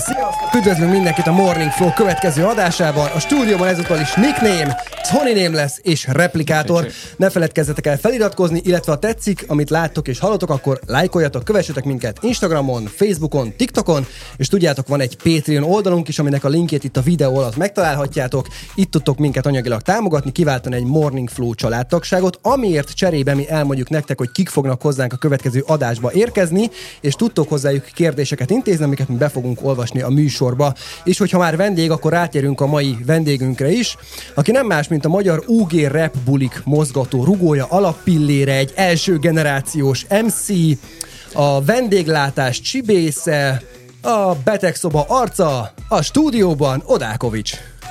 Sziasztok! Üdvözlünk mindenkit a Morning Flow következő adásában. A stúdióban ezúttal is nickname, Tony Nameless és Replikátor. Ne feledkezzetek el feliratkozni, illetve ha tetszik, amit láttok és hallotok, akkor lájkoljatok, kövessetek minket Instagramon, Facebookon, TikTokon, és tudjátok, van egy Patreon oldalunk is, aminek a linkjét itt a videó alatt megtalálhatjátok. Itt tudtok minket anyagilag támogatni, kiváltani egy Morning Flow családtagságot, amiért cserébe mi elmondjuk nektek, hogy kik fognak hozzánk a következő adásba érkezni, és tudtok hozzájuk kérdéseket intézni, amiket mi be fogunk olvasni a műsorba. És hogyha már vendég, akkor rátérünk a mai vendégünkre is, aki nem más, mint a magyar UG rap bulik mozgató rugója, alappillére, egy első generációs MC, a vendéglátás csibésze, a betegszoba arca, a stúdióban Odákovics.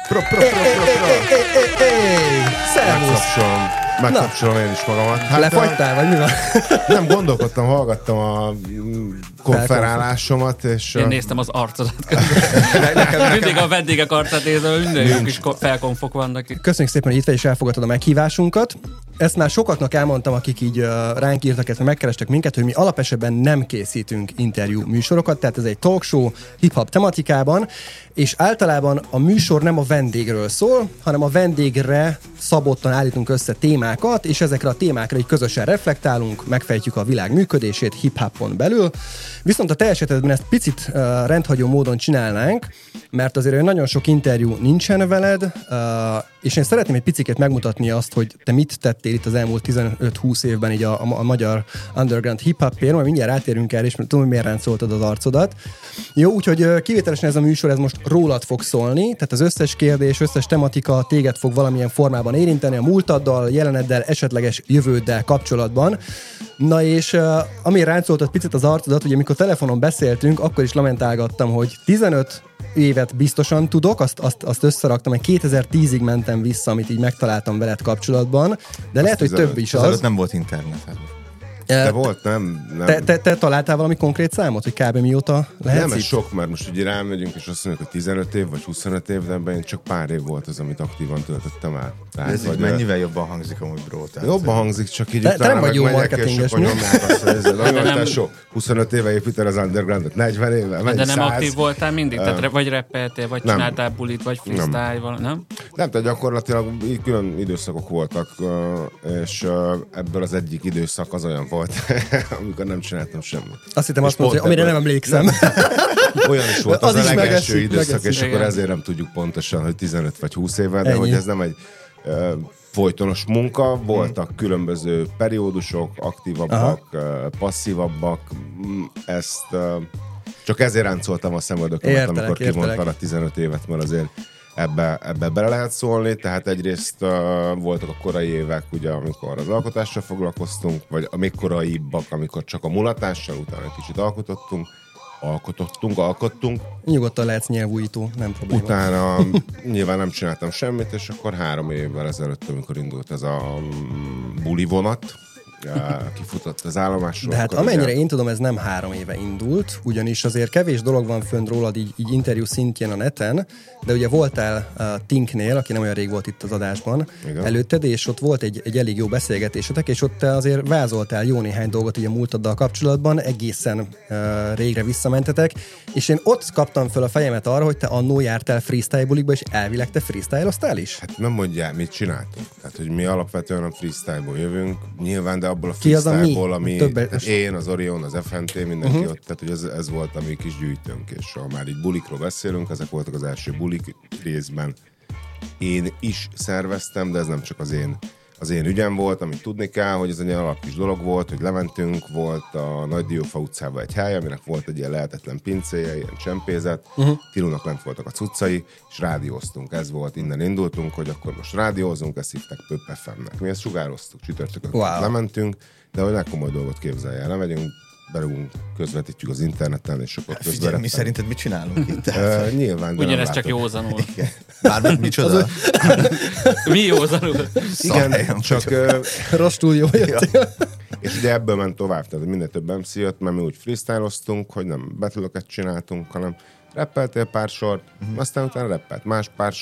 Szervusz! Megkapcsolom én is magamat. Hát, lefagytál, vagy mi van? Nem, gondolkodtam, hallgattam a konferálásomat, és... Én néztem az arcodat. Nekem mindig a vendégek arcát nézem, minden jó kis felkonfok vannak itt. Köszönjük szépen, hogy itt vagy és elfogadtad a meghívásunkat. Ezt már sokaknak elmondtam, akik így ránk írtak, illetve megkerestek minket, hogy mi alapesetben nem készítünk interjú műsorokat, tehát ez egy talkshow hip-hop tematikában, és általában a műsor nem a vendégről szól, hanem a vendégre szabottan állítunk össze témákat, és ezekre a témákra így közösen reflektálunk, megfejtjük a világ működését hip-hopon belül. Viszont a te esetedben ezt picit rendhagyó módon csinálnánk, mert azért nagyon sok interjú nincsen veled, és én szeretném egy picit megmutatni azt, hogy te mit tettél itt az elmúlt 15-20 évben így a magyar underground hip-hopért, majd mindjárt rátérünk el, és tudom, hogy miért ráncoltad az arcodat. Jó, úgyhogy kivételesen ez a műsor, ez most rólad fog szólni, tehát az összes kérdés, összes tematika téged fog valamilyen formában érinteni, a múltaddal, jeleneddel, esetleges jövőddel kapcsolatban. Na és amire ráncoltad picit az arcodat, hogy amikor telefonon beszéltünk, akkor is lamentálgattam, hogy 15 évet biztosan tudok, azt összeraktam, hogy 2010-ig mentem vissza, amit így megtaláltam veled kapcsolatban, de lehet, hogy több is az. Nem volt internet. De volt, nem. Te találtál valami konkrét számot, hogy kb. Mióta lehetsz Nem, ez itt? sok, mert most ugye rámegyünk, és azt mondjuk, hogy 15 év vagy 25 év, de ebben csak pár év volt az, amit aktívan töltöttem el. Ez így mennyivel jobban hangzik amúgy, bro? Jobban hangzik, csak így te nem vagy jó marketinges, mi? Nagyon 25 éve építed az undergroundot, 40 éve, de nem 100. aktív voltál mindig? Tehát vagy rappeltél, vagy nem. csináltál bulit, vagy freestyle, nem? Nem, tehát gyakorlatilag külön időszakok voltak, és ebből az egyik időszak az olyan volt, amikor nem csináltam semmit. Azt hittem azt mondod, hogy amire nem emlékszem. Olyan is volt az a legelső időszak, megeszik. és akkor ezért nem tudjuk pontosan, hogy 15 vagy 20 éve, de hogy ez nem egy folytonos munka, voltak különböző periódusok, aktívabbak, passzívabbak, ezt csak ezért ráncoltam a szemöldökömet, amikor kimondtad a 15 évet, mert azért ebbe bele lehet szólni, tehát egyrészt voltak a korai évek, ugye, amikor az alkotással foglalkoztunk, vagy a még koraibbak, amikor csak a mulatással, utána egy kicsit alkottunk. Nyugodtan lehetsz nyelvújító, nem probléma. Utána nyilván nem csináltam semmit, és akkor 3 évvel ezelőtt, amikor indult ez a buli vonat, kifutott az állomásról. De hát amennyire én tudom, ez nem 3 éve indult, ugyanis azért kevés dolog van fönn rólad így interjú szintjén a neten, de ugye voltál Tinknél, aki nem olyan rég volt itt az adásban, igen, előtted, és ott volt egy elég jó beszélgetésetek, és ott te azért vázoltál jó néhány dolgot így a múltaddal kapcsolatban, egészen régre visszamentetek, és én ott kaptam föl a fejemet arra, hogy te annó jártál freestyle bulikba, és elvileg te freestyle-oztál is? Hát nem mondjál, mit csináltunk. Tehát, hogy mi alapvetően a freestyle-ból jövünk, nyilván, de abból a freestyle-ból, ami én, az Orion, az FNT, mindenki ott, tehát hogy ez volt a mi kis gyűjtőnk, és ha már így bulikról beszélünk, ezek voltak az első bulik részben. Én is szerveztem, de ez nem csak az én ügyem volt, amit tudni kell, hogy ez egy alap kis dolog volt, hogy lementünk, volt a Nagy Diófa utcában egy hely, aminek volt egy ilyen lehetetlen pincéje, ilyen csempézet, Tilunak lent voltak a cuccai, és rádióztunk. Ez volt, innen indultunk, hogy akkor most rádiózunk, ezt hívták Pöp FM-nek. Mi ezt sugároztuk, csütörtökön lementünk, de hogy legkomoly dolgot képzelj el, lemegyünk, berúgunk, közvetítjük az interneten, és akkor közben... Mi szerinted mit csinálunk itt? Nyilván, de ugyanez csak józanul. Bármit micsoda? Mi józanul? Igen, csak... Rossz stúdióba jöttél. És ugye ebből ment tovább, tehát minél több MC jött, mert mi úgy freestyle-oztunk, hogy nem battle-öket csináltunk, hanem rappeltél pár sort, aztán utána rappelt más pár sort,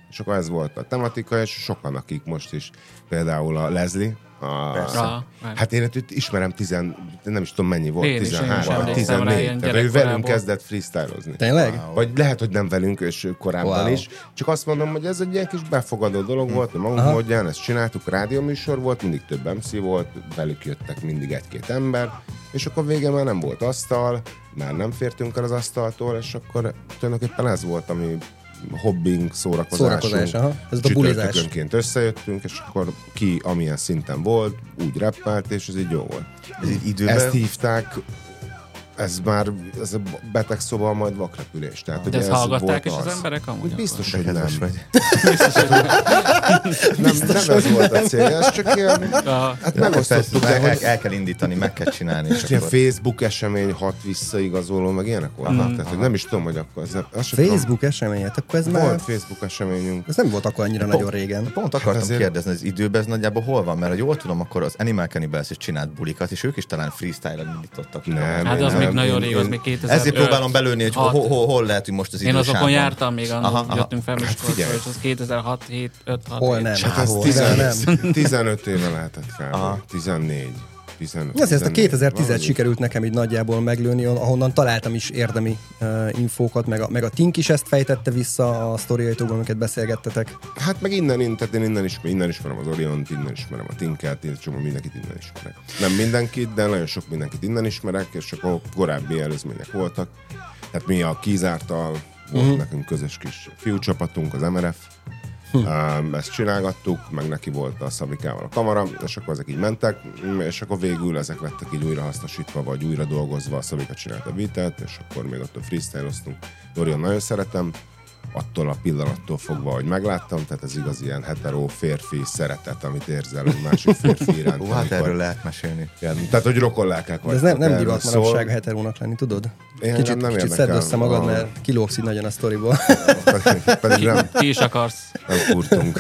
és akkor ez volt a tematika, és sokan, akik most is, például a Leslie, hát én őt ismerem nem is tudom mennyi volt, 13 vagy 14. Tehát ő velünk kezdett freestylozni. Tényleg? Wow. Vagy lehet, hogy nem velünk, és korábban is. Csak azt mondom, hogy ez egy ilyen kis befogadó dolog volt, hogy magunk módján ezt csináltuk, rádióműsor volt, mindig több MC volt, velük jöttek mindig egy-két ember, és akkor végén már nem volt asztal, már nem fértünk el az asztaltól, és akkor tulajdonképpen ez volt, ami hobbing, szórakozásunk. Ez a bulizás. Csütörtökönként összejöttünk, és akkor ki amilyen szinten volt, úgy rappelt, és ez így jó volt. Ez így időben... Ezt hívták, ez a beteg szoba, majd vakrepülés. Tehát, de ezt hallgatták is az emberek amúgy? Biztos, hogy nem. Nem ez volt a cél, ez csak ilyen... Hát megosztottuk, de el kell indítani, meg kell csinálni. És ilyen Facebook esemény, 6 visszaigazoló, meg ilyenek voltak. Tehát, hogy nem is tudom, hogy akkor ez... Facebook esemény? Hát akkor ez már... Volt Facebook eseményünk. Ez nem volt akkor annyira nagyon régen. Pont akartam kérdezni, az időben ez nagyjából hol van? Mert ha jól tudom, akkor az Animal Cannibals is csinált bulikat, és ők is talán freestyle-en indítottak. Hát az még nagyon rég, az még 2005. Ezért próbálom belőni, hogy hol lehet, hogy most az idősávban. Én azokon jártam még, annak jöttünk fel, és az 2006, 7, 5, 6. Hol nem? Hát ez 15 éve lehetett fel. 14. 15, ezt a 2010-et sikerült nekem így nagyjából meglőni, ahonnan találtam is érdemi infókat, meg a Tink is ezt fejtette vissza a sztoriaitokban, amiket beszélgettetek. Hát meg innen ismerem az Oriont, innen ismerem a Tinket, én csomó mindenkit innen ismerek. Nem mindenkit, de nagyon sok mindenkit innen ismerek, és csak a korábbi előzmények voltak. Tehát mi a Kizárttal volt nekünk közös kis fiúcsapatunk, az MRF. Ezt csinálgattuk, meg neki volt a Szabikával a kamera, és akkor ezek így mentek, és akkor végül ezek lettek így újra hasznosítva, vagy újra dolgozva, a Szabika csinálta a beatet, és akkor még ott freestyle-oztunk. Dorian nagyon szeretem, attól a pillanattól fogva, hogy megláttam, tehát ez igaz ilyen hetero férfi szeretet, amit érzel egy másik férfi iránt. Hát erről lehet mesélni. Igen, tehát, hogy rokonlelkek vagy. De ez nem divat manapság heterónak lenni, tudod? Kicsit szedd össze magad, mert kilógsz így nagyon a sztoriból. Pedig nem. Ki is akarsz. Nem kurtunk.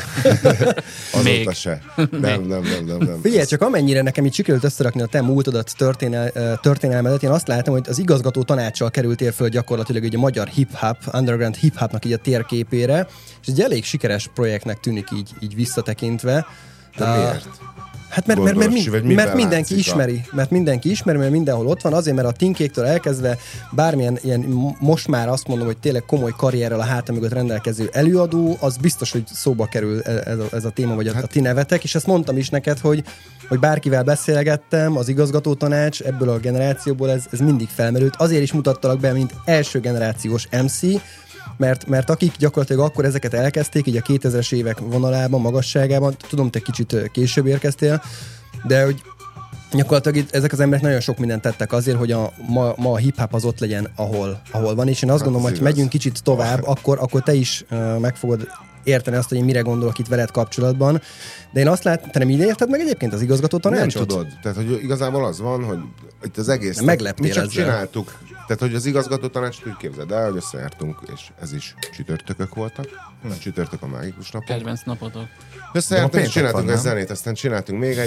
Azóta se. Nem. Figyelj, csak amennyire nekem így sikerült összerakni a te múltodat, történelmedet, én azt látom, hogy az igazgató tanácssal kerültél föl gyakorlatilag ugye a magyar hip-hop, underground hip-hopnak így a térképére, és egy elég sikeres projektnek tűnik így visszatekintve. De miért? Hát mert mindenki ismeri, mert mindenhol ott van, azért, mert a Tinkéktől elkezdve bármilyen ilyen, most már azt mondom, hogy tényleg komoly karrierrel a háta mögött rendelkező előadó, az biztos, hogy szóba kerül ez a téma, vagy a ti nevetek, és ezt mondtam is neked, hogy bárkivel beszélgettem, az igazgatótanács ebből a generációból ez mindig felmerült. Azért is mutattalak be, mint első generációs MC, mert akik gyakorlatilag akkor ezeket elkezdték, így a 2000-es évek vonalában, magasságában, tudom, te kicsit később érkeztél, de hogy gyakorlatilag ezek az emberek nagyon sok mindent tettek azért, hogy ma a hip-hop az ott legyen, ahol van, és én azt gondolom, hogy megyünk kicsit tovább, akkor te is meg fogod érteni azt, hogy én mire gondolok itt veled kapcsolatban. De én azt látom, te nem így érted meg egyébként az igazgató tanácsot? Nem tudod. Tehát, hogy igazából az van, hogy itt az egész... Megleptél mi csak ezzel. Csináltuk. Tehát, hogy az igazgató tanácsot úgy képzeld el, hogy összejártunk, és ez is csütörtökök voltak. Csütörtök a mágikus napok. Kedvenc napotok. Összejártunk, és csináltunk egy zenét, aztán csináltunk még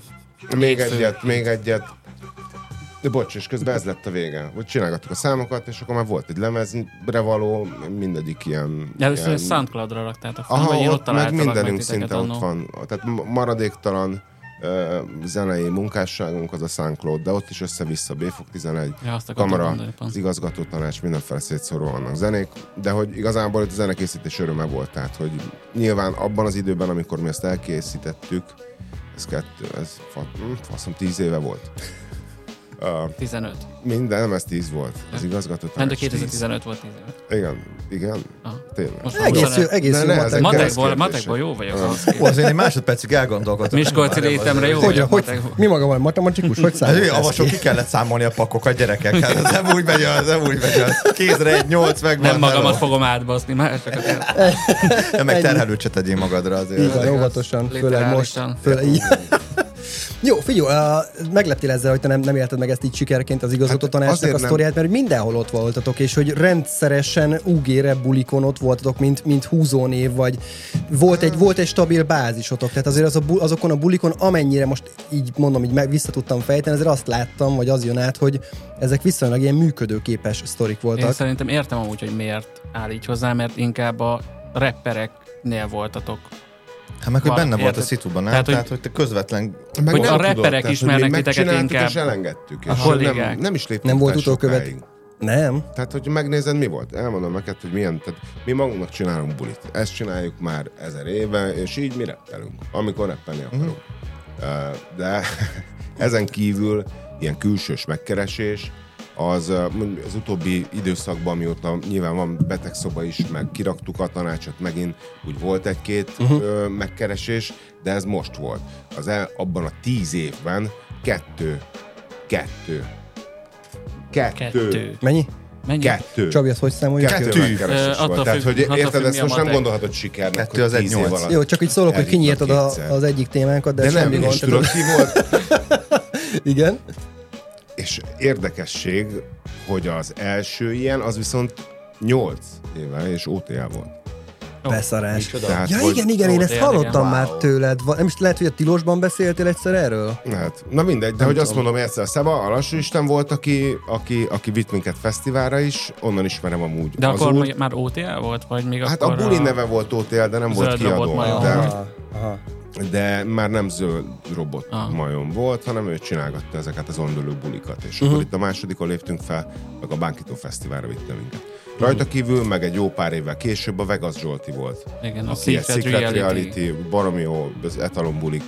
egyet. De bocs, és közben ez lett a vége. Hogy csinálgattuk a számokat, és akkor már volt egy lemezre való, mindegyik ilyen... Először ilyen... SoundCloud-ra raktátok fel, vagy én ott találtalak meg mindenünk szinte ott van. Tehát maradéktalan zenei munkásságunk az a SoundCloud, de ott is össze-vissza B-fok 11, kamera, az igazgatótanács, mindenfele szétszórva vannak zenék, de hogy igazából itt a zenekészítés öröme volt, tehát hogy nyilván abban az időben, amikor mi ezt elkészítettük, ez faszom 10 éve volt. 15. Minden, nem ez 10 volt. Az igazgató tanács. De 2015 volt 15. Igen. Tényleg. Egész jó matekból jó vagyok. Azért egy másodpercig elgondolkodtam. Miskolci Rétemre jó vagyok. Mi maga van matematikus? Hogy számolsz? Avasok, ki kellett számolni a pakokat, gyerekek. Ez nem úgy megy az. Kézre egy 8 megvan. Nem magamat fogom átbaszni, másokat. Meg terhelőt se tegyél magadra azért. Igen, óvatosan. Főleg most. Jó, figyelj, megleptél ezzel, hogy te nem élted meg ezt így sikerként az igazgató tanácsnak a sztoriát, mert mindenhol ott voltatok, és hogy rendszeresen UG-re bulikon ott voltatok, mint húzónév, vagy volt egy stabil bázisotok, tehát azért azokon a bulikon, amennyire most így mondom, így vissza tudtam fejteni, azért azt láttam, vagy az jön át, hogy ezek viszonylag ilyen működőképes sztorik voltak. Én szerintem értem amúgy, hogy miért áll így hozzá, mert inkább a rapperek minél voltatok. Hát meg, hogy benne volt a szituban, tehát hogy te közvetlen... Hogy a rapperek ismernek titeket inkább. És elengedtük. És nem is léptünk. Nem volt utókövet. Nem. Tehát, hogy megnézed, mi volt? Elmondom neked, hogy milyen. Tehát mi magunknak csinálunk bulit. Ezt csináljuk már 1000 éve, és így mi rappelünk, amikor rappelni akarunk. De ezen kívül ilyen külsős megkeresés, az utóbbi időszakban, mióta nyilván van betegszoba is, meg kiraktuk a tanácsot, megint úgy volt egy-két megkeresés, de ez most volt. Abban a 10 évben kettő. Mennyi? 2. Csabi, azt hogy számoljuk? 2 megkeresés volt. Tehát, hogy érted, ezt most nem gondolhatod sikernek, 2 az 10 év alatt. Jó, csak így szólok, hogy kinyírtad az egyik témánkat, de semmi nem is tudod, ki volt. Igen. És érdekesség, hogy az első ilyen, az viszont 8 éve, és OTA volt. Beszarás. Ja, igen, én ezt hallottam már tőled. Nem is lehet, hogy a Tilosban beszéltél egyszer erről? Hát, na mindegy, de hogy azt mondom, hogy egyszer a Szeba, a Lassú Isten volt, aki vitt minket fesztiválra is, onnan ismerem amúgy. De akkor már OTL volt? Vagy még hát akkor a buli neve volt OTL, de nem volt kiadó. De már nem zöld robot majom volt, hanem ő csinálgatta ezeket az ondoló bulikat. És akkor itt a másodikon léptünk fel, meg a Bánkító Fesztiválra vitte minket. Rajta kívül, meg egy jó pár évvel később a Vegas Zsolti volt. Igen, a Secret Reality, baromi jó, az etalon bulik.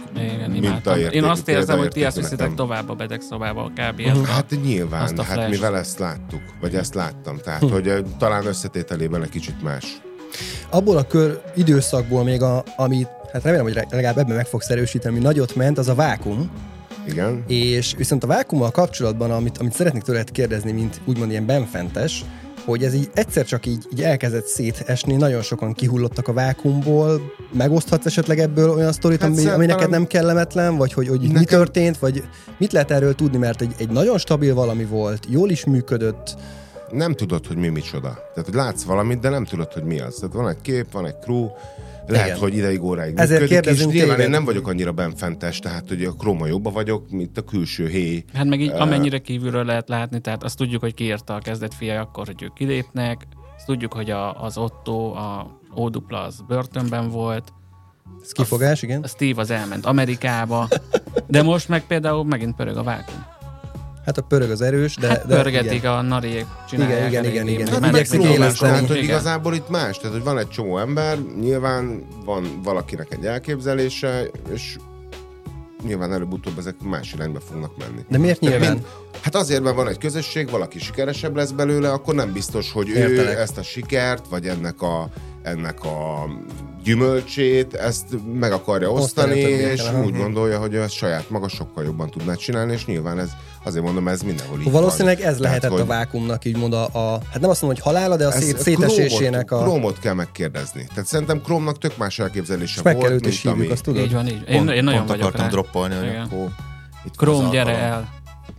Én azt érzem, hogy ti ezt viszitek tovább a betegszobába kb. Hát nyilván, hát mivel ezt láttuk, vagy ezt láttam. Tehát, hogy talán összetételében egy kicsit más. Abból a időszakból még, amit hát remélem, hogy legalább ebben meg fogsz erősíteni, ami nagyot ment, az a Vákum. Igen. És viszont a Vákummal kapcsolatban, amit szeretnék tőled kérdezni, mint úgymond ilyen benfentes, hogy ez így egyszer csak így elkezdett szétesni, nagyon sokan kihullottak a Vákumból. Megoszthatsz esetleg ebből olyan sztorit, ami neked nem kellemetlen, vagy hogy mi történt, vagy mit lehet erről tudni, mert egy nagyon stabil valami volt, jól is működött. Nem tudod, hogy mi micsoda. Tehát, hogy látsz valamit, de nem tudod, hogy mi az. Tehát van egy kép, van egy crew, lehet, igen, hogy ideig óráig működik, és nyilván én nem vagyok annyira benfentes, tehát hogy a Chroma jobban vagyok, mint a külső héj. Hát meg így amennyire kívülről lehet látni, tehát azt tudjuk, hogy kiírta a kezdet fiai akkor, hogy ők kilépnek, azt tudjuk, hogy az Otto, a O-dupla az börtönben volt. Ez kifogás, igen? A Steve az elment Amerikába, de most meg például megint pörög a Vákum. Hát a pörög az erős, de pörgetik a nariék, csinálják. Igen. Hát, hogy igazából itt más, tehát hogy van egy csomó ember, nyilván van valakinek egy elképzelése, és nyilván előbb-utóbb ezek más irányba fognak menni. De miért nyilván? Hát azért, mert van egy közösség, valaki sikeresebb lesz belőle, akkor nem biztos, hogy ő ezt a sikert, vagy ennek a gyümölcsét, ezt meg akarja osztani, és úgy gondolja, hogy ő saját maga sokkal jobban tudná csinálni, és nyilván ez, azért mondom, ez mindenhol így valószínűleg ez lehetett a Vákumnak, így mond hát nem azt mondom, hogy halála, de a szétesésének a... Chrome-ot kell megkérdezni. Tehát szerintem Chrome-nak tök más elképzelése volt, mint is hívjuk, ami... Azt tudod? Így van, így. Én nagyon vagyok akartam rá. droppolni, hogy akkor... Chrome, gyere el.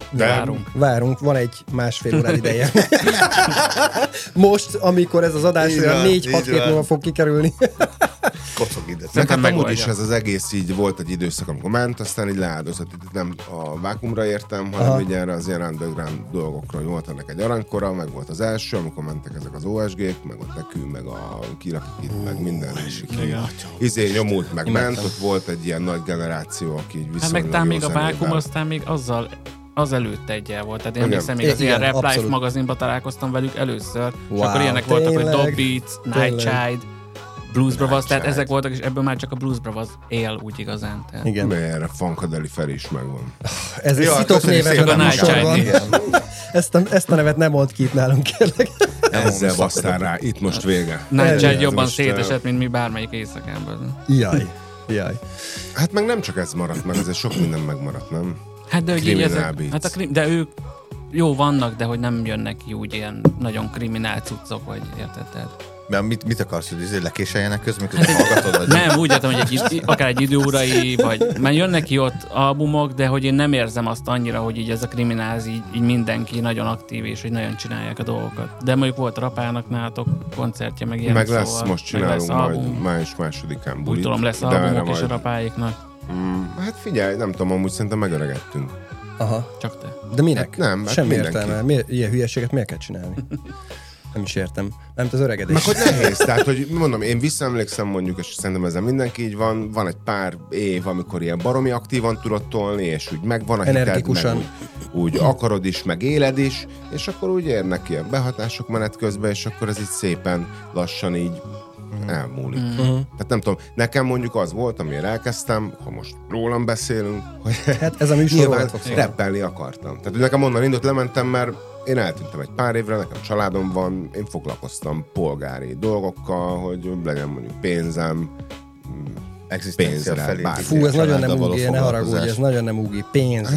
Várunk, van egy másfél órán ideje. Most, amikor ez az adás 4-6 hét múlva fog kikerülni. Kocog ide. Nekem amúgy is ez az egész így volt egy időszak, amikor ment, aztán így leáldozott. Itt nem a Vákumra értem, hanem így erre az ilyen underground dolgokra. Volt ennek egy aranykora, meg volt az első, amikor mentek ezek az OSG-k, meg ott nekünk, meg a Kirakikit, meg minden is. Nyomult, meg ment, ott volt egy ilyen nagy generáció, aki így viszonylag hát meg talán még a Vákum, aztán még az előtte egyel volt. Tehát én emlékszem, még az ilyen Rap Life magazinban találkoztam velük először, és akkor ilyenek voltak, hogy Dub Beats, Night Child, Blues Brothers, tehát ezek voltak, és ebből már csak a Blues Brothers él úgy igazán. Tehát. Igen. Mert a Funkadeli Feri is megvan. Ez egy szitok névet a műsorban. Ezt a nevet nem mondd ki itt nálunk, kérlek. Ezzel basszál rá, itt most vége. Night Child jobban szétesett, mint mi bármelyik éjszakában. Jaj. Hát meg nem csak ez maradt meg, azért sok minden megmaradt, nem? Hát de, de ők jó vannak, de hogy nem jönnek ki úgy ilyen nagyon kriminál cuccok, vagy érted? Mert mit akarsz, hogy lekéseljenek közben, miközben hallgatod? Vagy nem, úgy értem, hogy akár egy időórai, vagy már jönnek ki ott albumok, de hogy én nem érzem azt annyira, hogy így ez a kriminál, így mindenki nagyon aktív, és hogy nagyon csinálják a dolgokat. De mondjuk volt a Rapának nálatok koncertje, meg ilyen. Meg lesz, szóval, most csinálunk majd május 2-án bulit. Úgy tudom, lesz albumok és a Rapáiknak. Hát figyelj, nem tudom, amúgy szerintem Aha. Csak te. De minek? Hát nem, semmi értelme. Ilyen hülyeséget miért kell csinálni? Nem is értem. Nem, az öregedés. Meg hogy nehéz, tehát, hogy mondom, én visszaemlékszem mondjuk, és szerintem ezen mindenki így van egy pár év, amikor ilyen baromi aktívan tudod tolni, és úgy megvan a hited, meg úgy akarod is, meg éled is, és akkor úgy érnek ilyen behatások menet közben, és akkor ez így szépen lassan így elmúlik. Tehát nem tudom, nekem mondjuk az volt, amire elkezdtem, ha most rólam beszélünk, hogy hát ez a műsor rappelni akartam. Tehát nekem onnan indult, lementem, mert én eltűntem egy pár évre, nekem családom van, én foglalkoztam polgári dolgokkal, hogy legyen mondjuk pénzem, pénzre, bármi. Fú, ez nagyon nem úgi, ne haragudj, ez nagyon nem úgi, pénz.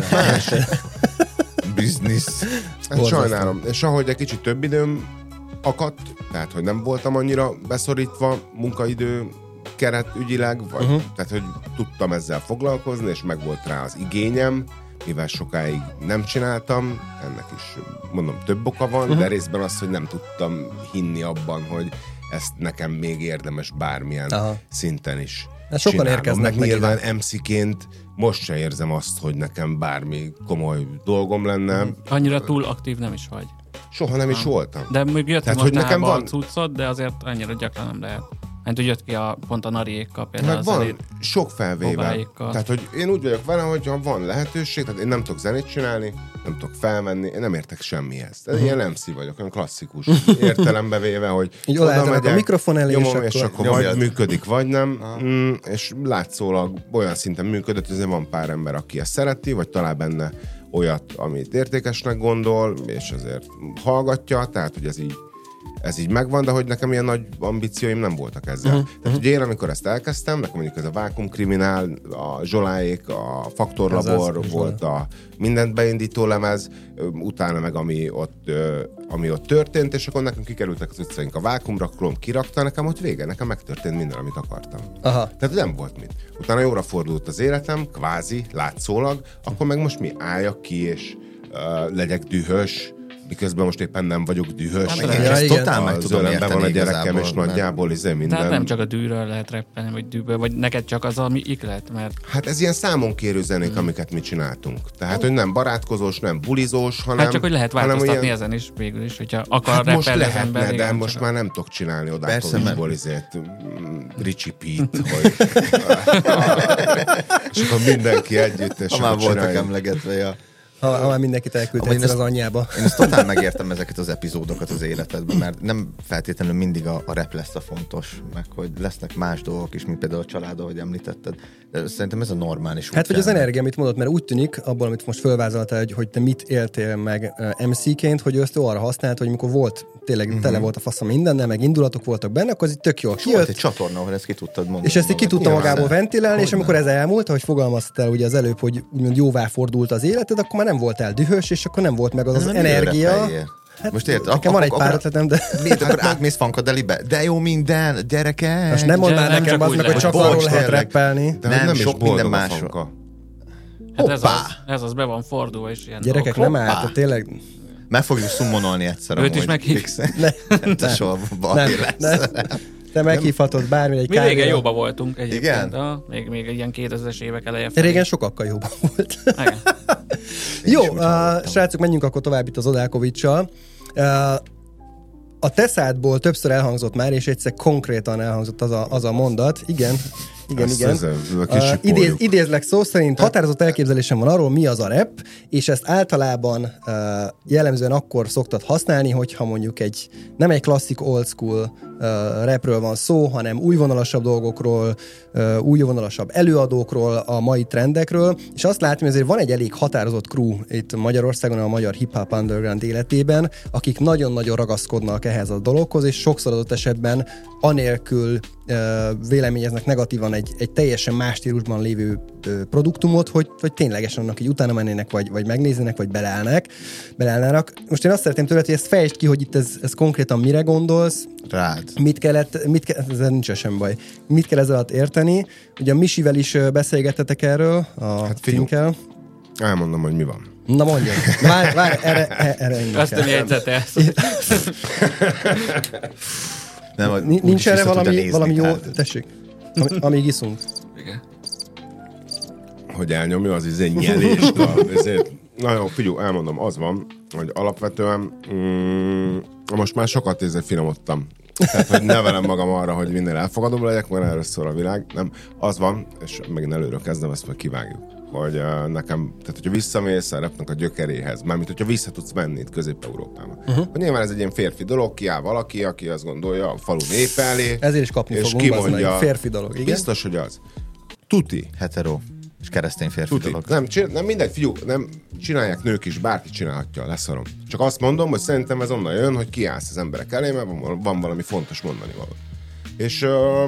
Biznisz. Hát sajnálom. És ahogy egy kicsit több időm akadt, tehát hogy nem voltam annyira beszorítva munkaidő keret ügyileg, vagy tehát hogy tudtam ezzel foglalkozni, és meg volt rá az igényem, mivel sokáig nem csináltam, ennek is mondom több oka van, de részben az, hogy nem tudtam hinni abban, hogy ezt nekem még érdemes bármilyen szinten is sokan csinálnom. Érkeznek meg nyilván MC-ként most se érzem azt, hogy nekem bármi komoly dolgom lenne. Annyira túl aktív nem is vagy. Soha nem is voltam. De még jött mostanában a cuccot, de azért annyira gyakran nem lehet. Hát úgy jött ki pont a Nariékkal például. Meg van sok felvéve. Tehát, hogy én úgy vagyok vele, hogy ha van lehetőség, tehát én nem tudok zenét csinálni, nem tudok felmenni, én nem értek semmihez. Ilyen MC vagyok, olyan klasszikus értelembe véve, hogy így oda megyek, a mikrofon elé, és akkor vagy működik, vagy nem. És látszólag olyan szinten működött, hogy van pár ember, aki ezt szereti, vagy talál benne olyat, amit értékesnek gondol, és azért hallgatja, tehát, hogy ez így megvan, de hogy nekem ilyen nagy ambícióim nem voltak ezzel. Tehát ugye én, amikor ezt elkezdtem, nekem mondjuk ez a Vákum Kriminál, a Zsoláék, a Faktor Labor volt a mindent beindító lemez, utána meg ami ott történt, és akkor nekem kikerültek az utcaink a Vákumra, Krom kirakta, nekem ott vége, nekem megtörtént minden, amit akartam. Tehát nem volt mit. Utána jóra fordult az életem, kvázi, látszólag, akkor meg most mi álljak ki, és legyek dühös, miközben most éppen nem vagyok dühös. Ezt totál meg tudom érteni van a gyerekem, és nagyjából minden. Tehát nem csak a dűről lehet rappelni, vagy dűből, vagy neked csak az, ami iklet, mert... Hát ez ilyen számon kérő zenék, amiket mi csináltunk. Tehát, hogy nem barátkozós, nem bulizós, hanem... Hát csak, hogy lehet változtatni ezen is végül is, hogyha akar hát rappelni az ember. Most de most már nem tudok csinálni odától bulizét. Richie Pete, hogy... és akkor mindenki együtt, és már voltak emlegetve, ja. Ha már mindenkit elküldtek az anyjába. Én ezt totál megértem ezeket az epizódokat az életedben, mert nem feltétlenül mindig a rap lesz a fontos, meg hogy lesznek más dolgok is, mint például a család, ahogy említetted. De szerintem ez a normális. Hát, vagy az energia, amit mondod, mert úgy tűnik, abból, amit most fölvázoltál, hogy te mit éltél meg MC-ként, hogy ezt arra használt, hogy mikor volt, tényleg tele volt a faszom mindennel, meg indulatok voltak benne, akkor ez így tök jól kijött. Volt egy csatorna, ahol ezt ki tudtad mondani. És ezt így ki tudta magából ventilálni, és amikor ez elmúlt, ahogy fogalmaztál ugye az előbb, hogy úgymond jóvá fordult az életed, akkor már nem voltál dühös, és akkor nem volt meg az energia. Hát most érted? Nekem van egy pár ötletem, de... Miért akkor átmész Funkadelibe? De jó minden, gyerekek! Most nem mondd már nekem, hogy csak arról lehet rappelni. Nem sok minden másról. Hát ez az be van fordulva, és ilyen gyerekek, nem állt, tényleg... Meg fogjuk szummonolni egyszer. Őt is meghívsz. Te meghívhatod bármire egy kávéra. Mi régen jóba voltunk egyébként. Igen? Még ilyen 2000-es évek eleje felé. Régen sokakkal jóba volt. Jó, srácok, menjünk akkor tovább itt az Odákovics-sal. A Teszádból többször elhangzott már, és egyszer konkrétan elhangzott az a mondat. Igen. Idézlek szó szerint, határozott elképzelésem van arról, mi az a rap, és ezt általában jellemzően akkor szoktad használni, hogyha mondjuk nem egy klasszik old school rapről van szó, hanem újvonalasabb dolgokról, újvonalasabb előadókról, a mai trendekről, és azt látom, hogy azért van egy elég határozott crew itt Magyarországon, a magyar hip-hop underground életében, akik nagyon-nagyon ragaszkodnak ehhez a dologhoz, és sokszor adott esetben anélkül véleményeznek negatívan egy teljesen más stílusban lévő produktumot, hogy ténylegesen annak így utána mennének, vagy megnéznének, vagy beleállnának. Most én azt szeretném tőled, hogy ezt fejtsd ki, hogy itt ez konkrétan mire gondolsz. Rád. Ezzel nincs sem baj. Mit kell ezzel alatt érteni? Ugye a Misivel is beszélgettetek erről, a filmkel. Elmondom, hogy mi van. Na mondjad. Várj, erre azt nem jegyzetelsz. Nincs erre valami jó... Tessék, amíg iszunk. Igen. Hogy elnyomja az nyelést. Na jó, figyelj, elmondom, az van, hogy alapvetően most már sokat finomodtam. Tehát, hogy nevelem magam arra, hogy minél elfogadom legyek, mert erről szól a világ. Nem, az van, és megint előről kezdem, ezt meg kivágjuk. Hogy nekem, tehát hogyha visszamész a rapnek a gyökeréhez, mármint hogyha vissza tudsz menni itt Közép-Európában. Hogy nyilván ez egy ilyen férfi dolog, kiáll valaki, aki azt gondolja a falu népe elé. Ezért is kapni és fogunk, kimondja, az férfi dolog, igen? Biztos, hogy az. Tuti. Hetero. És keresztény férfi Tuti. dolog. Nem mindegy, figyelj, nem csinálják nők is, bárki csinálhatja, leszarom. Csak azt mondom, hogy szerintem ez onnan jön, hogy kiállsz az emberek elé, mert van valami fontos mondani való. És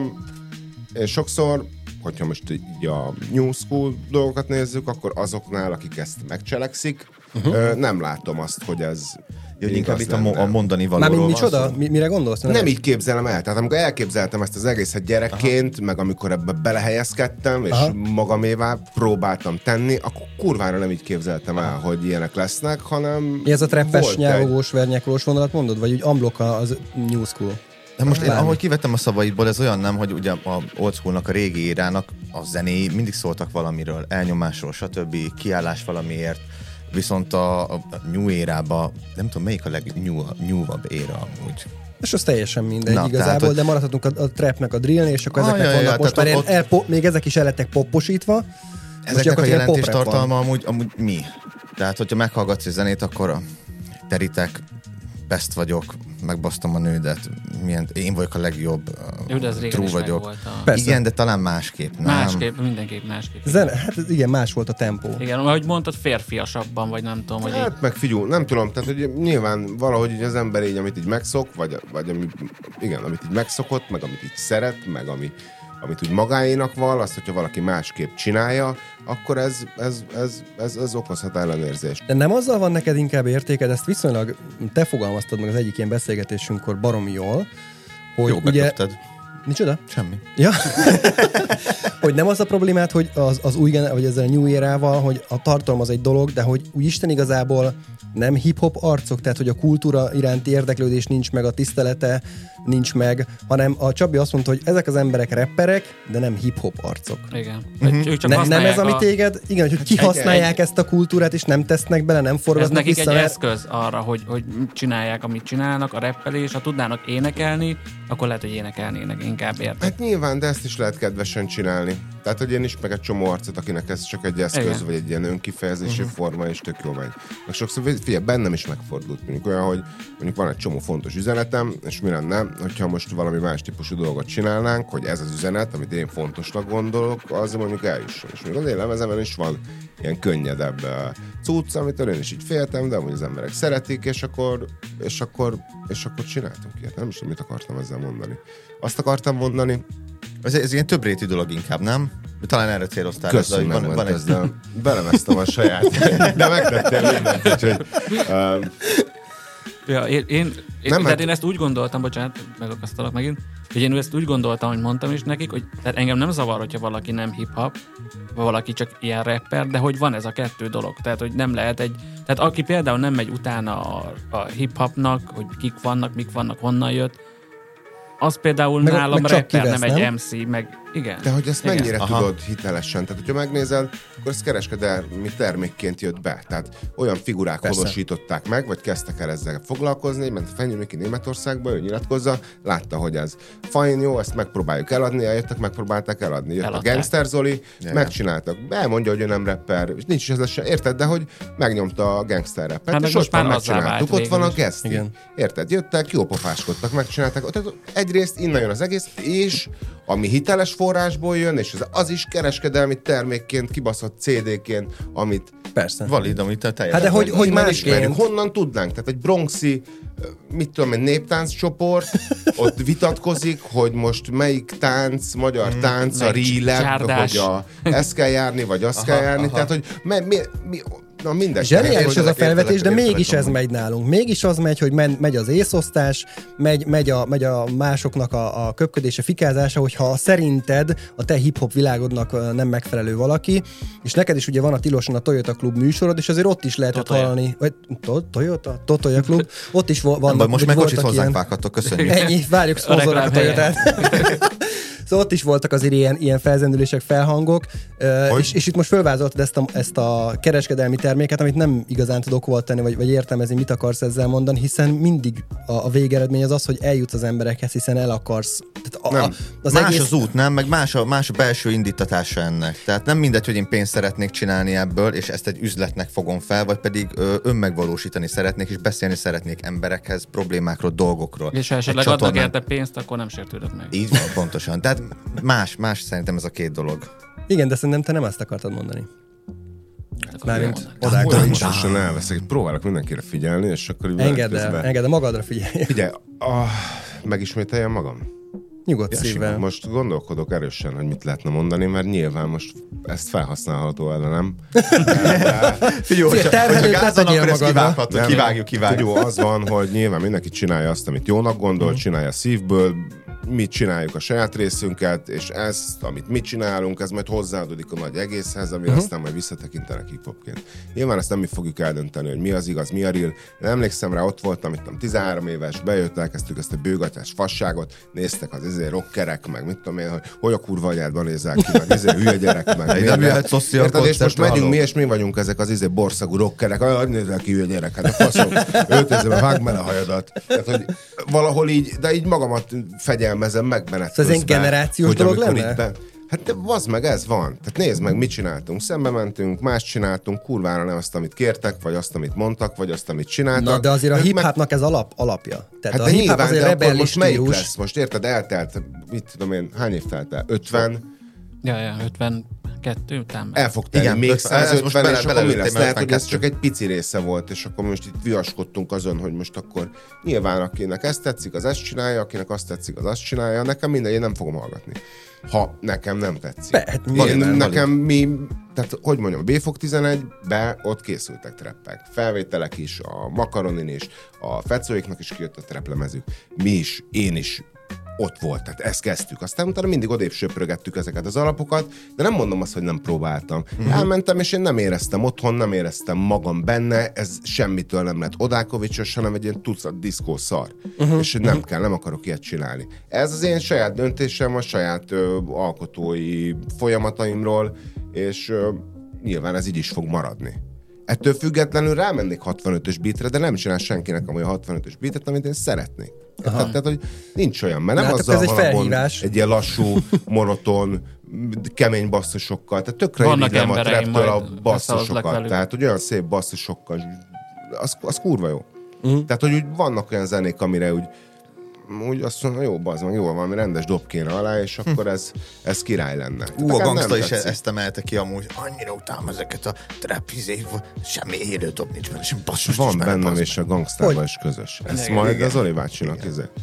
sokszor, hogyha most így a new school dolgokat nézzük, akkor azoknál, akik ezt megcselekszik, nem látom azt, hogy ez inkább itt a mondani valóról. Mármint micsoda? Mire gondolsz? Nem így képzelem el. Tehát amikor elképzeltem ezt az egészet gyerekként, meg amikor ebbe belehelyezkedtem, és magamévá próbáltam tenni, akkor kurvára nem így képzeltem el, hogy ilyenek lesznek, hanem mi ez a treppes, nyelvogós, vernyákolós vonalat mondod? Vagy úgy unblock az new school? De most én, ahogy kivettem a szavaidból, ez olyan nem, hogy ugye a old schoolnak, a régi érának a zenéi mindig szóltak valamiről, elnyomásról, stb., kiállás valamiért, viszont a new érába, nem tudom, melyik a legnewabb éra amúgy. És az teljesen mindegy igazából, tehát, de maradhatunk a trapnek, a drillnél, és akkor ezeknek vannak most már még ezek is el lettek popposítva. Ezeknek a jelentéstartalma amúgy mi? Tehát, hogyha meghallgatsz a zenét, akkor teritek, best vagyok, megbasztom a nődet, én vagyok a legjobb, true vagyok. Igen, de talán másképp, nem? Másképp, mindenképp másképp. Hát igen, más volt a tempó. Igen, ahogy mondtad, férfiasabban, vagy nem tudom, hogy... Hát meg figyelj, nem tudom, tehát hogy nyilván valahogy így az ember így, amit így megszok, vagy amit így megszokott, meg amit így szeret, meg amit úgy magáénak val, azt, hogyha valaki másképp csinálja, akkor ez okozhat ellenérzést. De nem azzal van neked inkább értéked, ezt viszonylag te fogalmaztad meg az egyik ilyen beszélgetésünkkor baromi jól, hogy jó, ugye... beköpted. Micsoda? Semmi. Ja? Hogy nem az a problémát, hogy az új vagy ezzel a new érával, hogy a tartalom az egy dolog, de hogy úgy Isten igazából nem hip-hop arcok, tehát hogy a kultúra iránti érdeklődés nincs meg, a tisztelete nincs meg, hanem a Csabi azt mondta, hogy ezek az emberek rapperek, de nem hip-hop arcok. Igen. Ők csak nem ez, ami téged, igen, hogy kihasználják ezt a kultúrát, és nem tesznek bele, nem forgatnak vissza. Ez nekik egy eszköz arra, hogy csinálják, amit csinálnak, a rappelés, ha tudnának énekelni, akkor lehet, hogy énekelnének inkább, érted? Hát nyilván, de ezt is lehet kedvesen csinálni. Tehát, hogy én ismerek egy csomó arcot, akinek ez csak egy eszköz, igen, vagy egy ilyen önkifejezési forma, és tök jó megy. Meg sokszor, figyelj, bennem is megfordult, mondjuk olyan, hogy mondjuk van egy csomó fontos üzenetem, és mi lenne, hogyha most valami más típusú dolgot csinálnánk, hogy ez az üzenet, amit én fontosnak gondolok, az mondjuk eljusson. És még az én lemezemen is van ilyen könnyedebb cucc, amit én is így féltem, de amúgy az emberek szeretik, és akkor csináltunk ilyet. Nem is tudom, mit akartam ezzel mondani. Azt akartam mondani, ez ilyen többrétű dolog inkább, nem? Talán erre céloztál. Köszönöm, van egy... belemeztem a saját. De megtettem mindent, úgyhogy... Ja, én ezt úgy gondoltam, bocsánat, megakasztalak megint, hogy én ezt úgy gondoltam, hogy mondtam is nekik, hogy tehát engem nem zavar, hogyha valaki nem hip-hop, vagy valaki csak ilyen rapper, de hogy van ez a kettő dolog. Tehát, hogy nem lehet tehát aki például nem megy utána a hip-hopnak, hogy kik vannak, mik vannak, honnan jött, az például nálam meg rapper, kivesz, nem egy MC, meg igen. De hogy ezt mennyire tudod hitelesen? Tehát, hogyha megnézel, akkor ez kereskedelmi termékként jött be. Tehát olyan figurák honosították meg, vagy kezdtek el ezzel foglalkozni, ment a Fenyő Miki Németországba, ő nyilatkozza, látta, hogy ez fajn, jó, ezt megpróbáljuk eladni, eljöttek, megpróbálták eladni. Jött a Gangster Zoli, megcsináltak. Elmondja, hogy ő nem rapper, és nincs is ez se, érted, de hogy megnyomta a gangster rappet, és ott már megcsináltuk, ott van a Geszti. Érted, jöttek, jó pofáskodtak, megcsinálták. Tehát egyrészt innen jön az egész, és ami hiteles forrásból jön, és az is kereskedelmi termékként, kibaszott CD-ként, amit persze. Valid, amit a teljesen. Hát de hogy másként? Honnan tudnánk? Tehát egy bronxi, mit tudom én, néptánc csoport, ott vitatkozik, hogy most melyik tánc, magyar tánc, a rílep, hogy ezt kell járni, vagy azt kell járni. Tehát, hogy na mindegy. Zseniális ez a felvetés, de mégis ez megy nálunk. Mégis az megy, hogy megy az észosztás, megy a másoknak a köpködése, fikázása, hogyha szerinted a te hip-hop világodnak nem megfelelő valaki, és neked is ugye van a tilosan a Toyota Klub műsorod, és azért ott is lehetett hallani, vagy Totoja Klub, ott is van. Most meg kocsit hozzánk vághattok, köszönjük. Ennyi, várjuk szponzornak a Toyotát. Szóval ott is voltak azért ilyen felzendülések, felhangok, és itt most fölvázoltad ezt a kereskedelmi terméket, amit nem igazán tudok volt tenni, vagy értelmezni, mit akarsz ezzel mondani, hiszen mindig a végeredmény az, hogy eljutsz az emberekhez, hiszen el akarsz. Más az út, nem? Meg más a belső indítatása ennek. Tehát nem mindegy, hogy én pénzt szeretnék csinálni ebből, és ezt egy üzletnek fogom fel, vagy pedig önmegvalósítani szeretnék, és beszélni szeretnék emberekhez, problémákról, dolgokról. És ha esetleg adnak érte pénzt, akkor nem sértődött meg. Így van, pontosan. Tehát más szerintem ez a két dolog. Igen, de szerintem te nem ezt akartad mondani. Mármint odáig is elveszek. Próbálok mindenkire figyelni, és akkor így engedd el, magadra figyelj. Figyelj, megismételjem magam? Nyugodt szívvel. Most gondolkodok erősen, hogy mit lehetne mondani, mert nyilván most ezt felhasználható ellenem. Figyelj, terhelőt legyél magadra. Kivágjuk. Jó, az van, hogy nyilván mindenki csinálja azt, amit jónak gondol, csinálja szívből, mit csináljuk a saját részünket, és ezt, amit mi csinálunk, ez majd hozzáadódik a nagy egészhez, ami aztán majd visszatekintenek hip-hopként. Nyilván ezt nem mi fogjuk eldönteni, hogy mi az igaz, mi a real. Én emlékszem rá, ott voltam, itt 13 éves, bejött, elkezdtük ezt a bőgatyás fasságot, néztek az rockerek, meg mit tudom én, hogy a kurva agyádban nézzák ki, meg hülye gyerek, meg és most megyünk mi, és mi vagyunk ezek az borszagú rockerek, hogy nézzek ki hülye gyerek, hát a faszom, öltözve, vágd bele a hajadat. Tehát, hogy valahol így, de így magamat fegyelmezem, megbenetkezve. Ez egy generációs dolog lenne? Hát vazd meg, ez van. Tehát nézd meg, mit csináltunk. Szembe mentünk, más csináltunk, kurvára nem azt, amit kértek, vagy azt, amit mondtak, vagy azt, amit csináltak. Na, de azért a hip-hopnak ez alapja. Tehát hát a hip-hop azért rebellis stílus. Lesz? Most érted, eltelt, mit tudom én, hány év telt el? 50? Ja, 52 után. El fog tenni még 150, és akkor mi lesz? Lehet, hogy ez csak egy pici része volt, és akkor most itt viaskodtunk azon, hogy most akkor nyilván akinek ezt tetszik, az ezt csinálja, akinek azt tetszik, az azt csinálja. Nekem mindegy, én nem fogom hallgatni. Ha nekem nem tetszik. Tehát, hogy mondjam, a B-Fog 11-be ott készültek trappek. Felvételek is, a Makaronin is, a Fecóiknak is kijött a traplemezük. Mi is, én is ott volt, tehát ezt kezdtük. Aztán utána mindig odébb söprögettük ezeket az alapokat, de nem mondom azt, hogy nem próbáltam. Elmentem, és én nem éreztem otthon, nem éreztem magam benne, ez semmitől nem lett Odákovicsos, hanem egy ilyen tucat diszkó szar. És nem akarok ilyet csinálni. Ez az én saját döntésem, a saját alkotói folyamataimról, és nyilván ez így is fog maradni. Ettől függetlenül rámennék 65-ös beatre, de nem csinál senkinek amolyan 65-ös beatet, amit én szeretnék. Tehát, hogy nincs olyan, mert nem azzal van egy ilyen lassú, monoton, kemény basszusokkal, tehát tökre irigyem a traptől a basszusokat. Tehát, hogy olyan szép basszusokkal, az kurva jó. Tehát, hogy úgy vannak olyan zenék, amire úgy azt mondom, jó, bazd meg, jó, valami rendes dob kéne alá, és akkor ez király lenne. A Gangsta is ezt emelte ki amúgy, annyira utálom ezeket a trap semmi élő dob nincs benne, sem basszus van bennem és a Gangstában is közös. Ez majd az Oli bácsinak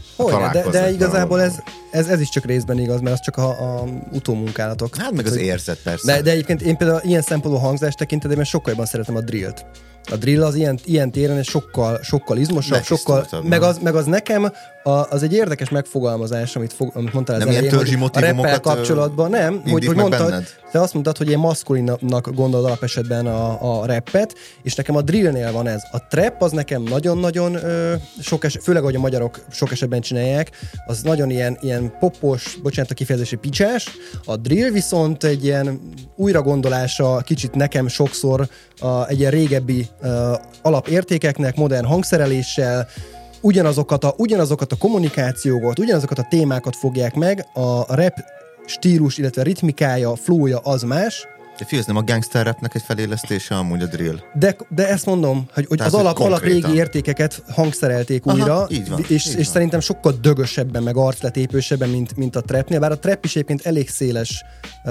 de igazából ez is csak részben igaz, mert az csak a utómunkálatok. Hát meg az érzet persze. De egyébként én például ilyen szempontból hangzás tekintetében sokkal jobban szeretem a drillt. A drill az ilyen téren és sokkal izmosabb, meg az nekem az egy érdekes megfogalmazás, amit mondtál az elején, a rappel kapcsolatban. Nem, hogy mondtad, te azt mondtad, hogy én maszkulinnak gondolod alapesetben a rappet, és nekem a drillnél van ez. A trap az nekem nagyon-nagyon főleg, ahogy a magyarok sok esetben csinálják, az nagyon ilyen popos, bocsánat a kifejezési picsás, a drill viszont egy ilyen újragondolása kicsit nekem sokszor egy ilyen régebbi alapértékeknek, modern hangszereléssel, ugyanazokat a kommunikációkat, ugyanazokat a témákat fogják meg, a rap stílus, illetve ritmikája, flója az más. De figyelj, nem a gangster rapnek egy felélesztése amúgy a drill. De ezt mondom, hogy az alap régi értékeket hangszerelték újra, és szerintem sokkal dögösebben, meg arcletépősebben, mint a trapnél, bár a trap is egyébként elég széles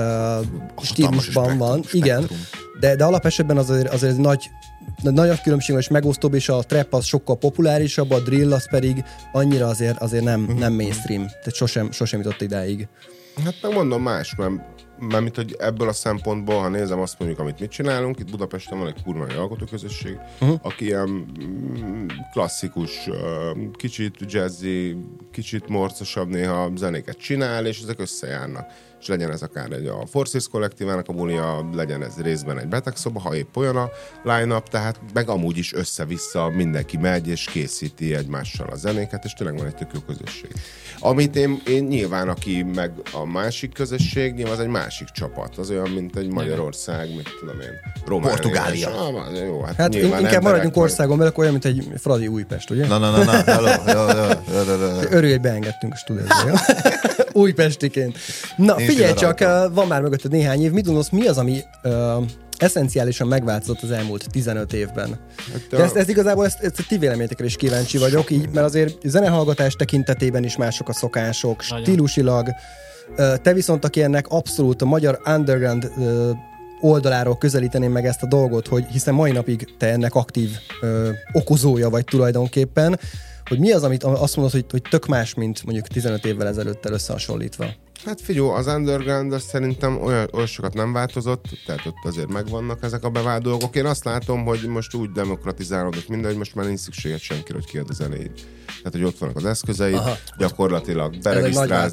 stílusban van. Igen, de alapesetben azért egy nagy különbség van, és megosztóbb, és a trap az sokkal populárisabb, a drill az pedig annyira azért nem mainstream. Tehát sosem jutott idáig. Hát megmondom más, mert mint hogy ebből a szempontból, ha nézem azt mondjuk, amit mit csinálunk, itt Budapesten van egy kurva nagy alkotóközösség, aki ilyen klasszikus, kicsit jazzy, kicsit morcosabb néha zenéket csinál, és ezek összejárnak. és legyen ez akár a Forces kollektívának a bulia, legyen ez részben egy betegszoba, ha épp olyan a line-up, tehát meg amúgy is össze-vissza mindenki megy, és készíti egymással a zenéket, és tényleg van egy tök jó közösség. Amit én nyilván, aki meg a másik közösség, nyilván az egy másik csapat. Az olyan, mint egy Magyarország, mit tudom én, Románia. Portugália. Jó, hát inkább maradjunk országon belül, olyan, mint egy Fradi Újpest, ugye? Na, örülj, hogy beengedtünk a stúdióba. Újpestiként. Na, figyelj csak, van már mögötted néhány év. Mit gondolsz, mi az, ami eszenciálisan megváltozott az elmúlt 15 évben? De ezt igazából ezt ti véleményetekre is kíváncsi vagyok, így, mert azért zenehallgatás tekintetében is mások a szokások, stílusilag. Te viszont, aki ennek abszolút a magyar underground oldaláról közelíteném meg ezt a dolgot, hogy hiszen mai napig te ennek aktív okozója vagy tulajdonképpen, hogy mi az, amit azt mondod, hogy tök más, mint mondjuk 15 évvel ezelőttel összehasonlítva? Hát figyelj, az underground az szerintem olyan sokat nem változott, tehát ott azért megvannak ezek a bevált dolgok. Én azt látom, hogy most úgy demokratizálódott minden, hogy most már nincs szükséged senkire, hogy kiad a zenéid. Tehát, hogy ott vannak az eszközeid, gyakorlatilag beregisztrálsz,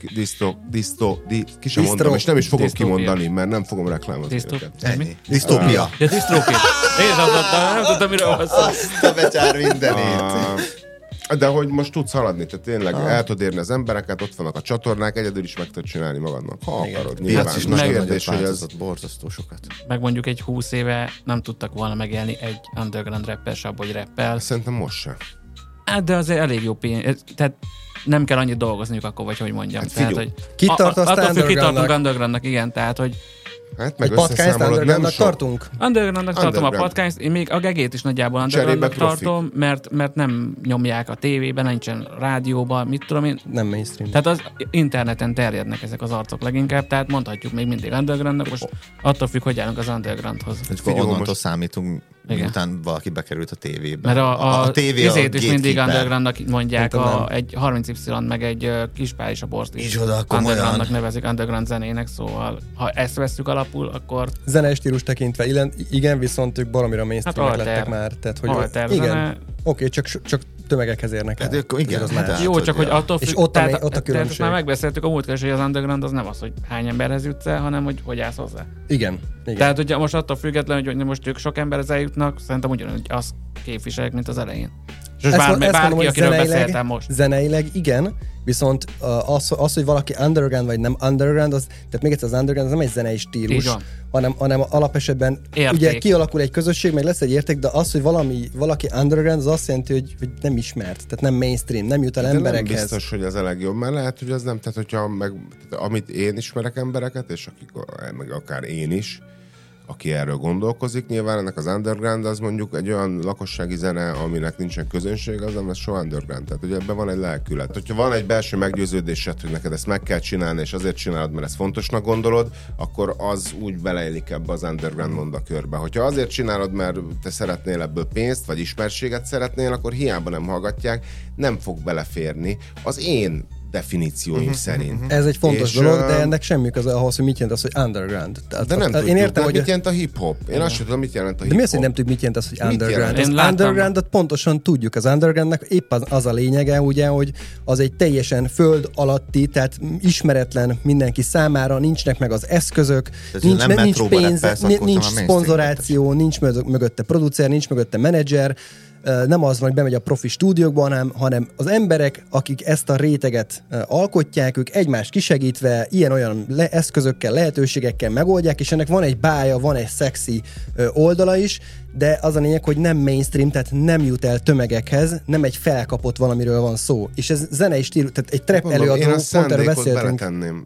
ki sem mondom, és nem is fogom kimondani, mert nem fogom reklámozni őket. Disztópia. Ja, disztrópia. Én nem tudtam, miről van szó. Azt a becsár mindenét. De hogy most tudsz haladni, tehát tényleg el tudod érni az embereket, ott vannak a csatornák, egyedül is meg tudod csinálni magadnak, ha akarod. Nyilván is nagy kérdés, hogy ez borzasztó sokat. Meg mondjuk egy 20 éve nem tudtak volna megélni egy underground rapper se, vagy rappel. Szerintem most sem. Hát de azért elég jó pénz, tehát nem kell annyit dolgozniuk akkor, vagy hogy mondjam. Hát tehát, hogy kitartunk undergroundnak, igen, tehát hogy hát meg összeszámolod, nem sok. Tartunk? Undergroundnak tartom a podcast, én még a gegét is nagyjából undergroundnak tartom, mert nem nyomják a tévében, nincsen rádióban, mit tudom én. Nem mainstream. Tehát az interneten terjednek ezek az arcok leginkább, tehát mondhatjuk még mindig undergroundnak, most attól függ, hogy állunk az undergroundhoz. Onnantól számítunk, miután valaki bekerült a tévébe. Mert a tévét is mindig undergroundnak mondják, egy 30Y meg egy Kispál és a Borzt is undergroundnak nevezik, underground zenének, szóval ha ezt vesszük alapul, akkor... Zenei stílus tekintve, igen, viszont ők baromira mainstreamek lettek már. Tehát, hogy igen, oké, csak tömegekhez érnek el. Igen, az már. Jó, csak hogy attól függ, és ott a különbség. Már megbeszéltük a múltkor, hogy az underground az nem az, hogy hány emberhez jutsz el, hanem hogy állsz hozzá. Igen. Tehát ugye most attól függetlenül, hogy most ők sok emberhez eljutnak, szerintem ugyanúgy azt képviselik, mint az elején. És bárki, akiről beszéltem most. Zeneileg igen, viszont az, hogy valaki underground vagy nem underground, tehát még egyszer az underground az nem egy zenei stílus, hanem alapesetben ugye kialakul egy közösség, meg lesz egy érték, de az, hogy valaki underground, az azt jelenti, hogy nem ismert, tehát nem mainstream, nem jut el de emberekhez. Nem biztos, hogy az a legjobb, mert lehet, hogy az nem, tehát hogyha amit én ismerek embereket, és akik meg akár én is, aki erről gondolkozik, nyilván ennek az underground az mondjuk egy olyan lakossági zene, aminek nincsen közönség, az nem lesz soha underground. Tehát ugye ebben van egy lelkület. Hogyha van egy belső meggyőződésed, hogy neked ezt meg kell csinálni, és azért csinálod, mert ezt fontosnak gondolod, akkor az úgy beleillik ebbe az underground mondakörbe. Hogyha azért csinálod, mert te szeretnél ebből pénzt, vagy ismertséget szeretnél, akkor hiába nem hallgatják, nem fog beleférni az én definícióim szerint. Ez egy fontos dolog, de ennek semmi köze ahhoz, hogy mit jelent az, hogy underground. De nem tudjuk, én értem, hogy mit jelent a hip-hop. Én azt sem tudom, mit jelent a hip-hop. De mi az, hogy nem tudjuk, mit jelent az, hogy underground? Az undergroundot pontosan tudjuk. Az undergroundnak épp az a lényege, ugye, hogy az egy teljesen föld alatti, tehát ismeretlen mindenki számára, nincsnek meg az eszközök, nincs pénz, nincs szponzoráció, nincs mögötte producer, nincs mögötte menedzser, nem az van, hogy bemegy a profi stúdiókban, hanem az emberek, akik ezt a réteget alkotják, ők egymást kisegítve, ilyen-olyan eszközökkel, lehetőségekkel megoldják, és ennek van egy bája, van egy szexi oldala is, de az a lényeg, hogy nem mainstream, tehát nem jut el tömegekhez, nem egy felkapott valamiről van szó. És ez zenei stílus, tehát egy trap előadó, pont erről beszéltünk.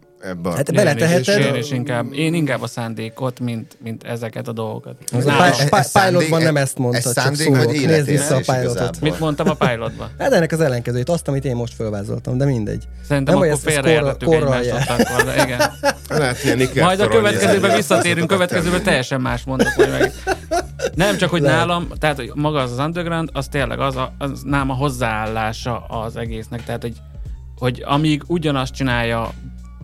Hát beleteheted. Én inkább a szándékot, mint ezeket a dolgokat. A pilotban nem ezt mondta, csak szólok. Nézd vissza a pilotot. Mit mondtam a pilotban? Hát ennek az ellenkezőjét, azt, amit én most felvázoltam, de mindegy. Szerintem nem akkor félreértettük egymást akkor, de igen. Majd a következőben visszatérünk, következőben teljesen más mondok majd meg. Nem csak, hogy nálam, tehát hogy maga az underground, az tényleg az nálam a hozzáállása az egésznek. Tehát, hogy amíg ugyanazt csinálja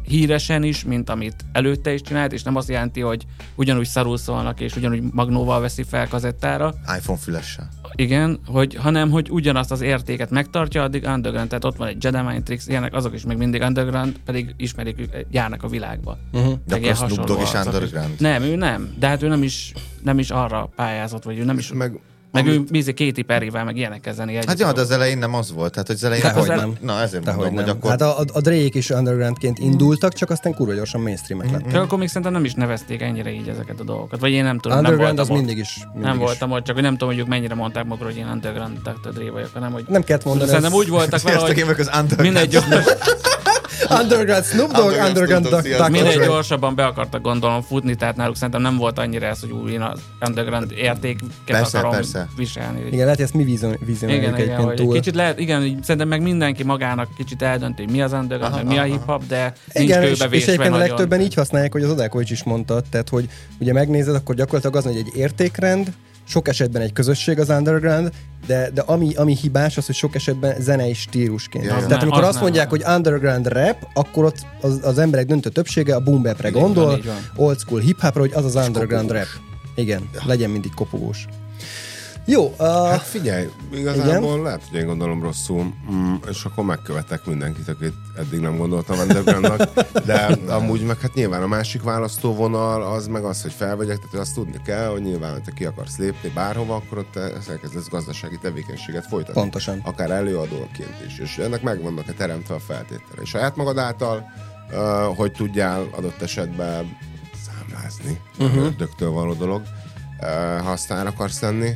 híresen is, mint amit előtte is csinált, és nem azt jelenti, hogy ugyanúgy szarul szólnak, és ugyanúgy magnóval veszi fel kazettára. iPhone fülessel. Igen, hanem hogy ugyanazt az értéket megtartja, addig underground, tehát ott van egy Jedi Mind Tricks, ilyenek, azok is még mindig underground, pedig ismerik, járnak a világba. De akkor Snoop Dogg is underground? Nem, ő nem, de hát ő nem is arra pályázott, vagy ő nem is... Meg ő Katy Perryvel, meg ilyenekkel zenél. Hát ja, de az elején nem az volt. Tehát, hogy az elején nem. Na, ezért mondom, hogy akkor... Hát a Drake is undergroundként indultak, csak aztán kurva gyorsan mainstreamek lettek. Csak akkor még szerintem nem is nevezték ennyire így ezeket a dolgokat. Vagy én nem tudom, underground az mindig is. Nem voltam ott, csak hogy nem tudom, hogy ők mennyire mondták magukról, hogy én underground Dre vagyok, hanem hogy... Nem kellett mondani. Szerintem úgy voltak vele, hogy mindegy underground Snoop Dogg, underground Dr. Minél gyorsabban be akartak gondolom futni, tehát náluk szerintem nem volt annyira ez, hogy úgy én az underground értéket akarom viselni. Igen, lehet, hogy ezt mi vizionáljuk egyébként túl. Kicsit lehet, igen, szerintem meg mindenki magának kicsit eldönti, hogy mi az underground, meg mi a hip-hop, de nincs kőbevésve és egyébként nagyon. A legtöbben így használják, hogy az Odákovics is mondta, tehát hogy ugye megnézed, akkor gyakorlatilag az, hogy egy értékrend, sok esetben egy közösség az underground, de ami hibás az, hogy sok esetben zenei stílusként. Tehát amikor azt mondják, hogy underground rap, akkor ott az emberek döntő többsége a boom bapre gondol, old school hip-hopra, hogy az underground rap. Igen, legyen mindig kopogós. Jó. Hát figyelj, igazából lehet, hogy én gondolom rosszul, és akkor megkövetek mindenkit, akit eddig nem gondoltam undergroundnak, de amúgy meg hát nyilván a másik választóvonal az meg az, hogy felvegyek, tehát azt tudni kell, hogy nyilván, hogy te ki akarsz lépni bárhova, akkor ott elkezdesz gazdasági tevékenységet folytatni. Pontosan. Akár előadóként is, és ennek megvannak teremtve a feltétele. És saját magad által, hogy tudjál adott esetben számlázni, ördögtől való dolog, ha aztán akarsz lenni.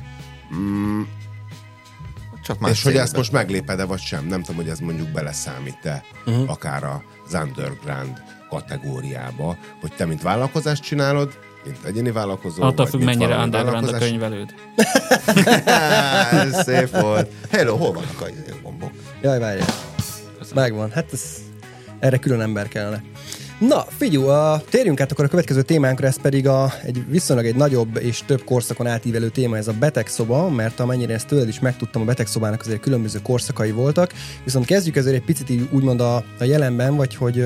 És hogy ezt most megléped-e vagy sem. Nem tudom, hogy ez mondjuk beleszámít-e akár az underground kategóriába, hogy te mint vállalkozást csinálod, mint egyéni vállalkozó. Attól függ, mennyire underground a könyvelőd. Ez szép volt. Hello, hol vannak a gombok? Jaj, várjál. Megvan. Hát erre külön ember kellene. Na, figyelj, térjünk át akkor a következő témánkra, ez pedig viszonylag egy nagyobb és több korszakon átívelő téma, ez a betegszoba, mert amennyire ezt tőled is megtudtam, a betegszobának azért különböző korszakai voltak, viszont kezdjük ezért egy picit így úgymond a jelenben, vagy hogy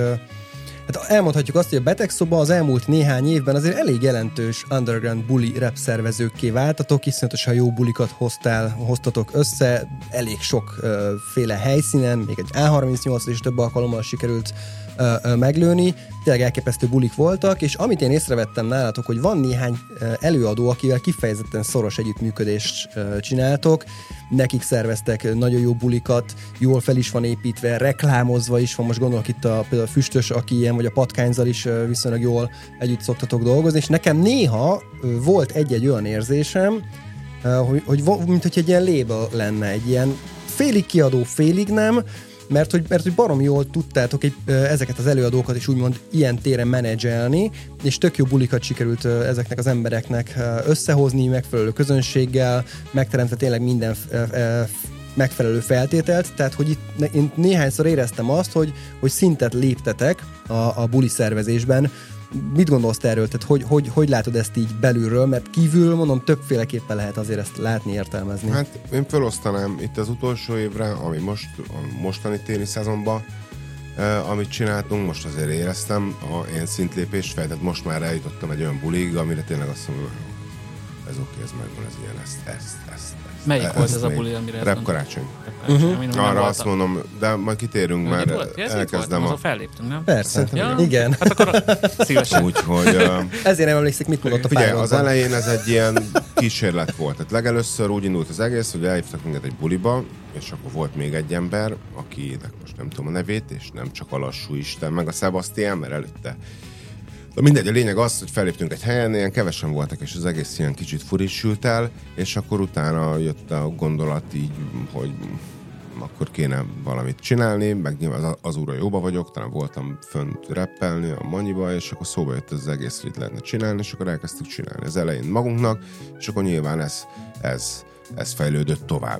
hát elmondhatjuk azt, hogy a betegszoba az elmúlt néhány évben azért elég jelentős underground buli rap szervezőkké váltatok, iszonyatosan jó bulikat hoztatok össze, elég sokféle helyszínen, még egy A38 és több alkalommal sikerült meglőni, tényleg elképesztő bulik voltak, és amit én észrevettem nálatok, hogy van néhány előadó, akivel kifejezetten szoros együttműködést csináltok, nekik szerveztek nagyon jó bulikat, jól fel is van építve, reklámozva is van, most gondolok itt például a Füstös, aki ilyen, vagy a Patkányzal is viszonylag jól együtt szoktatok dolgozni, és nekem néha volt egy-egy olyan érzésem, hogy mint hogy egy ilyen label lenne, egy ilyen félig kiadó, félig nem, mert hogy barom jól tudtátok ezeket az előadókat is úgymond ilyen téren menedzselni, és tök jó bulikat sikerült ezeknek az embereknek összehozni, megfelelő közönséggel, megteremtve tényleg minden megfelelő feltételt, tehát hogy itt én néhányszor éreztem azt, hogy szintet léptetek a buli szervezésben. Mit gondolsz erről? Tehát hogy látod ezt így belülről? Mert kívül, mondom, többféleképpen lehet azért ezt látni, értelmezni. Hát én felosztanám itt az utolsó évre, ami a mostani téli szezonban, amit csináltunk, most azért éreztem én szintlépést fel, tehát most már eljutottam egy olyan bulig, amire tényleg azt mondom, ez oké, ez megvan, ez ilyen, ezt. Melyik volt ez a buli, amire Rap Karácsony. Arra azt mondom, de majd kitérünk, mert elkezdem a... felléptünk, nem? Persze, igen. Hát akkor szívesen. Úgyhogy... Ezért nem emlékszik, mit mondott a pályáról. Az elején ez egy ilyen kísérlet volt. Tehát legelőször úgy indult az egész, hogy elhívtak minket egy buliba, és akkor volt még egy ember, akinek most nem tudom a nevét, és nem csak a Lassú Isten, meg a Sebastian, mert előtte. De mindegy, a lényeg az, hogy felléptünk egy helyen, ilyen kevesen voltak, és az egész ilyen kicsit furisült el, és akkor utána jött a gondolat így, hogy akkor kéne valamit csinálni, meg nyilván az úrra jóba vagyok, talán voltam fönt rappelni a Manyiba, és akkor szóba jött az egész, hogy lehetne csinálni, és akkor elkezdtük csinálni az elején magunknak, és akkor nyilván ez fejlődött tovább.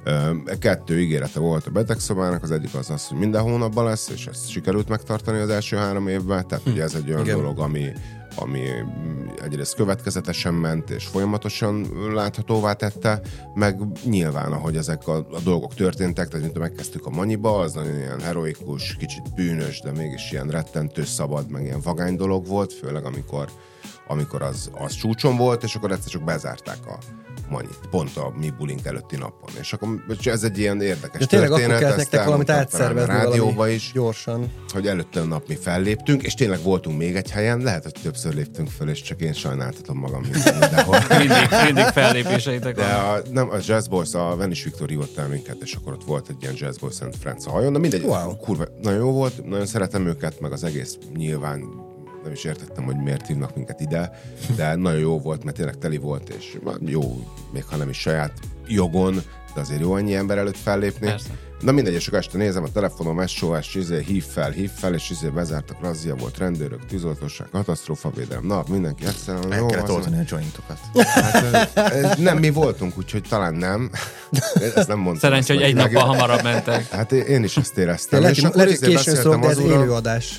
2 ígérete volt a betegszobának, az egyik az, hogy minden hónapban lesz, és ezt sikerült megtartani az első 3 évben, tehát ugye ez egy olyan dolog, ami egyrészt következetesen ment, és folyamatosan láthatóvá tette, meg nyilván, ahogy ezek a dolgok történtek, tehát mint megkezdtük a Manyiba, az nagyon ilyen heroikus, kicsit bűnös, de mégis ilyen rettentő, szabad, meg ilyen vagány dolog volt, főleg amikor az csúcson volt, és akkor egyszer csak bezárták a Manyit, pont a mi bulink előtti napon. És akkor ez egy ilyen érdekes történet. Tényleg akkor kellett nektek valamit átszervezni rádióba is, gyorsan. Hogy előtte a nap mi felléptünk, és tényleg voltunk még egy helyen, lehet, hogy többször léptünk föl, és csak én sajnáltatom magam mindenhol. mindig fellépéseitek van. A Jazz Boys, a Venice Victor hívott el minket, és akkor ott volt egy ilyen Jazz Boys and Friends a hajón. Na mindegy, kurva, nagyon jó volt, nagyon szeretem őket, meg az egész nyilván nem is értettem, hogy miért hívnak minket ide, de nagyon jó volt, mert tényleg teli volt, és jó, még ha nem is saját jogon, de azért jó annyi ember előtt fellépni. Persze. Na mindegy, és akkor este nézem a telefonom, SOS, hív fel, és bezártak, razzia volt, rendőrök, tűzoltóság, katasztrófavédelem, na, mindenki egyszerűen. Meg kellett oltani a jointokat. Hát, nem, mi voltunk, úgyhogy talán nem. Ezt nem mondtam. Szerencsé, hogy egy nappal hamarabb mentek. Hát én is ezt éreztem. Lehet, hogy későn szólok, de ez élőadás.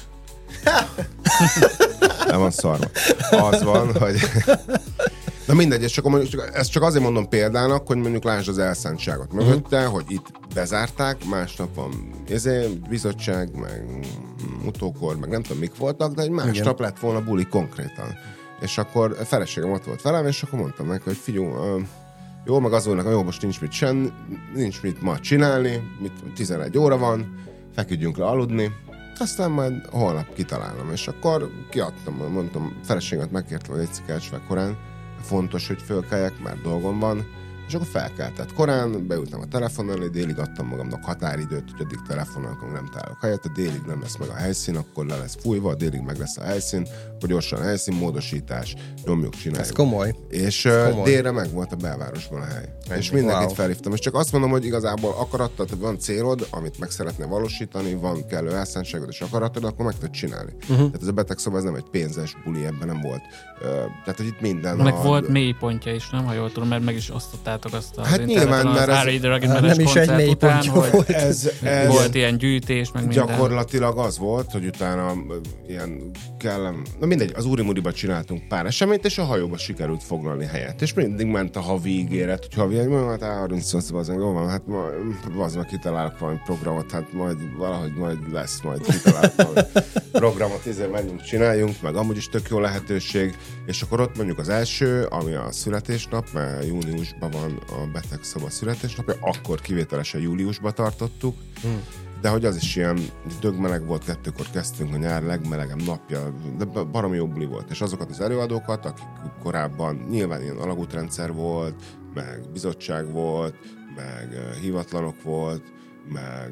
Nem van szarva. Az van, hogy... Na mindegy, ezt csak azért mondom példának, hogy mondjuk lásd az elszántságot mögötte, hogy itt bezárták, másnap van bizottság, meg utókor, meg nem tudom mik voltak, de egy másnap lett volna buli konkrétan. És akkor a feleségem ott volt velem, és akkor mondtam neki, hogy figyelj, jó, meg az volna, jó, most nincs mit ma csinálni, 11 óra van, feküdjünk le aludni, aztán majd holnap kitalálom, és akkor kiadtam, mondtam, feleségemet megkértem, hogy egy kelts fel korán, fontos, hogy fölkeljek, mert dolgom van, és akkor felkeltett korán, beültem a telefon elé, délig adtam magamnak határidőt, hogy addig telefonálok, akkor nem találok helyet, délig nem lesz meg a helyszín, akkor le lesz fújva, délig meg lesz a helyszín, akkor gyorsan a helyszínmódosítás, nyomjuk, csináljuk. Ez komoly. És délre meg volt a belvárosban a hely. És mindenkit felhívtam, és csak azt mondom, hogy igazából akarattal, tehát van célod, amit meg szeretnél valósítani, van kellő elszántságod és akaratod, akkor meg tudod csinálni. Tehát ez a betegszoba, ez nem egy pénzes buli, ebben nem volt. Tehát, hogy itt minden... Meg volt mélypontja is, nem? Ha jól tudom, mert meg is osztottátok azt az hát nyilván, mert nem is egy mélypontja volt. Volt ilyen gyűjtés, meg minden. Gyakorlatilag az volt, hogy utána ilyen na mindegy, az Úrimuriba csináltunk pár eseményt, és a hajóba sikerült foglalni helyet. És mindig ment a havi ígéret, hogy havi, hát 38 bazen, jó van, hát az meg kitalálok valami programot, hát majd valahogy majd lesz, majd kitalálok valami programot, ezért menjünk, csináljunk, meg amúgy is tök jó lehetőség, és akkor ott mondjuk az első, ami a születésnap, mert júniusban van a betegszoba születésnapja, akkor kivételesen júliusba tartottuk, de hogy az is ilyen dögmeleg volt, 2-kor kezdtünk a nyár legmelegebb napja, de baromi jó buli volt. És azokat az előadókat, akik korábban nyilván ilyen alagútrendszer volt, meg bizottság volt, meg hivatlanok volt, meg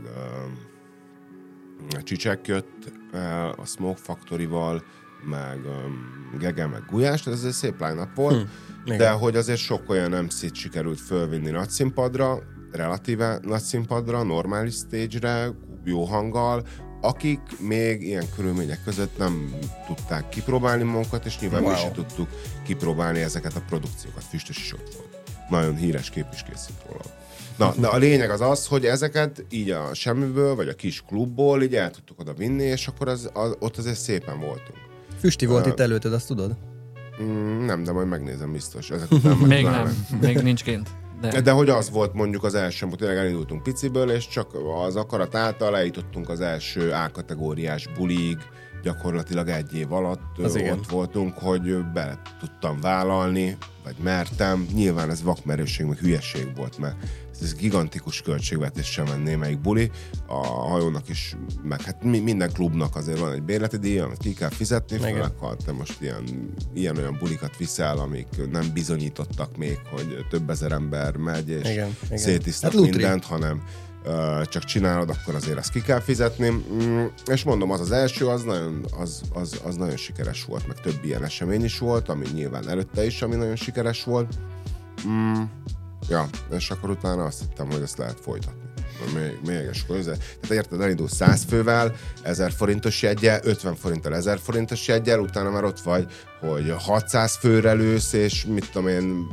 Csicsek jött a Smoke Factory-val, meg Gege, meg Gulyás, tehát ez egy szép line-up volt, de hogy azért sok olyan MC-t sikerült fölvinni nagyszínpadra, relatíve nagyszínpadra, normális stage-re, jó hanggal, akik még ilyen körülmények között nem tudták kipróbálni magukat, és nyilván mi sem tudtuk kipróbálni ezeket a produkciókat. Füstös is ott volt. Nagyon híres kép is készült róla. Na, de a lényeg az, hogy ezeket így a semmiből, vagy a kis klubból így el tudtuk oda vinni, és akkor ott azért szépen voltunk. Füsti volt itt előtted, azt tudod? Nem, de majd megnézem biztos. Ezek még nem, még nincs kint. De hogy az volt mondjuk az első, hogy tényleg elindultunk piciből, és csak az akarat által eljutottunk az első A-kategóriás bulig, gyakorlatilag egy év alatt ott voltunk, hogy bele tudtam vállalni, vagy mertem. Nyilván ez vakmerőség, meg hülyeség volt, mert ez gigantikus költségvetéssel ment némelyik buli. A hajónak is, meg hát minden klubnak azért van egy bérleti díj, amit ki kell fizetni, főleg ha te most ilyen-olyan bulikat viszel, amik nem bizonyítottak még, hogy több ezer ember megy, és szétisztak mindent, hanem csak csinálod, akkor azért ezt ki kell fizetni. És mondom, az első, az nagyon sikeres volt, meg több ilyen esemény is volt, ami nyilván előtte is, ami nagyon sikeres volt. Ja, és akkor utána azt hittem, hogy ezt lehet folytatni. Még és akkor tehát érted, elindul 100 fővel, 1000 forintos jeggyel, 50 forinttal 1000 forintos jeggyel, utána már ott vagy, hogy 600 főre lősz, és mit tudom én,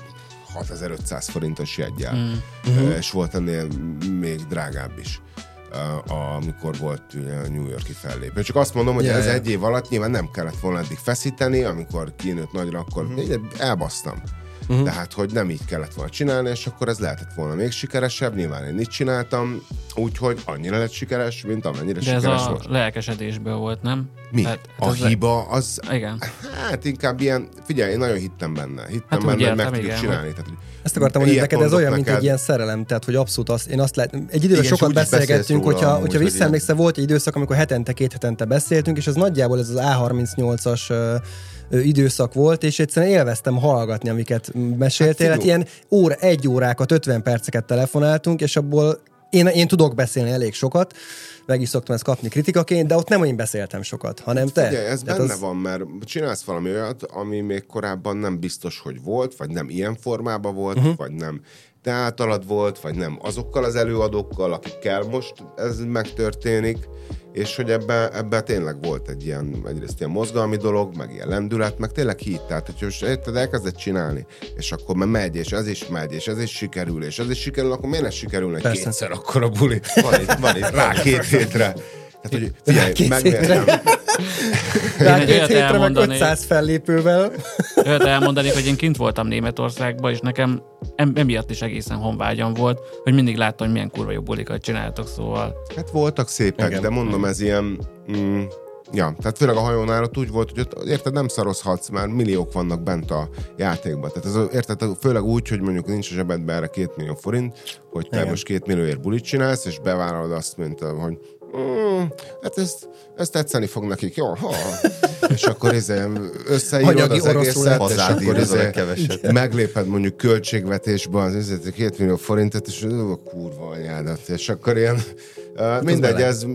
6500 forintos jeggyel. És volt ennél még drágább is. amikor volt New York-i fellépő. Csak azt mondom, hogy ez egy év alatt nyilván nem kellett volna eddig feszíteni, amikor kinőtt nagyra, akkor elbasztam. Tehát, hogy nem így kellett volna csinálni, és akkor ez lehetett volna még sikeresebb. Nyilván én így csináltam, úgyhogy annyira lett sikeres, mint amennyire de sikeres ez volt. a lelkesedésből volt, nem? Mi? Hát a hiba az... Igen. Hát inkább ilyen... Figyelj, én nagyon hittem benne, hogy meg tudjuk csinálni. Tehát, ezt akartam mondani, neked ez olyan, mint egy ilyen szerelem, tehát, hogy abszolút én azt látom, egy időben sokat beszélgettünk, hogyha visszaemlékszel, volt egy időszak, amikor két hetente beszéltünk, és ez nagyjából ez az A38-as időszak volt, és egyszerűen élveztem hallgatni, amiket meséltél. Hát ilyen egy órákat, 50 perceket telefonáltunk, és abból én tudok beszélni elég sokat, meg is szoktam ezt kapni kritikaként, de ott nem én beszéltem sokat, hanem te. Figyelj, ez benne van, mert csinálsz valami olyat, ami még korábban nem biztos, hogy volt, vagy nem ilyen formában volt, vagy nem te általad volt, vagy nem azokkal az előadókkal, akikkel most ez megtörténik, és hogy ebben tényleg volt egy ilyen, egyrészt ilyen mozgalmi dolog, meg ilyen lendület, meg tényleg hit. Tehát, hogy most elkezdett csinálni, és akkor megy, és ez is megy, és ez is sikerül, és ez is sikerül, akkor miért ne sikerülne kétszer akkor a buli? Van itt rá 2 hétre. Tehát, hogy figyelj, megmértem. Rá 2 hétre meg 500 fellépővel. Olyat elmondanék, hogy én kint voltam Németországban, és nekem emiatt is egészen honvágyam volt, hogy mindig láttam, hogy milyen kurva jó bulikat csináltok, szóval. Hát voltak szépek, igen. De mondom, ez ilyen... tehát főleg a hajónál ott úgy volt, hogy ott, érted, nem szarozhatsz, már milliók vannak bent a játékban. Tehát érted, főleg úgy, hogy mondjuk nincs a zsebedben erre 2 millió forint, hogy te most 2 millióért bulit csinálsz, és bevállalod azt, mint hogy hát ezt tetszeni fog nekik, jó? És akkor összeírod az egészet, és akkor megléped mondjuk költségvetésben az 2 millió forintot, és a kurva anyádat, és akkor ilyen mindegy, ez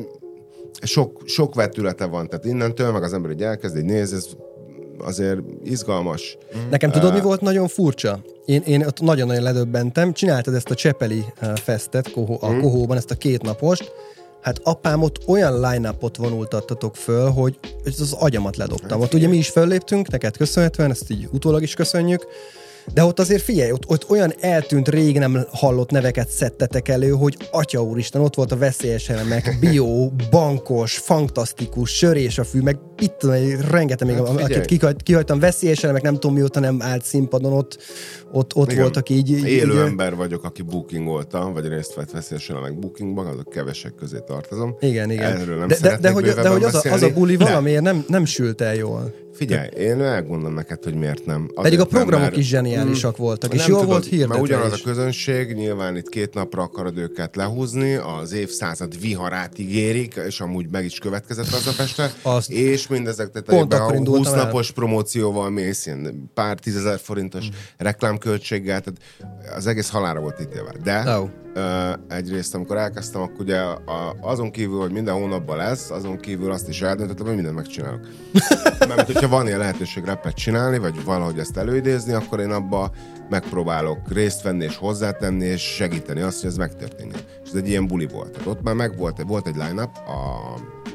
sok vetülete van, tehát innentől meg az ember így elkezd, így néz, ez azért izgalmas. Nekem tudod, mi volt nagyon furcsa? Én ott nagyon-nagyon ledöbbentem. Csináltad ezt a Csepeli festet a Kohóban, ezt a 2 napost. Hát apám, ott olyan line-upot vonultattatok föl, hogy az agyamat ledobtam. Ott ugye mi is fölléptünk, neked köszönhetően, ezt így utólag is köszönjük. De ott azért figyelj, ott olyan eltűnt, rég nem hallott neveket szedtetek elő, hogy atya úristen, ott volt a veszélyes elemek, bio, bankos, fantasztikus, sörés a fű, meg itt tudom, rengeteg még, akit kihagytam, veszélyes elemek, nem tudom mióta nem állt színpadon, ott voltak így. Élő ember vagyok, aki bookingoltam, vagy részt vett veszélyes elemek bookingban, azok kevesek közé tartozom. Igen. Erről nem de hogy az a buli valamiért nem sült el jól. Figyelj, én elgondolom neked, hogy miért nem. Azért pedig a programok is zseniálisak voltak, és jól volt hirdetve. Mert ugyanaz a közönség, nyilván itt 2 napra akarod őket lehúzni, az évszázad viharát ígérik, és amúgy meg is következett az a feste, és mindezek tetejében a 20 napos promócióval mész, ilyen pár 10 000 forintos reklámköltséggel, tehát az egész halálra volt ítélve. De egyrészt, amikor elkezdtem, akkor ugye azon kívül, hogy minden hónapban lesz, azon kívül azt is eldöntöttem, hogy mindent megcsinálok. Mert hogyha van ilyen lehetőség rappet csinálni, vagy valahogy ezt előidézni, akkor én abba megpróbálok részt venni és hozzátenni, és segíteni azt, hogy ez megtörténjen. És ez egy ilyen buli volt. Tehát ott már volt egy line-up, a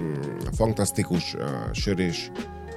fantasztikus sörés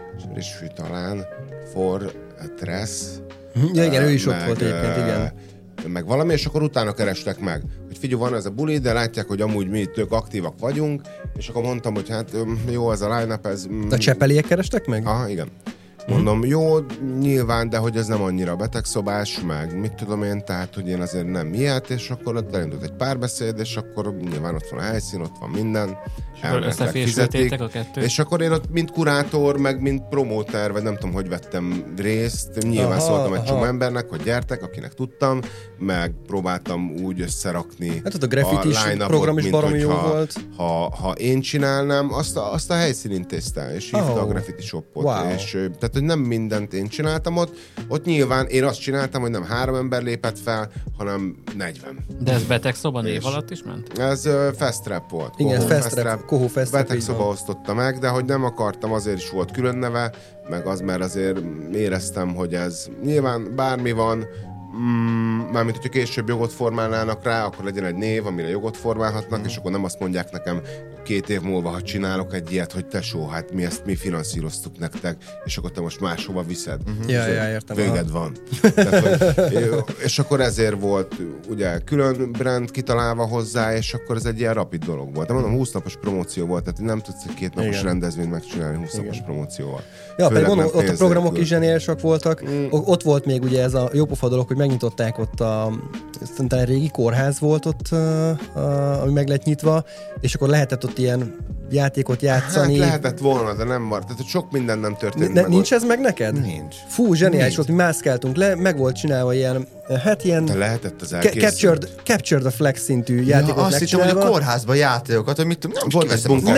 fű talán, For Tress. Ja, igen, ő is ott volt egyébként, igen. Meg valami, és akkor utána kerestek meg, hogy figyelj, van ez a buli, de látják, hogy amúgy mi tök aktívak vagyunk, és akkor mondtam, hogy hát jó, ez a line-up, ez... A csepeliek kerestek meg? Aha, igen. Mondom, jó, nyilván, de hogy ez nem annyira betegszobás, meg mit tudom én, tehát, hogy én azért nem ilyet, és akkor ott elindult egy párbeszéd, és akkor nyilván ott van a helyszín, ott van minden, elmentek, fizetik, a kettőt. És akkor én ott mint kurátor, meg mint promóter, vagy nem tudom, hogy vettem részt, nyilván szóltam egy csomó embernek, hogy gyertek, akinek tudtam, meg próbáltam úgy összerakni hát a graffiti program is baromi jó volt. Ha én csinálnám, azt a helyszín intézte, és hívta a graffiti shopot, wow. És tehát, hogy nem mindent én csináltam ott nyilván én azt csináltam, hogy nem 3 ember lépett fel, hanem 40. De ez betegszoba név alatt is ment? Ez Fast Rap volt. Igen, Fast Rap. Betegszoba osztotta meg, de hogy nem akartam, azért is volt külön neve, meg az, mert azért éreztem, hogy ez nyilván bármi van, mármint, hogyha később jogot formálnának rá, akkor legyen egy név, amire jogot formálhatnak, és akkor nem azt mondják nekem 2 év múlva, ha csinálok egy ilyet, hogy tesó, hát mi ezt mi finanszíroztuk nektek, és akkor te most máshova viszed. Értem. Véged van. Tehát, és akkor ezért volt ugye külön brand kitalálva hozzá, és akkor ez egy ilyen rapid dolog volt. De mondom, 20 napos promóció volt, tehát nem tudsz egy 2 napos rendezvényt megcsinálni 20 napos promócióval. Ja, pedig mondom, ott a programok is zseniálisak voltak. Ott volt még ugye ez a jópofa dolog, hogy megnyitották ott szerintem régi kórház volt ott, ami meg lett nyitva, és akkor lehetett ott ilyen játékot játszani. Hát lehetett volna, de nem maradt. Tehát sok minden nem történt meg. Nincs ez meg neked? Nincs. Fú, zseniális volt, mi mászkáltunk le, meg volt csinálva ilyen, hát ilyen... De lehetett az Capture the Flag szintű játékot azt hittem, hogy a kórházban játékokat, hogy mit nem volt kiveszem a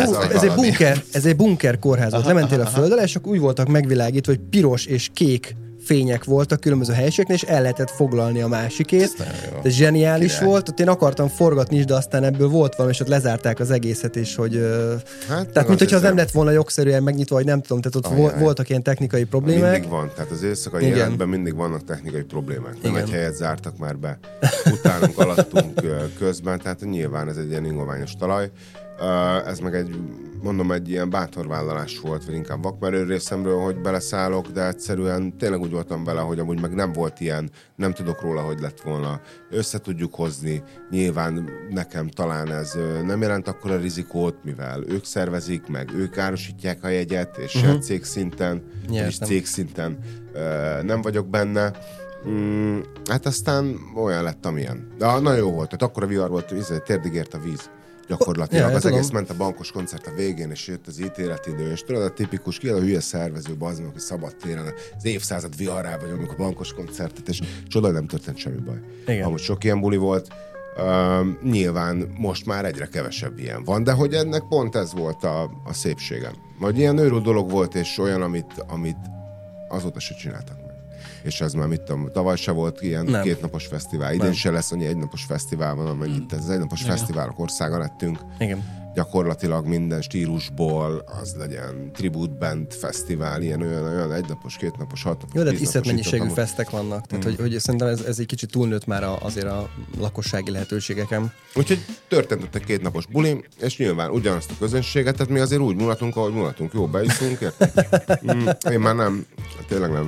ez egy bunker kórház volt. Lementél a földre, és akkor úgy voltak megvilágítva, hogy piros és kék fények voltak különböző helyiségnél, és el lehetett foglalni a másikét. Ez zseniális volt, ott én akartam forgatni is, de aztán ebből volt valami, és ott lezárták az egészet, és hogy... tehát, mint hogyha az nem lett volna jogszerűen megnyitva, vagy nem tudom, tehát ott voltak ilyen technikai problémák. Mindig van, tehát az éjszakai életben mindig vannak technikai problémák. Nem egy helyet zártak már be, utánunk, alattunk, közben, tehát nyilván ez egy ilyen ingoványos talaj. Ez meg egy ilyen bátor vállalás volt, vagy inkább vakmerő részemről, hogy beleszállok, de egyszerűen tényleg úgy voltam vele, hogy amúgy meg nem volt ilyen, nem tudok róla, hogy lett volna. Össze tudjuk hozni, nyilván nekem talán ez nem jelent akkora rizikót, mivel ők szervezik, meg ők árusítják a jegyet, és cég szinten nem vagyok benne. Hát aztán olyan lett, amilyen. De nagyon jó volt, tehát akkora vihar volt, hogy térdig ért a víz. Gyakorlatilag az egész ment a bankos koncert a végén, és jött az ítéletidő, és tudod, a tipikus, ki a hülye szervező, bazd, aki szabad téren az évszázad viharában nyomjuk a bankos koncertet, és csoda, nem történt semmi baj. Igen. Amúgy sok ilyen buli volt, nyilván most már egyre kevesebb ilyen van, de hogy ennek pont ez volt a szépsége. Majd ilyen őrült dolog volt, és olyan, amit azóta se csináltak meg. És ez már, mit tudom, tavaly se volt ilyen 2 napos fesztivál. Idén se lesz annyi 1 napos fesztivál van, amennyit ez az 1 napos fesztiválok országa lettünk. Igen. Gyakorlatilag minden stílusból, az legyen tribute band fesztivál, ilyen olyan 1 napos, 2 napos, 6 napos. Jó, de iszett mennyiségű fesztek vannak. Tehát, hogy szerintem ez egy kicsit túlnőtt már azért a lakossági lehetőségeken. Úgyhogy történt ott egy 2 napos buli, és nyilván ugyanazt a közönséget, tehát mi azért úgy mulatunk, ahogy mulatunk. Jó, beiszunk, én már nem, tényleg nem.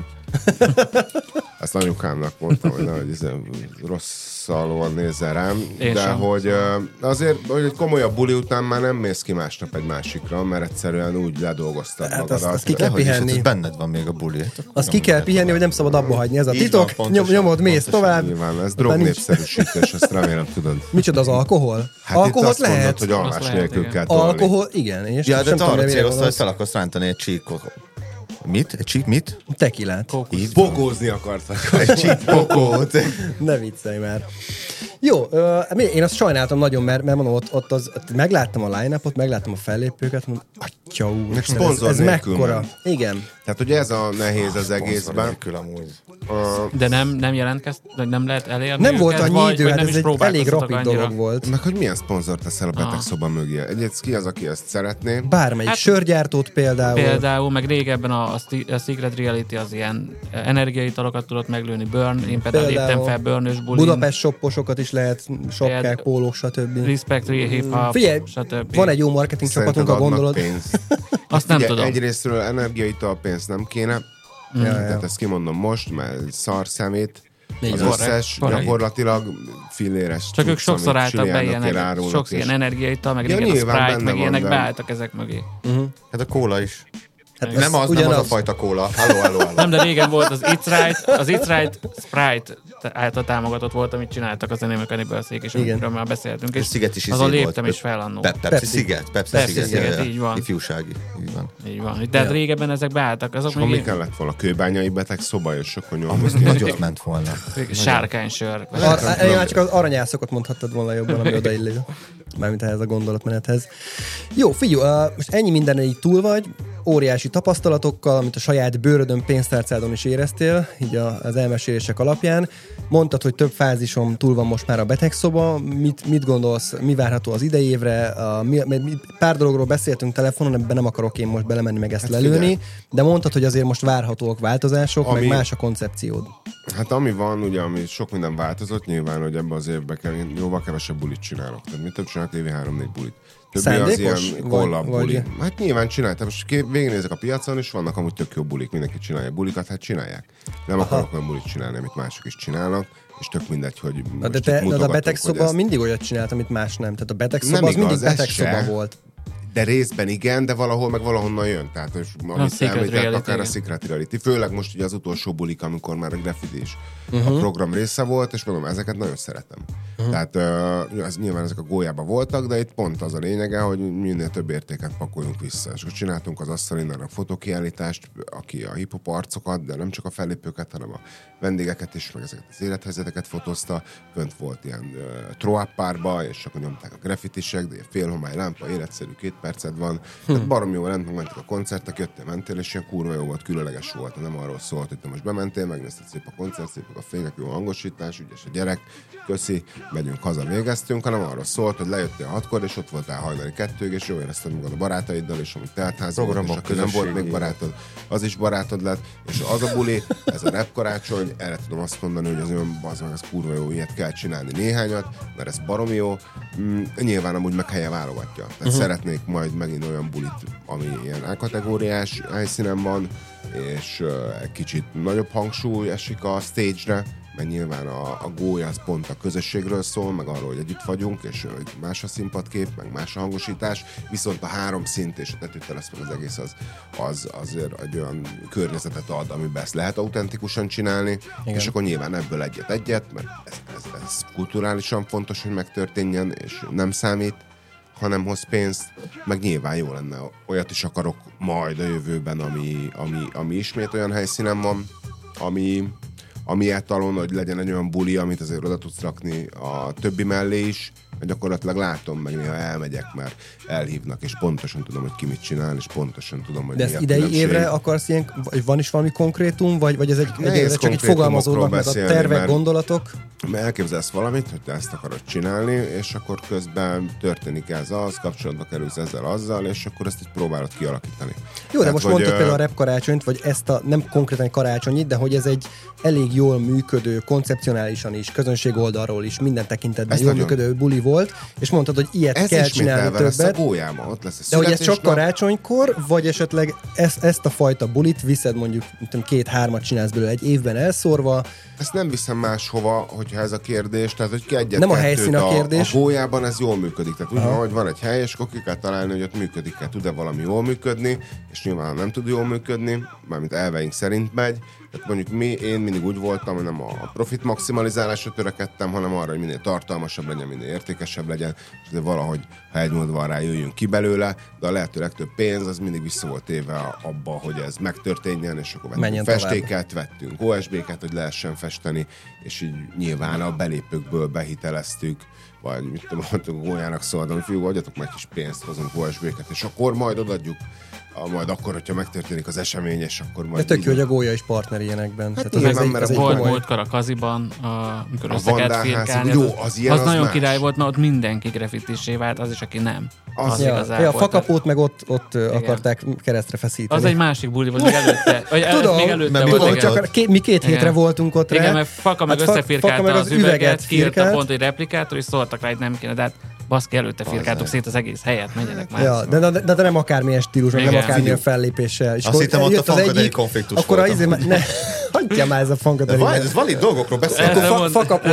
Ezt anyukámnak mondtam, hogy nehogy rosszalóan nézzen rám, de hogy azért, hogy egy komolyabb buli után már nem mész ki másnap egy másikra, mert egyszerűen úgy ledolgoztad magadat. Azt ki kell pihenni. Ez benned van még a buli. Azt ki kell pihenni, hogy nem szabad abba hagyni. Ez a titok, nyomod, mész tovább. Nyilván, ez drognépszerűsítés, ezt remélem tudod. Micsoda az alkohol? Hát alkoholt lehet. Mondod, hogy alvás nélkül kell tolni. Alkohol, igen. Ja, de arra célozta, hogy fel akarsz rántani egy csíkot. Mit? Tekilát. Bogózni akartak. Egy csíkpokót. Ne viccelj már. Jó, én azt sajnáltam nagyon, mert mondom, ott megláttam a line-upot, megláttam a fellépőket, mondom, atya úr, ez mekkora. Igen. Tehát ugye ez a nehéz az egészben. De nem jelentkezt, vagy nem lehet elérni nem volt annyi idő, hát ez egy elég rapid dolog volt. Meg hogy milyen szponzort teszel a betegszoba mögé? Egyébként ki az, aki ezt szeretné? Bármelyik sörgyártót például. Például, meg régebben a Secret Reality az ilyen energiaitalokat tudott meglőni, Burn, én például léptem fel Burn-ös bulin. Budapest shopposokat is lehet, sapkák, pólók, stb. Respect, hip-hop, figyelj, stb. Van egy jó marketing csapatunk, a gondolod. Azt nem tudom. Egyrésztről energiaital pénzt nem kéne, tehát ezt kimondom most, mert szar szemét. Az összes gyakorlatilag filléres. Csak ők sokszor álltak be ilyenek, sok ilyen energiaital, meg régen a Sprite, meg ilyenek beálltak ezek mögé. Hát a kóla is. Hát nem az a fajta kóla. Halló. Nem, de régen volt az It's Right Sprite által támogatott volt, amit csináltak az Animal Cannibals-ék, és amikről már beszéltünk. És Sziget is azon léptem is fel annó. Pepsi Sziget, így van. Ifjúsági, így van. De régebben ezek beálltak. És ha mi kellett volna? Kőbányai beteg szoba, és akkor nyomhoz. Nagyot ment volna. Sárkánysör. Már csak az aranyászokat mondhattad volna jobban, ami odaillő. Mármint ehhez a gondolatmenethez. Jó, figyelj, most ennyi minden így túl vagy, óriási tapasztalatokkal, amit a saját bőrödön, pénztárcádon is éreztél, így az elmesélések alapján. Mondtad, hogy több fázison túl van most már a betegszoba. Mit gondolsz, mi várható az idei évre? Pár dologról beszéltünk telefonon, ebben nem akarok én most belemenni, meg ezt lelőni, de mondtad, hogy azért most várhatóak változások, meg más a koncepciód. Hát ami van, ugye, ami sok minden változott, nyilván, hogy ebben az évben jóval kevesebb bulit csinálok. Tehát mi több csinálok évi 3-4 bulit. Szándékos? Az ilyen kollab buli. Hát nyilván csináltam. Most végignézek a piacon, és vannak amúgy tök jó bulik. Mindenki csinálja bulikat, hát csinálják. Nem akarok olyan bulit csinálni, amit mások is csinálnak, és tök mindegy, hogy de a betegszoba mindig olyat csinált, amit más nem. Tehát a betegszoba az mindig betegszoba volt. De részben igen, de valahol meg valahonnan jön. Tehát, amit említett, akár a Secret Reality. Főleg most ugye az utolsó bulik, amikor már a graffiti is a program része volt, és mondom, ezeket nagyon szeretem. Tehát nyilván ezek a gólyában voltak, de itt pont az a lényege, hogy minél több értéket pakoljunk vissza. És most csináltunk az Asztalinnának fotókiállítást, aki a hip-hop arcokat, de nem csak a fellépőket, hanem a vendégeket is, meg ezeket az élethelyzeteket fotózta. Fönt volt ilyen throw-up-párba, és akkor nyomták a graffitisek, de félhomály lámpa, életszerű, 2 perced van. Tehát barom jó lent, megmentek a koncertek, jöttél, mentél, és ilyen kurva jó volt, különleges volt. Nem arról szólt, hogy te most bementél, megnézted szép a koncert, szép a fények, jó hangosítás, ügyes a gyerek, köszi, megyünk haza, végeztünk, hanem arról szólt, hogy lejöttél 6-kor, és ott voltál hajnali 2-ig, és jó érezted magad a barátaiddal, és amit teltház volt, és akkor nem volt még barátod, az is barátod lett, és az a buli, ez a rap karácsony, erre tudom azt mondani, hogy az olyan bazd, ez kurva jó, ilyet kell csinálni néhányat, mert ez barom jó. Nyilván amúgy meg helye válogatja. Tehát szeretnék majd megint olyan bulit, ami ilyen A-kategóriás helyszínen van, és egy kicsit nagyobb hangsúly esik a stage-re, mert nyilván a gólya az pont a közösségről szól, meg arról, hogy együtt vagyunk, és hogy más a színpadkép, meg más a hangosítás, viszont a 3 szint és a tetőtelesztő az egész az azért egy olyan környezetet ad, amiben ezt lehet autentikusan csinálni, igen. És akkor nyilván ebből egyet, mert ez kulturálisan fontos, hogy megtörténjen, és nem számít, hanem hoz pénzt, meg nyilván jó lenne. Olyat is akarok majd a jövőben, ami ismét olyan helyszínen van, ami általán, hogy legyen egy olyan buli, amit azért oda tudsz rakni a többi mellé is, mert gyakorlatilag látom, meg néha elmegyek, mert elhívnak, és pontosan tudom, hogy ki mit csinál, és pontosan tudom, hogy de ez idei évre akarsz ilyen, van is valami konkrétum, vagy ez csak egy fogalmazódnak, mert a tervek, gondolatok? Mert elképzelsz valamit, hogy te ezt akarod csinálni, és akkor közben történik ez az, kapcsolatba kerülsz ezzel azzal, és akkor ezt így próbálod kialakítani. Jó, de most mondtad például a rap karácsonyt, vagy ezt a nem konkrétan karácsonyit, de hogy ez egy elég jól működő, koncepcionálisan is, közönség oldalról is, minden tekintetben jól működő buli volt, és mondtad, hogy ilyet ez kell csinálni többet. Ott lesz de hogy ez csak karácsonykor, vagy esetleg ezt a fajta bulit viszed mondjuk 2-3-at csinálsz belőle egy évben elszórva. Ezt nem viszem máshova, hogyha ez a kérdés, tehát hogy ki egyet, nem a helyszín a kérdés. A gólyában ez jól működik, tehát úgy van, hogy van egy hely, és akkor ki kell találni, hogy ott működik-e, tud-e valami jól működni, és nyilván nem tud jól működni, mármint elveink szerint megy. Tehát mondjuk én mindig úgy voltam, hogy nem a profit maximalizálásra törekedtem, hanem arra, hogy minél tartalmasabb legyen, minél értékesebb legyen, és de valahogy, ha egy mód van rá, jöjjön ki belőle, de a lehető legtöbb pénz az mindig vissza volt éve abba, hogy ez megtörténjen, és akkor vettünk festéket, vettünk OSB-ket, hogy lehessen festeni, és így nyilván a belépőkből behiteleztük, vagy mit tudom, Gólyának szóltam, hogy fiú, adjatok meg kis pénzt, hozunk OSB-ket, és akkor majd odaadjuk, majd akkor, hogyha megtörténik az esemény, és akkor majd... De tök jó, hogy a Gólya is partner ilyenekben. Hát ez volt múltkor a Kaziban, amikor össze kellett firkálni. Az nagyon más. Király volt, mert ott mindenki graffitisé vált, az is, aki nem. Az a fakapót meg ott akarták keresztre feszíteni. Az egy másik buli volt, még előtte. Tudom, csak mi 2 hétre voltunk ott rá. Igen, mert Faka meg összefirkálta az üveget, kiírta pont egy replikátor, és szóltak rá, hogy nem kéne, de hát baszki, előtte firkáltuk szét az egész helyet, menjenek már. Ja, de nem akármilyen stílusban, nem akármilyen fellépéssel. Azt hittem, ott a funkadeli konfliktus akkor hagyja már ez a funkadeli. Ez valid dolgokról beszélünk. Akkor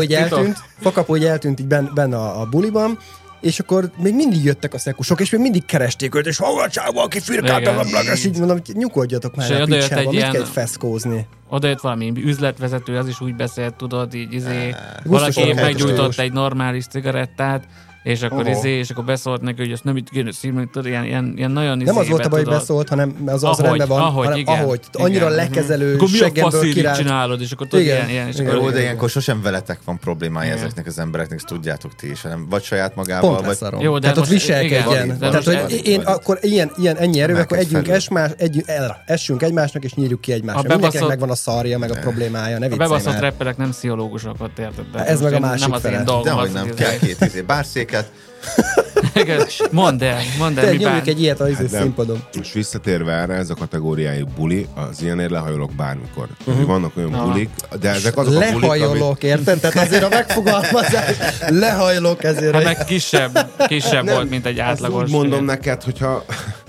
Fakapó így eltűnt így benne a buliban, és akkor még mindig jöttek a szekusok, és még mindig keresték őt, és hallgatsával kifirkáltam a blagás, így mondom, hogy nyugodjatok már a picsába, mit kell feszkózni. Oda jött valami üzletvezető, az is úgy beszélt, tudod, így valaki meggyújtott egy normális cigarettát, és akkor és akkor beszólt neki, hogy ezt nem itt kéne szívni, ilyen nagyon nem az volt a baj, hogy beszólt, hanem az rendben van, ahogy annyira lekezelő seggemből királt. Csinálod, és akkor tudod, ilyen. Jó, de ilyenkor sosem veletek van problémája ezeknek az embereknek, ezt tudjátok ti is, hanem vagy saját magával, vagy... Jó, tehát ott viselkedjen. Tehát, hogy én akkor ennyi erővel, akkor essünk egymásnak, és nyírjuk ki egymásnak. Mindenkinek megvan a szarja, meg a problémája, ne viccelj már. A bebaszott rapperek nem pszichológusokat, érted? Ez meg a másik fele. Dehogy nem, kell 2 bárszéket, Mondd el, te nyomjuk egy ilyet a színpadon. Most visszatérve erre, ez a kategóriájú buli, az ilyenért lehajolok bármikor. Vannak olyan bulik, de ezek azok a bulik, lehajolok, érted? Tehát azért a megfogalmazás, lehajolok ezért. Hát meg kisebb volt, mint egy átlagos. Úgy mondom neked, hogyha...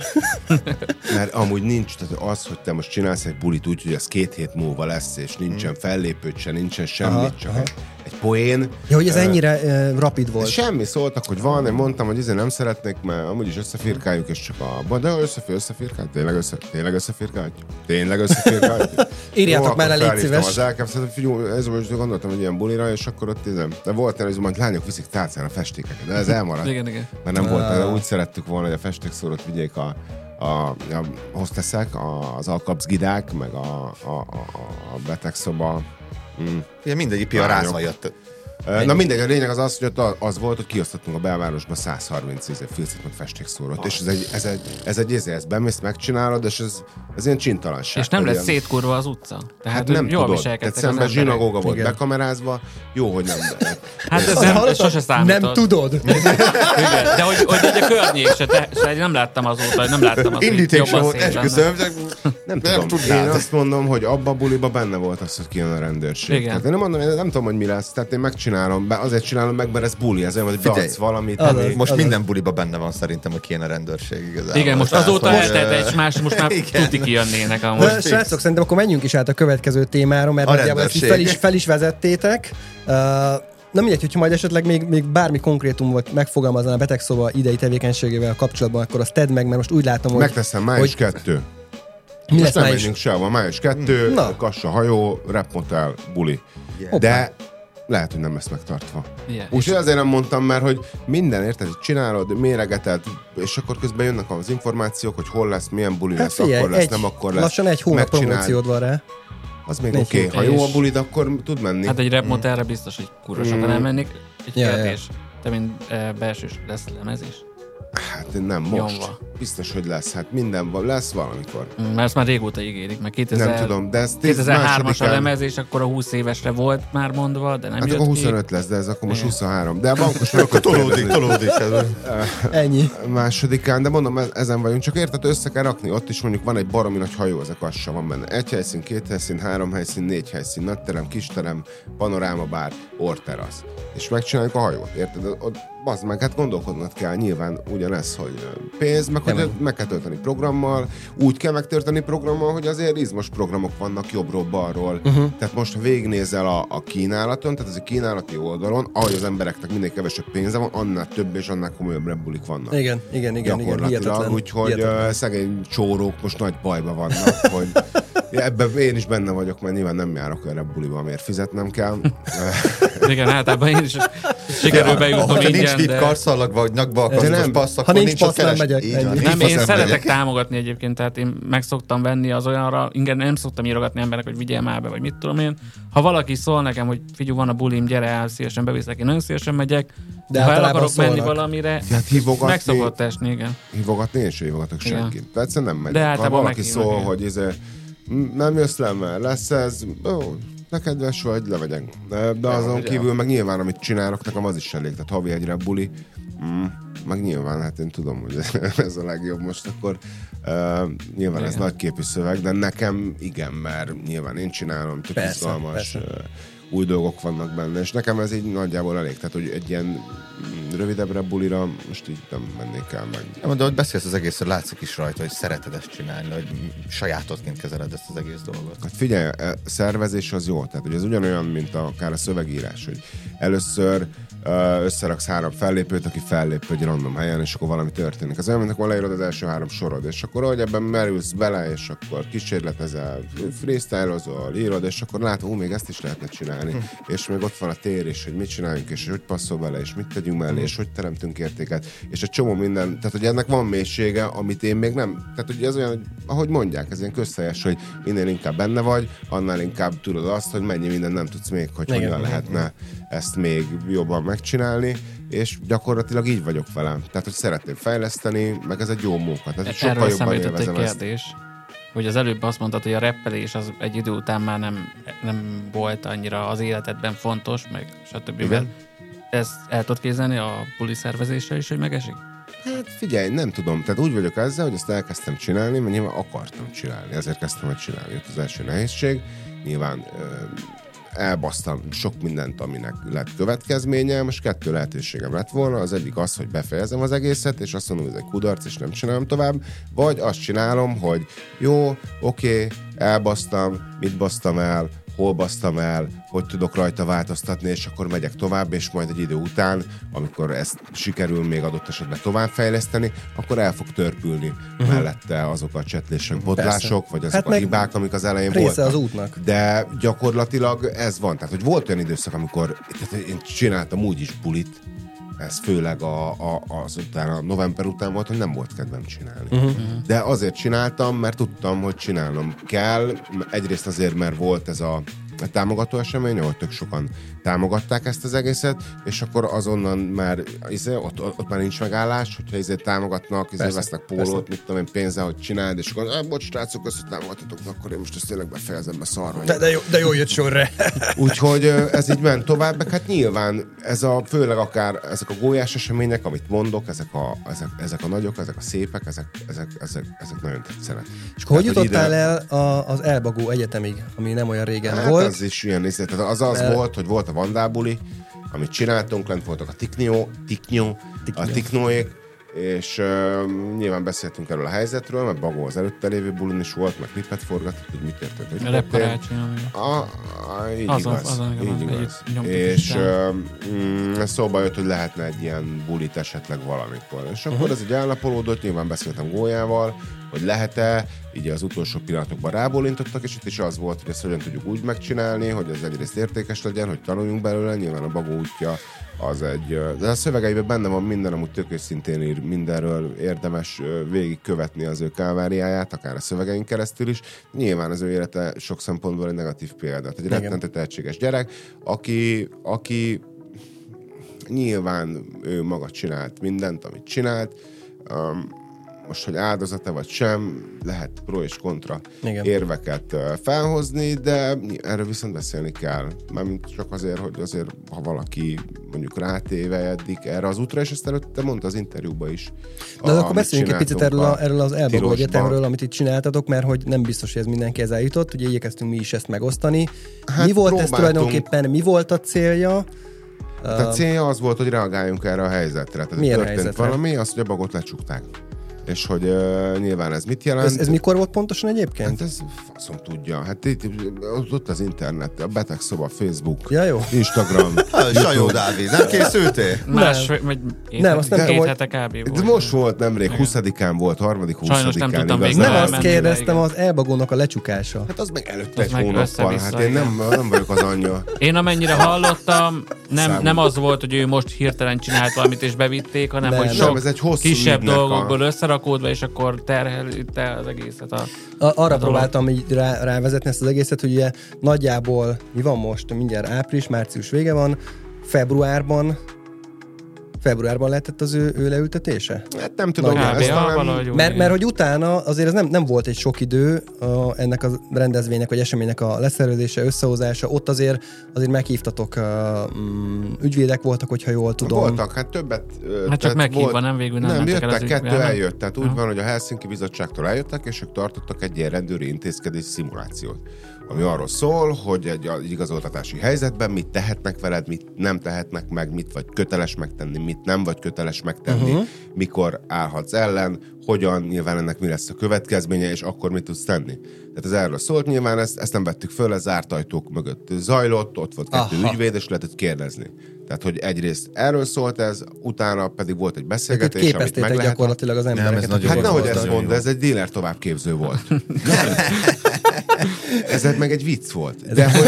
Mert amúgy nincs, tehát az, hogy te most csinálsz egy bulit úgy, hogy ez 2 hét múlva lesz, és nincsen fellépőt se, nincsen semmit, csak egy poén. Ja, hogy ez ennyire rapid volt. Semmi, szóltak, hogy van, én mondtam, hogy nem szeretnék, mert amúgy is összefirkáljuk, és csak abban, de összefirkáljuk, tényleg összefirkáljuk. Írjátok már, légy szíves. Az ez most gondoltam, hogy ilyen bulira, és akkor ott de volt el, hogy lányok viszik tárcára festékeket, de ez elmaradt. Igen. Mert nem volt, de úgy szerettük volna, hogy a festékszórót vigyék a hosteszek, az alkapszgidák, meg a betegszoba. Igen, mindegyik pia rázva jött. Na mindegy, a lényeg az, hogy az volt, hogy kiosztottunk a belvárosba 130 filcet meg festékszórót, és ezt bemész, megcsinálod, és ez ilyen csintalanság. És nem lesz szétkurva az utca. Tehát nem jól tudod. Tehát szemben zsinagóga volt bekamerázva, jó, hogy nem. Hát ez sose számított. Nem tudod. Igen, de hogy a környék se nem láttam azóta, nem láttam azt, indíték sem volt, esküszöm, nem tudom. Én azt mondom, hogy abba a buliba benne volt az, hogy kijön a rendőrség. Tehát én nem tudom, hogy mi lesz. Tehát én megcsinálom, azért csinálom meg, mert ez buli, ez olyan, hogy beadsz valamit. Most minden buliba benne van szerintem, hogy kijön a rendőrség igazából. Igen, most azóta eltelt egy más, most már tuti kijönnének. Srácok, szerintem akkor menjünk is át a következő témára, mert nagyjából ezt fel is vezettétek. Na mindegy, hogyha majd esetleg még bármi konkrétumot megfogalmazna a betegszoba idei tevékenységével kapcsolatban, akkor azt tedd meg, mert most úgy látom, hogy... Megteszem, május 2. Mi most nem menjünk sehova, május 2, Kassa hajó, repmotel, buli. Yeah. De lehet, hogy nem lesz megtartva. Yeah. Úgyhogy azért nem mondtam, mert hogy minden, érted, hogy csinálod, méregeted, és akkor közben jönnek az információk, hogy hol lesz, milyen buli lesz, akkor lesz, nem akkor lesz. Lassan egy hónap promóciód van rá. Az még oké. Ha jó a bulid, akkor tud menni. Hát egy repmotelre biztos, hogy kurva sokan elmennék. Egy kérdés. Te mint belsős lesz lemez is? Hát nem most. Nyomva. Biztos, hogy lesz. Hát minden van. Lesz valamikor. Mert ezt már régóta ígérik. Mert nem tudom, de ez 2003-as a lemez, és akkor a 20 évesre volt már mondva, de nem hát jött akkor 25 lesz, de ez akkor most 23. De a bankos akkor tolódik. Ennyi. Másodikán, de mondom, ezen vagyunk. Csak érted, össze kell rakni. Ott is mondjuk van egy baromi nagy hajó, ez a Kassa van benne. 1 helyszín, 2 helyszín, 3 helyszín, 4 helyszín, nagyterem, kisterem, panorámabár, orterasz. És megcsináljuk a hajót, érted? Ott bazd meg, hát gondolkodnod kell, nyilván ugyanez, hogy pénz, meg hogy meg kell tölteni programmal, úgy kell megtölteni programmal, hogy azért izmos programok vannak jobbról, balról. Tehát most, ha végignézel a kínálaton, tehát az a kínálati oldalon, ahogy az embereknek minél kevesebb pénze van, annál több és annál komolyabb repbulik vannak. Igen. Gyakorlatilag, úgyhogy szegény csórók most nagy bajba vannak, hogy ebben én is benne vagyok, mert nyilván nem járok olyan repbuliba, amért fizetnem kell. Igen, általában én is sikerül bejutnom ingyen, nincs VIP karszalag, vagy nyakba akarsz passz, akkor nincs passz, nem megyek. Nem, én szeretek támogatni egyébként, tehát én meg szoktam venni az olyanra, igen, nem szoktam írogatni embernek, hogy vigyél már be, vagy mit tudom én. Ha valaki szól nekem, hogy figyelj, van a bulim, gyere el, szívesen beviszlek, én nagyon szívesen megyek, de ha el akarok menni valamire, meg szokott esni, igen. Hívogatni, én sem hívogatok senkit. Persze nem megyek. Ha valaki szól, hogy nem jössz le, mert lesz ez, ne kedves vagy, levegyek. De azon kívül meg nyilván, amit csinálok, nekem az is elég. Tehát havi egyre buli, meg nyilván, hát én tudom, hogy ez a legjobb most akkor. Nyilván igen. Ez nagyképű szöveg, de nekem igen, mert nyilván én csinálom, tök izgalmas, új dolgok vannak benne, és nekem ez így nagyjából elég. Tehát, hogy egy ilyen rövidebbre bulira most így nem mennék el meg. Ja, de hogy beszélsz az egészről, látszik is rajta, hogy szereted ezt csinálni, hogy sajátodként kezeled ezt az egész dolgot. Hát figyelj, szervezés az jó. Tehát, hogy ez ugyanolyan, mint akár a szövegírás, hogy először összeraksz 3 fellépőt, aki fellép egy random helyen, és akkor valami történik. Az olyan, mint akkor leírod az első 3 sorod, és akkor ahogy ebben merülsz bele, és akkor kísérletezel, freestyle-ozol, írod, és akkor látod, még ezt is lehetne csinálni. És még ott van a tér, és hogy mit csináljunk, és hogy passzol bele, és mit tegyünk mellé, és hogy teremtünk értéket, és egy csomó minden, tehát hogy ennek van mélysége, amit én még nem, tehát hogy ez olyan, ahogy mondják, ez ilyen közhelyes, hogy minél inkább benne vagy, annál inkább tudod azt, hogy mennyi minden nem tudsz még, hogy hogyan lehetne ezt még jobban megcsinálni, és gyakorlatilag így vagyok velem. Tehát, hogy szeretném fejleszteni, meg ez egy jó munka. Tehát, sokkal jobban élvezem ezt. Kérdés, hogy az előbb azt mondtad, hogy a rappelés az egy idő után már nem volt annyira az életedben fontos, meg stb. ezt el tudod kézelni a buli szervezésre is, hogy megesik? Hát figyelj, nem tudom. Tehát úgy vagyok ezzel, hogy ezt elkezdtem csinálni, mert nyilván akartam csinálni. Ezért kezdtem el csinálni. Jött az első nehézség. Nyilván elbasztam sok mindent, aminek lett következménye. Most 2 lehetőségem lett volna. Az egyik az, hogy befejezem az egészet, és azt mondom, hogy ez egy kudarc, és nem csinálom tovább. Vagy azt csinálom, hogy jó, oké, elbasztam, mit basztam el, hol basztam el, hogy tudok rajta változtatni, és akkor megyek tovább, és majd egy idő után, amikor ezt sikerül még adott esetben továbbfejleszteni, akkor el fog törpülni mellette azok a csetlések, botlások, vagy azok a hibák, amik az elején voltak. Az útnak. De gyakorlatilag ez van. Tehát, hogy volt olyan időszak, amikor én csináltam úgy is bulit, ez főleg azután, a november után volt, hogy nem volt kedvem csinálni. De azért csináltam, mert tudtam, hogy csinálnom kell. Egyrészt azért, mert volt ez a támogató esemény, ahol tök sokan támogatták ezt az egészet, és akkor azonnan már ott már nincs megállás, hogyha támogatnak, vesznek pólót, mit tudom én, pénzzel, hogy csináld, és akkor bocs, srácok, ezt támogattatok, akkor én most ezt tényleg befejezem, be szarva. De jó jött sorra. Úgyhogy ez így ment tovább, meg hát nyilván főleg akár ezek a gólyás események, amit mondok, ezek a nagyok, ezek a szépek, ezek nagyon tetszenek. És hogy jutottál el az Elbagó Egyetemig, ami nem olyan régen volt? Az is ilyen az volt, hogy volt a Vandábuli, amit csináltunk, lent voltak a Tiknyóék, és nyilván beszéltünk erről a helyzetről, mert Bagó az előtte lévő bulin is volt, meg klipet forgatott, hogy mit történt, hogy így igaz. És szóba jött, hogy lehetne egy ilyen bulit esetleg valamikor. És akkor ez így állapolódott, nyilván beszéltem Gólyával, hogy lehet-e, így az utolsó pillanatokban rábólintottak, és itt is az volt, hogy ezt hogyan tudjuk úgy megcsinálni, hogy ez egyrészt értékes legyen, hogy tanuljunk belőle, nyilván a Bagó útja az egy... De a szövegeiben benne van minden, amúgy tök őszintén ír mindenről, érdemes végigkövetni az ő káváriáját, akár a szövegeink keresztül is. Nyilván az ő élete sok szempontból egy negatív példa. Egy rettentő tehetséges gyerek, aki nyilván ő maga csinált mindent, amit csinált, most, hogy áldozata vagy sem, lehet pro és kontra érveket felhozni, de erről viszont beszélni kell. Mármint csak azért, hogy azért, ha valaki mondjuk rátévejedik erre az útra, és ezt előtte mondta az interjúban is. De akkor beszéljünk egy picit erről az Elbagó Egyetemről, amit itt csináltatok, mert hogy nem biztos, hogy ez mindenkihez eljutott. Ugye igyekeztünk mi is ezt megosztani. Hát mi volt ez tulajdonképpen, mi volt a célja? A célja az volt, hogy reagáljunk erre a helyzetre. Tehát milyen helyzetre? Valami, azt, hogy a Bagot lecsukták. És hogy nyilván ez mit jelent? Ez mikor volt pontosan egyébként? Hát ez faszom tudja. Hát ott az internet, a betegszoba, Facebook, Instagram. Sajó Dávid, nem készültél? Nem, azt nem tudom, hete kb. volt. Most volt nemrég, 20-án volt, 3.-20-án. Sajnos nem tudtam még. Nem azt kérdeztem, az Elbagónak a lecsukása. Hát az meg előtte egy hónappal. Hát én nem vagyok az anyja. Én amennyire hallottam, nem az volt, hogy ő most hirtelen csinált valamit és bevitték, hanem hogy sok kisebb dolgokból összerakódva, és akkor terhelte az egészet. Arra próbáltam így rávezetni ezt az egészet, hogy ugye nagyjából, mi van most, mindjárt április, március vége van, februárban lehetett az ő leültetése? Hát nem tudom. Mert hogy utána azért ez nem volt egy sok idő ennek a rendezvénynek, vagy eseménynek a leszervezése, összehozása. Ott azért meghívtatok, ügyvédek voltak, hogyha jól tudom. Voltak, hát többet. Hát csak meghívva, nem végül nem mentek jöttek, el. Kettő eljött. Tehát úgy van, hogy a Helsinki Bizottságtól eljöttek, és ők tartottak egy ilyen rendőri intézkedés szimulációt, ami arról szól, hogy egy igazoltatási helyzetben mit tehetnek veled, mit nem tehetnek meg, mit vagy köteles megtenni, mit nem vagy köteles megtenni, mikor állhatsz ellen, hogyan, nyilván ennek mi lesz a következménye, és akkor mit tudsz tenni. Tehát ez erről szólt, nyilván ezt nem vettük föl, ez zárt ajtók mögött zajlott, ott volt 2 ügyvéd, és lehetett kérdezni. Tehát, hogy egyrészt erről szólt ez, utána pedig volt egy beszélgetés, amit meg lehet... gyakorlatilag az embereket. Hát nehogy ezt mondd, ez egy dealer továbbképző volt. Ez meg egy vicc volt. De hogy...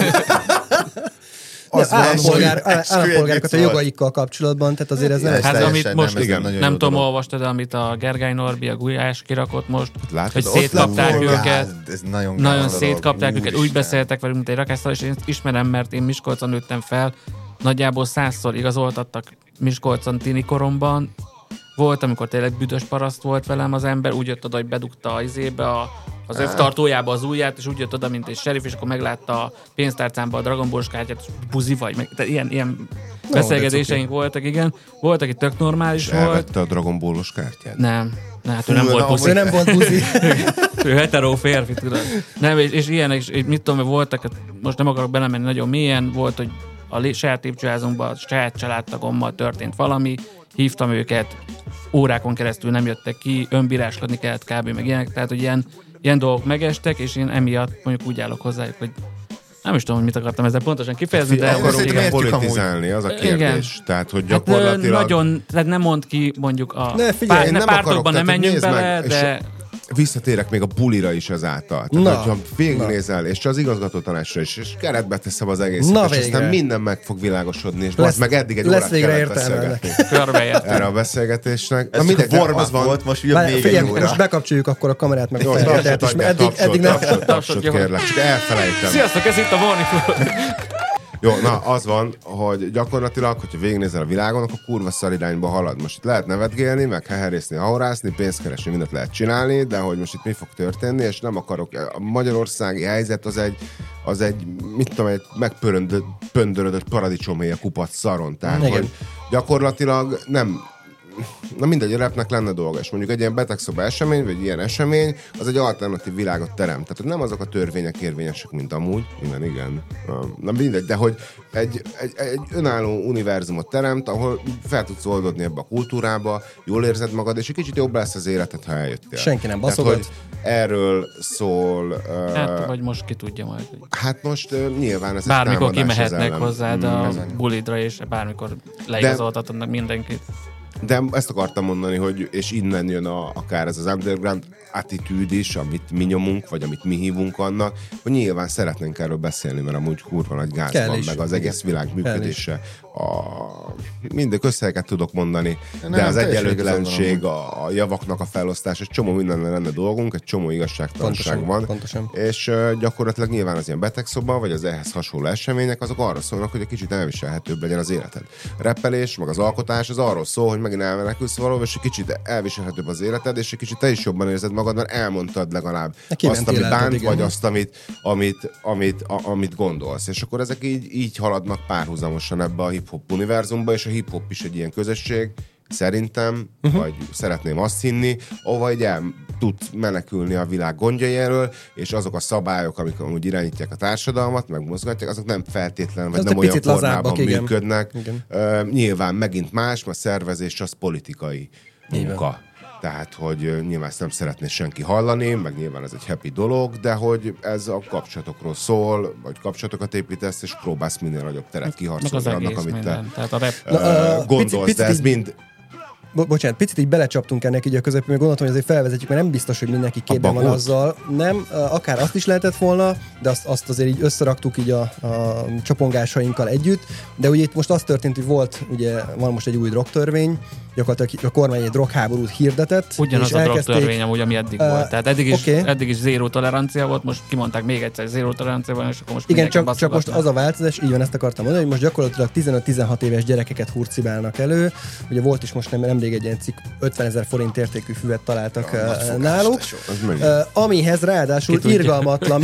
állampolgárokat a jogaikkal kapcsolatban, tehát azért ez nem... Hát amit most, nem tudom, olvastad, amit a Gergely Norbi, a Gulyás kirakott most, hogy szétkapták őket. Nagyon szétkapták őket, úgy beszéltek velünk, mint egy rakásszal, és én ismerem, mert én Miskolcon nőttem fel, nagyjából 100-szor igazoltattak Miskolcon tini koromban. Volt, amikor tényleg büdös paraszt volt velem az ember, úgy jött oda, hogy bedugta a az övtartójába az ujját, és úgy jött oda, mint egy sheriff, és akkor meglátta a pénztárcámba a Dragon Ball-os kártyát, és buzi vagy. Tehát ilyen beszélgetéseink voltak, igen. Volt, aki tök normális volt. Elvette a Dragon Ball-os kártyát? Nem. Hát ő nem volt buzi. Ő nem volt buzi. Ő hetero férfi, tudod. Nem, és ilyenek, és mit tudom, hogy voltak, most nem akarok belemenni nagyon mélyen, volt, hogy a saját lépcsőházunkban, a saját családtagommal történt valami, hívtam őket, órákon keresztül nem jöttek ki, önbíráskodni kellett kb. Meg ilyenek, tehát hogy ilyen dolgok megestek, és én emiatt mondjuk úgy állok hozzájuk, hogy nem is tudom, hogy mit akartam ezzel pontosan kifejezni, de akarok igen politizálni, az a kérdés. Igen. Tehát, hogy gyakorlatilag... Hát, nagyon, tehát nem mond ki mondjuk a pártokban nem menjünk bele, de... Visszatérek még a bulira is ezáltal. Tehát, hogyha végignézel, és az igazgatótanácsra is, és keretbe teszem az egészet, és aztán minden meg fog világosodni, és meg eddig egy órát kellett beszélgetni. Erre a beszélgetésnek. Ez Wormaz volt, most ugye még egy óra. Most bekapcsoljuk akkor a kamerát, meg a felvételt, és eddig nem... Tapsot kérlek, csak elfelejtem. Sziasztok, ez itt a Warning. Jó, na, az van, hogy gyakorlatilag, hogyha végignézel a világon, akkor kurva szar irányba halad. Most itt lehet nevetgélni, meg heherészni, haurászni, pénzt keresni, mindent lehet csinálni, de hogy most itt mi fog történni, és nem akarok, a magyarországi helyzet az egy mit tudom, egy megpöndörödött paradicsomhéj a kupac szaron. Tehát, hogy gyakorlatilag nem... Na mindegy, a rapnek lenne dolga, és mondjuk egy ilyen betegszoba esemény, vagy ilyen esemény, az egy alternatív világot teremt. Tehát nem azok a törvények érvényesek, mint amúgy, igen. Na mindegy, de hogy egy önálló univerzumot teremt, ahol fel tudsz oldódni ebbe a kultúrába, jól érzed magad, és egy kicsit jobb lesz az életed, ha eljöttél. Senki nem baszogat. Tehát, erről szól... Hát, vagy most ki tudja majd. Hát most nyilván ez bármikor kimehetnek hozzád a bulidra, és bármikor leigazoltatnak mindenkit. De ezt akartam mondani, hogy és innen jön akár ez az underground attitűd is, amit mi nyomunk, vagy amit mi hívunk annak, hogy nyilván szeretnénk erről beszélni, mert amúgy kurva nagy gáz van, meg az egész világ működése. Mindig összeget tudok mondani, de az egyenlőtlenség, a javaknak a felosztás, egy csomó mindennel lenne dolgunk, egy csomó igazságtalanság van. Pontosan. És gyakorlatilag nyilván az ilyen betegszoba, vagy az ehhez hasonló események, azok arra szólnak, hogy egy kicsit elviselhetőbb legyen az életed. Reppelés, meg az alkotás, az arról szól, hogy megint elmenekülsz valahol, és egy kicsit elviselhetőbb az életed, és egy kicsit te is jobban érzed magad, mert elmondtad legalább azt, ami bánt, vagy azt, amit gondolsz. És akkor ezek így haladnak párhuzamosan ebbe a hip-hop univerzumba, és a hip-hop is egy ilyen közösség, szerintem, vagy szeretném azt hinni, ahova így el tud menekülni a világ gondjai elől, és azok a szabályok, amik amúgy irányítják a társadalmat, meg mozgatják, azok nem feltétlen, vagy nem olyan formában működnek. Nyilván megint más, mert szervezés az politikai munka. Tehát, hogy nyilván ezt nem szeretné senki hallani, meg nyilván ez egy happy dolog, de hogy ez a kapcsolatokról szól, vagy kapcsolatokat építesz, és próbálsz minél nagyobb teret kiharcolni annak, amit te gondolsz, de ez mind... Bocsánat, picit így belecsaptunk ennek így a közepén, mert gondoltam, hogy azért felvezetjük, mert nem biztos, hogy mindenki képben van azzal. Nem, akár azt is lehetett volna, de azt azért így összeraktuk így a csapongásainkkal együtt, de ugye itt most az történt, hogy van most egy új drogtörvény, gyakorlatilag a kormány egy drogháborút hirdetett. Ugyanaz a drogtörvény amúgy, ami eddig volt. Tehát eddig is zéró tolerancia volt, most kimondták még egyszer, zéró tolerancia van, és akkor most igen, csak most az a változás, így van, ezt akartam mondani, hogy most gyakorlatilag 15-16 éves gyerekeket hurcibálnak elő. Ugye volt is most nemrég egy ilyen cikk, 50 000 forint értékű füvet találtak náluk, amihez ráadásul irgalmatlan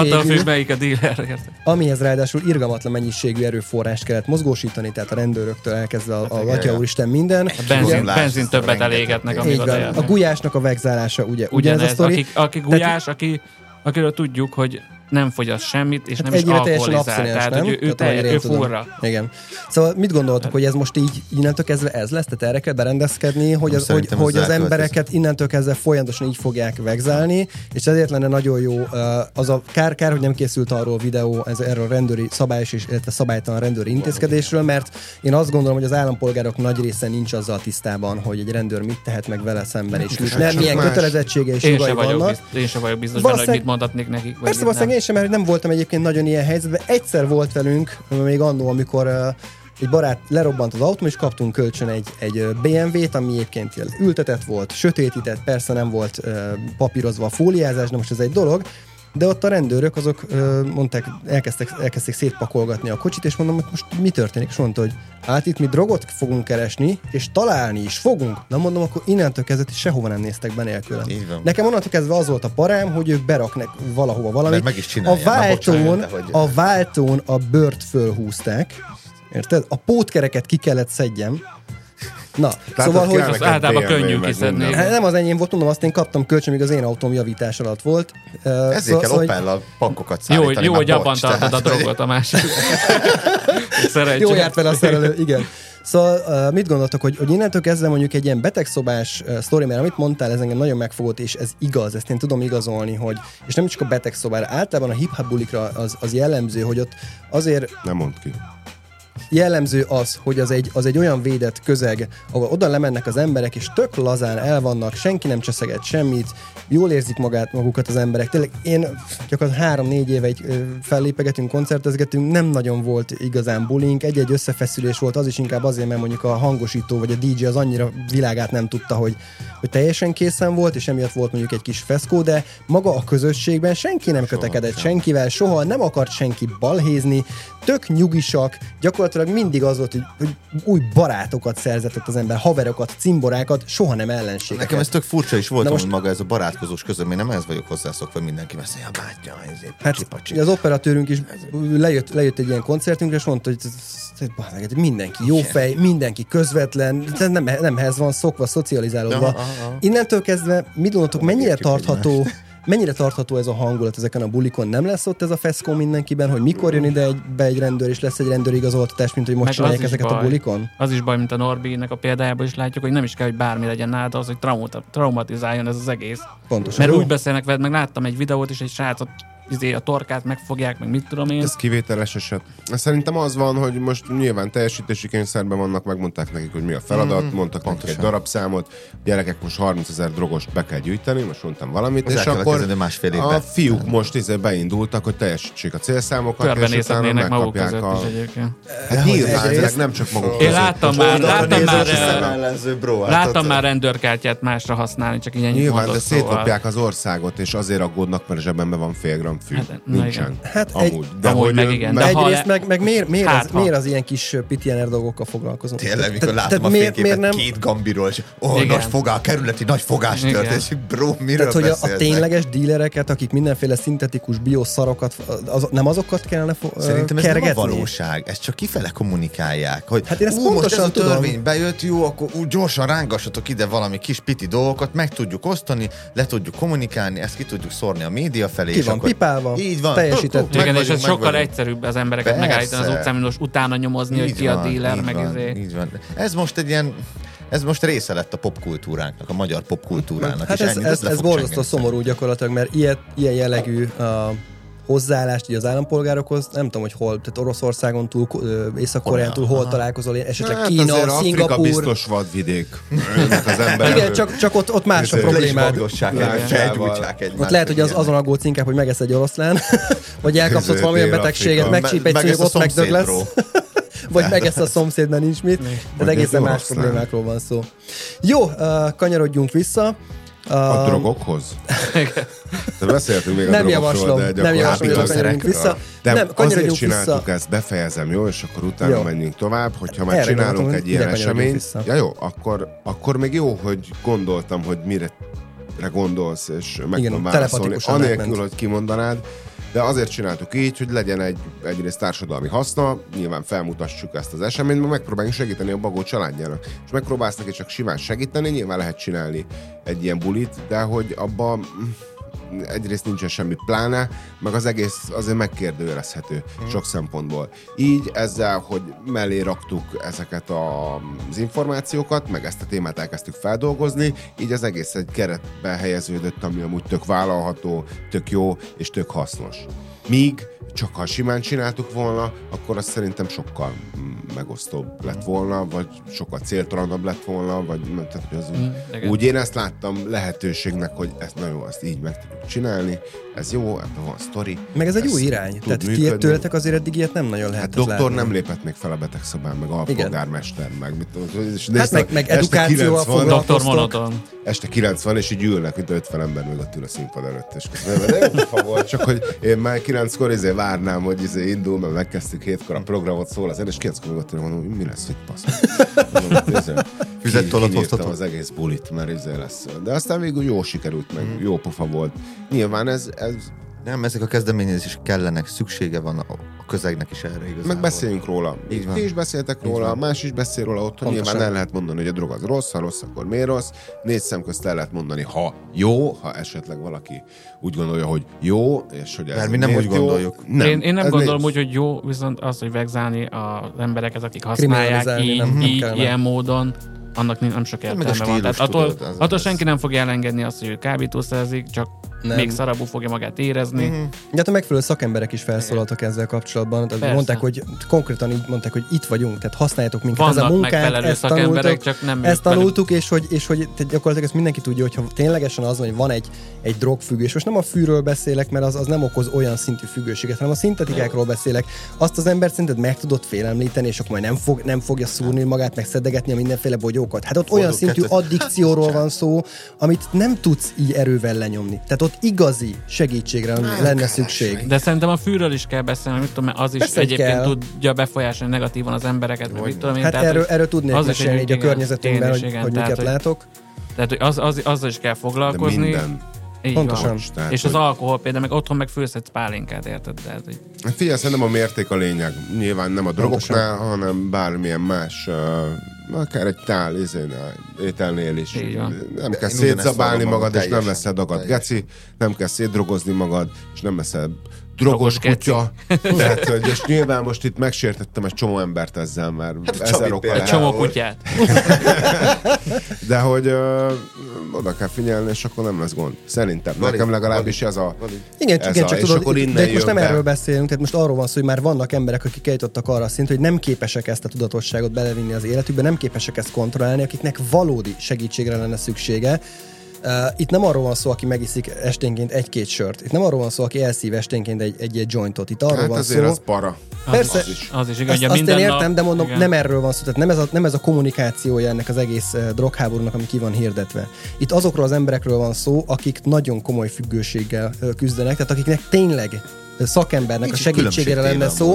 mennyiségű erőforrást kellett mozgósítani, tehát a rendőröktől elkezdve a Atya Úristen minden. Benzin többet elégetnek, a gulyásnak a vegzálása ugyanez a sztori. Aki gulyás, akiről tudjuk, hogy nem fogyaszt semmit, és nem is alkoholizál. Tehát, hogy ő furra. Igen. Szóval mit gondoltok, hogy ez most így innentől kezdve ez lesz? Tehát erre kell berendezkedni, hogy az embereket innentől kezdve folyamatosan így fogják vegzálni, és ezért lenne nagyon jó az a kár, hogy nem készült arról videó erről a rendőri szabályos és szabálytalan rendőri intézkedésről, mert én azt gondolom, hogy az állampolgárok nagy része nincs azzal tisztában, hogy egy rendőr mit tehet meg vele szemben, és nem milyen kötelezettsége és jogai vannak. Én sem vagyok biztos benne, hogy mit mondhatnék nekik. Persze, sem, mert nem voltam egyébként nagyon ilyen helyzetben. Egyszer volt velünk, még annó, amikor egy barát lerobbant az autó, és kaptunk kölcsön egy BMW-t, ami egyébként ültetett volt, sötétített, persze nem volt papírozva a fóliázás, de most ez egy dolog. de ott a rendőrök azok mondták, elkezdték szétpakolgatni a kocsit, és mondom, hogy most mi történik? És mondta, hogy hát itt mi drogot fogunk keresni, és találni is fogunk. Na mondom, akkor innentől kezdve sehova nem néztek be nélkülem. Nekem onnantól kezdve az volt a parám, hogy ők beraknak valahova valamit. Meg is csinálják. A váltón a bört fölhúzták, érted? A pótkereket ki kellett szedjem. Na, szóval, hogy az általában könnyű kiszedni. Nem az enyém volt, mondom, azt én kaptam kölcsön, míg az én autóm javítás alatt volt. Ezért kell Opel-a pakkokat szállítani. Jó, hogy abban tartod a drogot a másik. Jó járt vele a szerelő, igen. Szóval mit gondoltok, hogy innentől kezdve mondjuk egy ilyen betegszobás sztori, mert amit mondtál, ez engem nagyon megfogott, és ez igaz, ezt én tudom igazolni, hogy, és nem csak a betegszobára, általában a hip-hop bulikra az jellemző, hogy ott azért... Nem mondd ki. Jellemző az, hogy az egy olyan védett közeg, ahol oda lemennek az emberek, és tök lazán elvannak, senki nem cseszeget semmit, jól érzik magukat az emberek. Tényleg én gyakorlatilag 3-4 éve fellépegetünk, koncertezgetünk, nem nagyon volt igazán bullying, egy-egy összefeszülés volt, az is inkább azért, mert mondjuk a hangosító vagy a DJ az annyira világát nem tudta, hogy teljesen készen volt, és emiatt volt mondjuk egy kis feszkó, de maga a közösségben senki nem kötekedett senkivel, soha nem akart senki balhézni, tök nyugisak, gyakorlatilag mindig az volt, hogy új barátokat szerzett ott az ember, haverokat, cimborákat, soha nem ellenségeket. Nekem ez tök furcsa is volt, hogy maga ez a barátkozós közöm, én nem ehhez vagyok hozzászokva, mindenki messze, ja bátya, ezért hát, az operatőrünk is lejött egy ilyen koncertünkre, és mondta, hogy mindenki jó fej, mindenki közvetlen, nem ehhez van szokva, szocializálódva. Innentől kezdve, mit gondoltok, mennyire tartható ez a hangulat ezeken a bulikon? Nem lesz ott ez a feszkó mindenkiben, hogy mikor jön ide egy rendőr, és lesz egy rendőrigazoltatás, mint hogy most csinálják ezeket a bulikon? Az is baj, mint a Norbinek a példájában is látjuk, hogy nem is kell, hogy bármi legyen nálad, az, hogy traumatizáljon ez az egész. Pontosan. Mert úgy beszélnek veled, meg láttam egy videót is, egy srácot a torkát megfogják, meg mit tudom én. Ez kivételes eset. Szerintem az van, hogy most nyilván teljesítési kényszerben vannak, megmondták nekik, hogy mi a feladat, mondtak nekik egy darabszámot, gyerekek, most 30 000 drogost be kell gyűjteni, most mondtam valamit, az és akkor a fiúk most beindultak, hogy teljesítsék a célszámokat, és utána megkapják a... Hát nyilván, nem csak maguk. Én láttam már rendőrkártyát másra használni, csak ilyen nyilván, de szétlopják az országot, és azért aggódnak, mert zsebemben van fél gram fű. Nincsen. Amúgy meg igen. De egyrészt meg miért az ilyen kis pitiener dolgokkal foglalkozunk? Tényleg, mikor látom a fényképet 2 gambiról, és nagy fogás, kerületi nagy fogás történt, bro, miről beszélnek? Tehát, hogy a tényleges dílereket, akik mindenféle szintetikus bioszarokat, nem azokat kellene szerintem ez kergetni? Nem a valóság, ezt csak kifele kommunikálják, hogy hát én ezt pontosan most ez a törvény bejött, jó, akkor gyorsan rángassatok ide valami kis piti dolgokat, meg tudjuk osztani, le tudjuk kommunikálni, ezt ki tudjuk szórni a média felé. Ki van pipálva, így van, teljesített. Igen, és ez sokkal egyszerűbb az embereket megállítani az utcán, most utána nyomozni, hogy ki a díler, meg ezért. Így van. Ez most egy ilyen, ez most része lett a popkultúránknak, a magyar popkultúrának. Hát ez borzasztó szomorú gyakorlatilag, mert ilyen jellegű hozzáállást így az állampolgárokhoz, nem tudom, hogy hol, tehát Oroszországon túl, Észak-Koreán túl hol találkozol, esetleg hát Kína, Szingapúr. Afrika biztos vadvidék. Az emberek. Igen, csak ott más a problémád. Ott lehet, hogy azon aggódsz inkább, hogy megesz egy oroszlán, vagy elkapsz ott valamilyen betegséget, megcsíp egy szőnyeg, ott megdög lesz. Vagy megesz a szomszéd, mert nincs mit. De egészen más problémákról van szó. Jó, kanyarodjunk vissza. A drogokhoz? De beszéltünk még nem a drogokról, nem javaslom, hogy kanyarodjunk vissza. De azért csináltuk ezt, befejezem, jó? És akkor utána menjünk tovább, hogyha már csinálunk egy ilyen eseményt. Ja jó, akkor még jó, hogy gondoltam, hogy mire gondolsz, és meg tudom válaszolni. Anélkül, hogy kimondanád. De azért csináltuk így, hogy legyen egyrészt társadalmi haszna, nyilván felmutassuk ezt az eseményt, mert megpróbáljunk segíteni a Bagó családjának. És megpróbálsz neki csak simán segíteni, nyilván lehet csinálni egy ilyen bulit, de hogy abban egyrészt nincsen semmi pláne, meg az egész azért megkérdőjelezhető sok szempontból. Így ezzel, hogy mellé raktuk ezeket az információkat, meg ezt a témát elkezdtük feldolgozni, így az egész egy keretbe helyeződött, ami amúgy tök vállalható, tök jó és tök hasznos. Míg csak ha simán csináltuk volna, akkor az szerintem sokkal megosztóbb lett volna, vagy sokkal céltalanabb lett volna, vagy tehát, hogy az úgy én ezt láttam lehetőségnek, hogy ezt nagyon azt így meg tudjuk csinálni, ez jó, ebben van sztori. Meg ez egy új irány. Tehát tőletek azért eddig ilyet nem nagyon lehet. Hát doktor nem lépett még fel a betegszobán, meg alpolgármester, meg mit tudom. Hát meg edukációval Doktor Monoton. Este 90 és így ülnek, mint 50 ember mögött ül a színpad előtt. És de jó fa volt, csak hogy én már 9-kor várnám, hogy indul, mert megkezdtük 7-kor a programot, szól az és 9-kor mögött mondom, mi lesz, hogy pasz. Füzettolat hoztatok? Az egész bulit, mert lesz. De aztán végül jó sikerült, meg jó pofa volt. Nyilván ez... Nem, ezek a kezdeményezések kellenek, szüksége van a közegnek is erre igazából. Meg beszéljünk róla. Ti is beszéltek róla, más is beszél róla otthon. Nyilván el lehet mondani, hogy a drog az rossz, ha rossz, akkor miért rossz. 4 szem közt el lehet mondani, ha jó, ha esetleg valaki úgy gondolja, hogy jó, és hogy ez mert mi nem úgy gondoljuk. Nem. Én nem gondolom úgy, hogy jó, viszont az, hogy vegzálni az embereket, akik használják így ilyen módon, annak nem sok értelme van. Tehát attól senki nem fogja elengedni azt, hogy ő kábítószerzik, csak még szarabú fogja magát érezni. Hát a megfelelő szakemberek is felszólaltak ezzel kapcsolatban. Tehát mondták, hogy konkrétan így mondták, hogy itt vagyunk, tehát használjátok minket. Vannak ez a munkát, ezt tanultuk, és hogy gyakorlatilag ezt mindenki tudja, hogyha ténylegesen az van, hogy van egy drogfüggés. Most nem a fűről beszélek, mert az nem okoz olyan szintű függőséget, hanem a szintetikákról beszélek. Azt az embert szerinted meg tudod félemlíteni, és akkor majd nem fogja szúrni magát, meg szedegetni a mindenféle bogyókat. Hát ott olyan szintű addikcióról van szó, amit nem tudsz így erővel lenyomni. Tehát ott igazi segítségre lenne szükség. De szerintem a fűről is kell beszélni, mit tudom, az is persze egyébként tudja befolyásolni negatívan az embereket, mit tudom én. Hát erről tudnék mesélni így a környezetünkben, hogy miket látok. Tehát azzal is kell foglalkozni. De minden. Pontosan. És az alkohol például, meg otthon meg főzhetsz pálinkát, érted? Figyelj, szerintem a mérték a lényeg. Nyilván nem a drogoknál, hanem bármilyen más, akár egy tál ételnél is. Nem kell szétzabálni magad, és nem leszel dagad geci, nem kell szétdrogozni magad, és nem leszel drogos kutya. Tehát, és nyilván most itt megsértettem egy csomó embert ezzel, mert ezer okkal egy csomó kutyát. De hogy oda kell figyelni, és akkor nem lesz gond. Szerintem. Nekem legalábbis ez a... Igen, csak tudod, de most nem erről beszélünk, tehát most arról van szó, hogy már vannak emberek, akik eljutottak arra a szintre, hogy nem képesek ezt a tudatosságot belevinni az életükbe, nem képesek ezt kontrollálni, akiknek valódi segítségre lenne szüksége. Itt nem arról van szó, aki megiszik esténként 1-2 sört. Itt nem arról van szó, aki elszív esténként egy jointot. Itt arról van azért szó... az para. Persze, az is igaz, azt én értem, de mondom, nem erről van szó. Tehát nem ez a kommunikációja ennek az egész drogháborúnak, ami ki van hirdetve. Itt azokról az emberekről van szó, akik nagyon komoly függőséggel küzdenek, tehát akiknek tényleg szakembernek nincs a segítségére lenne szó,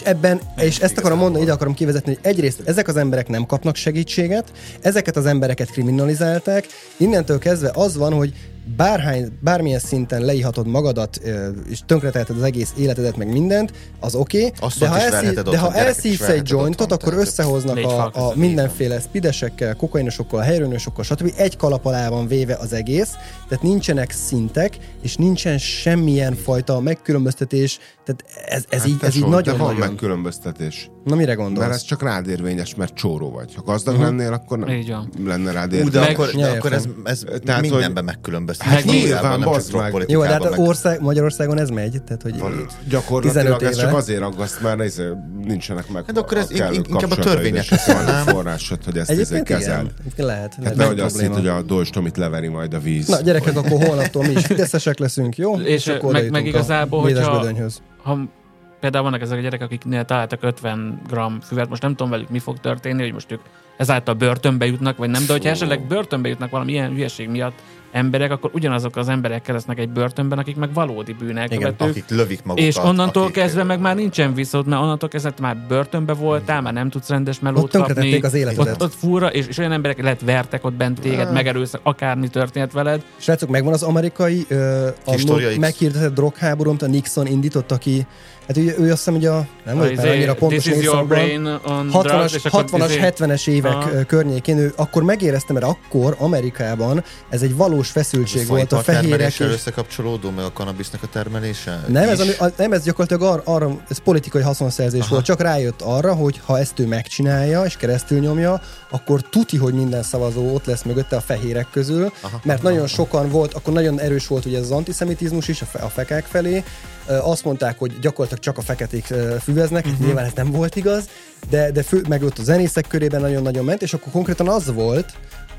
és ezt akarom mondani, ide akarom kivezetni, hogy egyrészt ezek az emberek nem kapnak segítséget, ezeket az embereket kriminalizálták, innentől kezdve az van, hogy bármilyen szinten leihatod magadat, és tönkreteheted az egész életedet, meg mindent, az oké, de ha elszívsz egy jointot, akkor összehoznak a mindenféle speedesekkel, kokainosokkal, heroinosokkal, stb. Egy kalap alá van véve az egész, tehát nincsenek szintek, és nincsen semmilyen fajta megkülönböztetés, tehát ez így nagyon-nagyon... van megkülönböztetés. Na mire gondolsz? Mert ez csak rád érvényes, mert csóró vagy. Ha gazdag lennél, akkor nem lenne rád érvényes. De akkor ez mindenben megkülönböztetés. Hát nyilván, bazd meg. Jó, de hát Magyarországon ez megy. Tehát, hogy gyakorlatilag ez csak azért aggaszt, mert nincsenek meg. Hát akkor ez inkább a törvényekre szólnám. Forrásod, hogy ezt kezel. Lehet. Hát nehogy azt hitt, hogy a Dolcs Tomit leveri majd a víz. Na gyerekek, akkor holnaptól mi is fideszesek leszünk, jó? És meg igazából, hogyha például vannak ezek a gyerekek, akiknél találtak 50 g füvet, most nem tudom velük mi fog történni, hogy most ők ezáltal börtönbe jutnak, vagy nem, de hogyha esetleg börtönbe jutnak valami ilyen hülyeség miatt emberek, akkor ugyanazok az emberek lesznek egy börtönben, akik meg valódi bűnelkövetők. Akik lövik magukat. És onnantól kezdve meg már nincsen vissza, mert onnantól kezdve már börtönbe voltál, már nem tudsz rendes melót kapni. Az életedet. Ott fura, és olyan emberek lehet vertek ott bent téged, megerőszak, akármi történt veled. Srácok, megvan az amerikai meghirdetett drogháború, amit a Nixon indított, aki hát ő azt hiszem, hogy nem volt már annyira pontos Nixonban, 60-as, 70-es évek környékén, ő akkor megérezte, mert akkor Amerikában ez egy valós feszültség volt a fehérek. A összekapcsolódó, meg a kannabisznak a termelése? Nem, ez gyakorlatilag arra, ez politikai haszonszerzés volt, csak rájött arra, hogy ha ezt ő megcsinálja és keresztül nyomja, akkor tuti, hogy minden szavazó ott lesz mögötte a fehérek közül, mert nagyon sokan volt, akkor nagyon erős volt ugye ez az antiszemitizmus is a fekák felé. Azt mondták, hogy gyakorlatilag csak a feketék füveznek, nyilván ez nem volt igaz, de meg ott a zenészek körében nagyon-nagyon ment, és akkor konkrétan az volt,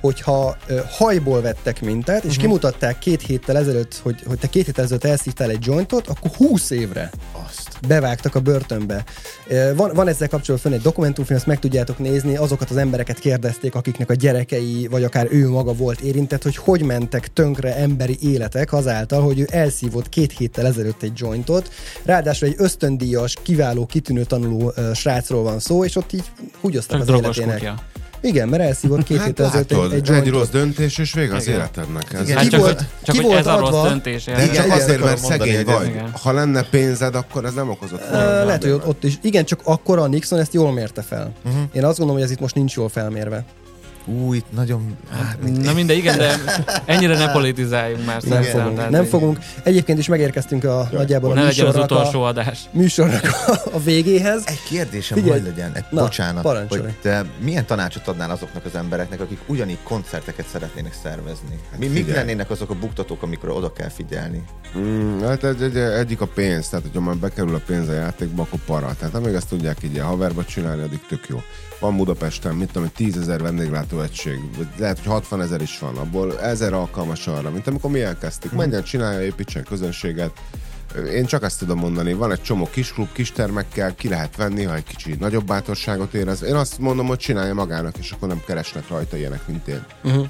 hogyha hajból vettek mintát, és kimutatták 2 héttel ezelőtt, hogy te 2 héttel ezelőtt elszívtál egy jointot, akkor 20 évre bevágtak a börtönbe. Van ezzel kapcsolatban fönn egy dokumentumfilm, ezt meg tudjátok nézni, azokat az embereket kérdezték, akiknek a gyerekei, vagy akár ő maga volt érintett, hogy mentek tönkre emberi életek azáltal, hogy ő elszívott 2 héttel ezelőtt egy jointot. Ráadásul egy ösztöndíjas, kiváló, kitűnő tanuló srácról van szó, és ott így húgyoztak az életének. Kutya. Igen, mert elszívott 2 héttel ezelőtt egy jointot. Egy rossz döntés, és vége az életednek. Ki volt ez a rossz döntés. De csak azért, mert szegény vagy. Ha lenne pénzed, akkor ez nem okozott volna. Lehet, hogy ott is. Igen, csak akkor a Nixon ezt jól mérte fel. Én azt gondolom, hogy ez itt most nincs jól felmérve. Itt nagyon... Na mindegy, igen, de ennyire ne politizáljunk már. Nem fogunk. Egyébként is megérkeztünk nagyjából a műsornak a végéhez. Egy kérdésem, hogy legyen, bocsánat, hogy te milyen tanácsot adnál azoknak az embereknek, akik ugyanígy koncerteket szeretnének szervezni? Mik lennének azok a buktatók, amikor oda kell figyelni? Hát egyik a pénz, tehát hogyha már bekerül a pénz a játékba, akkor para. Tehát amíg ezt tudják így a haverba csinálni, addig tök jó. Van Budapesten, mit tudom, 10 000 vendéglátóegység, lehet, hogy 60 000 is van, abból 1000 alkalmas arra, mint amikor mi elkezdtük. Menjen, csinálja, építsen közönséget. Én csak ezt tudom mondani, van egy csomó kis klub, kis termekkel, ki lehet venni, ha egy kicsi nagyobb bátorságot érez. Én azt mondom, hogy csinálja magának, és akkor nem keresnek rajta ilyenek, mint én.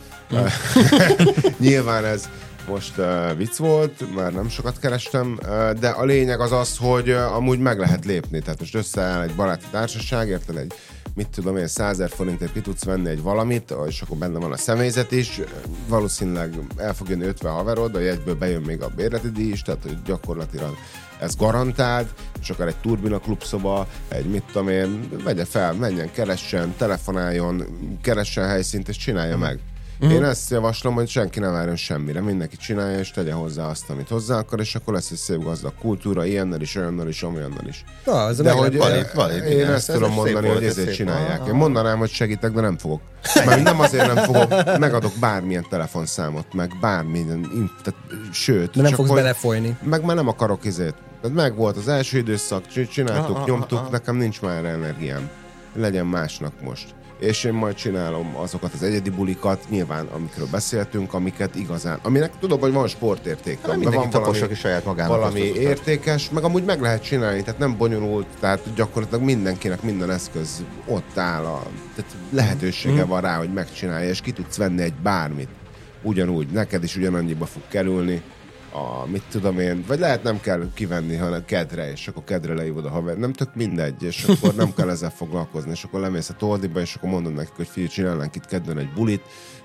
Nyilván ez most vicc volt, már nem sokat kerestem, de a lényeg az, hogy amúgy meg lehet lépni. Tehát most összeáll egy baráti társaság, érted, egy mit tudom én, 100 000 forintért ki tudsz venni egy valamit, és akkor benne van a személyzet is, valószínűleg el fog jönni 50 haverod, a jegyből bejön még a bérleti díj is, tehát hogy gyakorlatilag ez garantált, és akár egy turbina klubszoba, egy mit tudom én, vegye fel, menjen, keressen, telefonáljon, keressen helyszínt, és csinálja meg. Én ezt javaslom, hogy senki ne várjon semmire, mindenki csinálja, és tegye hozzá azt, amit hozzá akar, és akkor lesz egy szép gazdag kultúra, ilyennel is, olyannal is, olyannal is. De hogy én ezt tudom mondani, hogy ezért csinálják. Én mondanám, hogy segítek, de nem fogok. Mert nem azért nem fogok, megadok bármilyen telefonszámot, meg bármilyen, sőt. De nem fogsz belefolyni. Meg már nem akarok izét. Meg volt az első időszak, csináltuk, nyomtuk, nekem nincs már erre energiám. Legyen másnak most. És én majd csinálom azokat az egyedi bulikat, nyilván, amikről beszéltünk, amiket igazán, aminek tudom, hogy van sportérték. Van valami értékes, meg amúgy meg lehet csinálni, tehát nem bonyolult, tehát gyakorlatilag mindenkinek minden eszköz ott áll, tehát lehetősége van rá, hogy megcsinálja, és ki tudsz venni egy bármit. Ugyanúgy, neked is ugyanannyiba fog kerülni, mit tudom én, vagy lehet nem kell kivenni, hanem kedre, és akkor kedre leívod a haver. Nem tök mindegy, és akkor nem kell ezzel foglalkozni, és akkor lemész a Toldiba, és akkor mondod nekik, hogy figyelj, csinálnánk itt kedden egy bulit.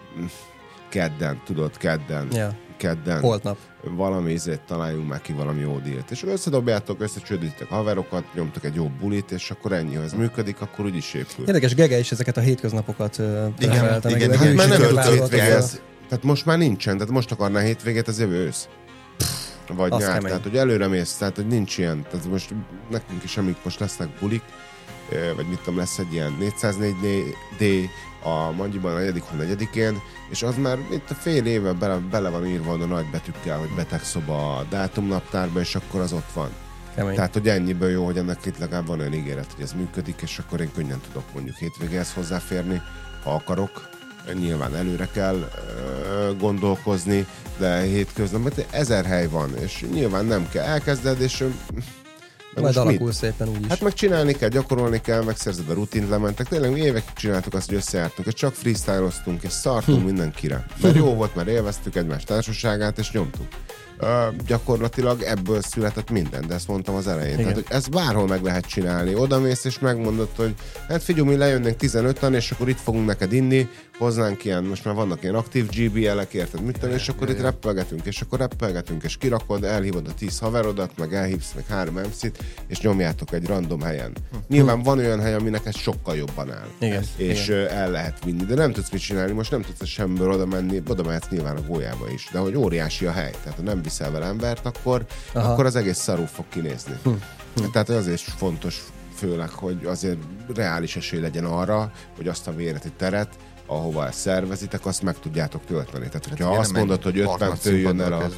Kedden, tudod, kedden. Holtnap. Valami ízét találjunk már ki, valami jó díjat. És összedobjátok, összecsődítek haverokat, nyomtok egy jó bulit, és akkor ennyi, ha ez működik, akkor úgyis épül. Érdekes, Gege is ezeket a hétköznapokat preferálta. Igen, hát már nem jött hétvége. Tehát most már nincsen, tehát most akarná hétvégét, az jövő ősz. Vagy nyár, kemény. Tehát hogy előre mész, tehát hogy nincs ilyen, tehát most nekünk is, amik most lesznek bulik, vagy mit tudom, lesz egy ilyen 404D a Mangyiban a 4.-4-én, és az már itt a fél éve bele van írva a nagy betűkkel, hogy betegszóba a dátumnaptárba, és akkor az ott van. Kemény. Tehát, hogy ennyiből jó, hogy ennek itt legalább van olyan ígéret, hogy ez működik, és akkor én könnyen tudok mondjuk hétvégéhez hozzáférni, ha akarok. Nyilván előre kell gondolkozni, de hétköznap 1000 hely van, és nyilván nem kell elkezded, és majd alakul szépen úgyis. Hát meg csinálni kell, gyakorolni kell, megszerzed a rutint, lementek. Tényleg mi évekig csináltuk azt, hogy összejártunk, és csak freestyloztunk, és szartunk mindenkire. Mert jó volt, mert élveztük egymás társaságát, és nyomtuk. Gyakorlatilag ebből született minden, de ezt mondtam az elején. Igen. Tehát, hogy ezt bárhol meg lehet csinálni. Odamész és megmondod, hogy hát figyelj, mi lejönnénk 15-en, és akkor itt fogunk neked inni, hoznánk ilyen, most már vannak ilyen aktív GBL-ek, érted, mit tudom, és akkor itt rappelgetünk, és kirakod, elhívod a 10 haverodat, meg elhívsz meg 3 MC-t, és nyomjátok egy random helyen. Nyilván van olyan hely, aminek ez sokkal jobban áll. Igen. És el lehet vinni, de nem tudsz mit csinálni, most nem tudsz semmiből oda menni, oda mehetsz nyilván a Gólyába is, de hogy óriási a hely, tehát ha nem viszel vele embert, akkor az egész szarul fog kinézni. Tehát azért fontos főleg, hogy azért reális esély legyen arra, hogy azt a véreti teret, ahova ezt szervezitek, azt meg tudjátok tölteni. Tehát, hogyha azt mondod, hogy 50 fő jön el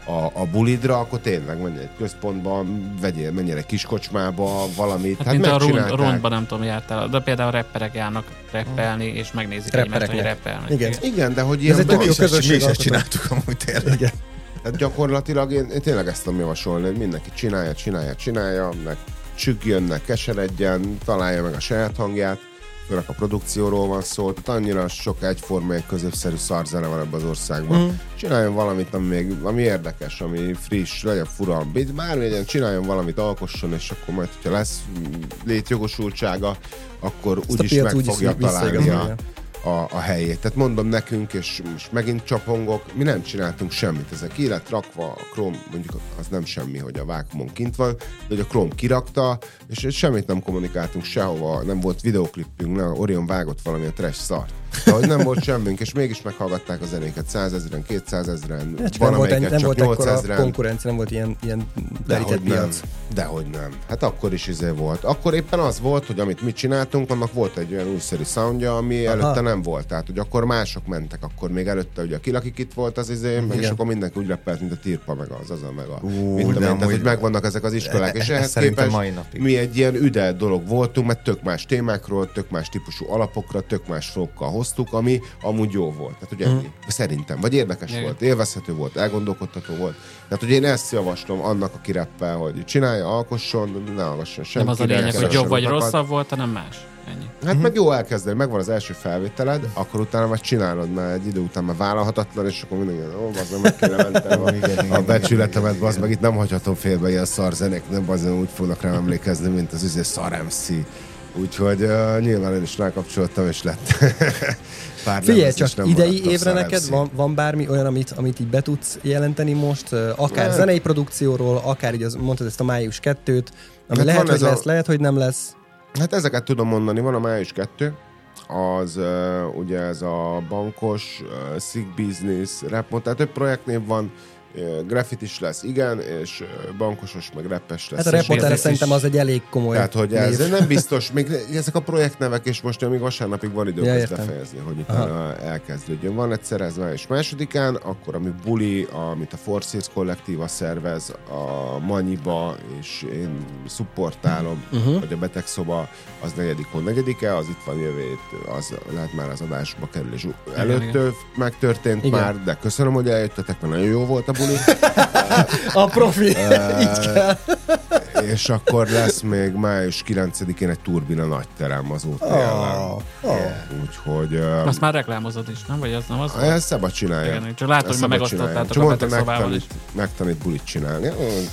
a bulidra, akkor tényleg menj egy központba, menjél egy kis kocsmába, valamit. Hát mint a rondban nem tudom, jártál, de például rapperek járnak rappelni, és megnézik egymást, hogy rappelnek. Igen, de hogy ilyen... Ez egy tök jó közösség. Mi is csináltuk amúgy tényleg. Igen. Tehát gyakorlatilag én tényleg ezt tudom javasolni, hogy mindenki csinálja, meg csüggjön, meg keseredjen, találja meg a saját hangját, főleg a produkcióról van szó, tehát annyira sok egyforma, egy középszerű szarzene van ebben az országban. Csináljon valamit, ami érdekes, ami friss, legyen fura, bármi legyen, csináljon valamit, alkosson, és akkor majd, hogyha lesz létjogosultsága, akkor úgyis meg fogja találni a helyét. Tehát mondom nekünk, és most megint csapongok, mi nem csináltunk semmit. Ezek ki lett rakva, a Chrome, mondjuk az nem semmi, hogy a vákuumon kint van, de hogy a Chrome kirakta, és semmit nem kommunikáltunk sehova, nem volt videoklipünk, Orion vágott valami a trash szart. De hogy nem volt semmink, és mégis meghallgatták a zenéket 100 000-en, 200 000-en, van amelyiket csak 8 000-en. Konkurencia, nem volt ilyen derített piac. Dehogy nem. Hát akkor is volt. Akkor éppen az volt, hogy amit mi csináltunk, annak volt egy olyan újszerű soundja, ami előtte nem volt. Tehát, hogy akkor mások mentek, akkor még előtte ugye a Kilakik itt volt az és akkor mindenki úgy rappelt, mint a Tirpa, meg az meg a... Tehát, hogy megvannak ezek az iskolák, és ehhez képest mi egy ilyen üde dolog voltunk, mert tök más témákról, tök más típusú alapokra, tök más flokkal hoztuk, ami amúgy jó volt. Tehát, hogy ennyi. Szerintem. Vagy érdekes volt, élvezhető volt, elgondolkodtató volt. Tehát, hogy én ezt javaslom annak, aki rappel, hogy csinálja, alkosson, ne alkosson senki. Nem az a lényeg, hogy jobb vagy rosszabb volt, hanem más. Ennyi. Hát meg jó elkezdeni, megvan az első felvételed, akkor utána majd csinálod, mert egy idő után már vállalhatatlan, és akkor mindig meg kéne mentem a becsületemet, bazd meg itt nem hagyhatom félbe ilyen szarzenék, nem bazdmeg úgy fognak rám emlékezni, mint az szar MC. Úgyhogy nyilván én is rákapcsoltam, és lett pár. Figyelj csak, idei évre neked van bármi olyan, amit így be tudsz jelenteni most, akár zenei produkcióról, akár így mondtad ezt a május 2-t, ami hát lehet, hogy lesz, lehet, hogy nem lesz. Hát ezeket tudom mondani, van a május 2, az ugye ez a bankos, Sick Business, Rapmod, tehát több projektnév van, graffiti is lesz, igen, és bankosos, meg rappes lesz. Hát a Rapmotára szerintem az egy elég komoly. Tehát, hogy ez nem biztos, még ezek a projektnevek, és most még vasárnapig van idő ezt befejezni, hogy itt elkezdődjön. Van egyszer ez május 2-án, akkor ami buli, amit a Forces kollektíva szervez, a Manyiba, és én szupportálom, hogy a betegszoba az 4.4-e, az itt van jövő, az lehet már az adásba kerül, és előtt megtörtént már, de köszönöm, hogy eljöttetek, mert nagyon jó volt a buli. A profi. Így kell. És akkor lesz még május 9-én egy Turbina nagyterem az OTL-en. Úgyhogy... Azt már reklámozod is, nem? Vagy az nem az? Ezt Szeba csinálja. Igen, csak látom, hogy már megosztottátok a betegszobával is. Megtanít bulit csinálni.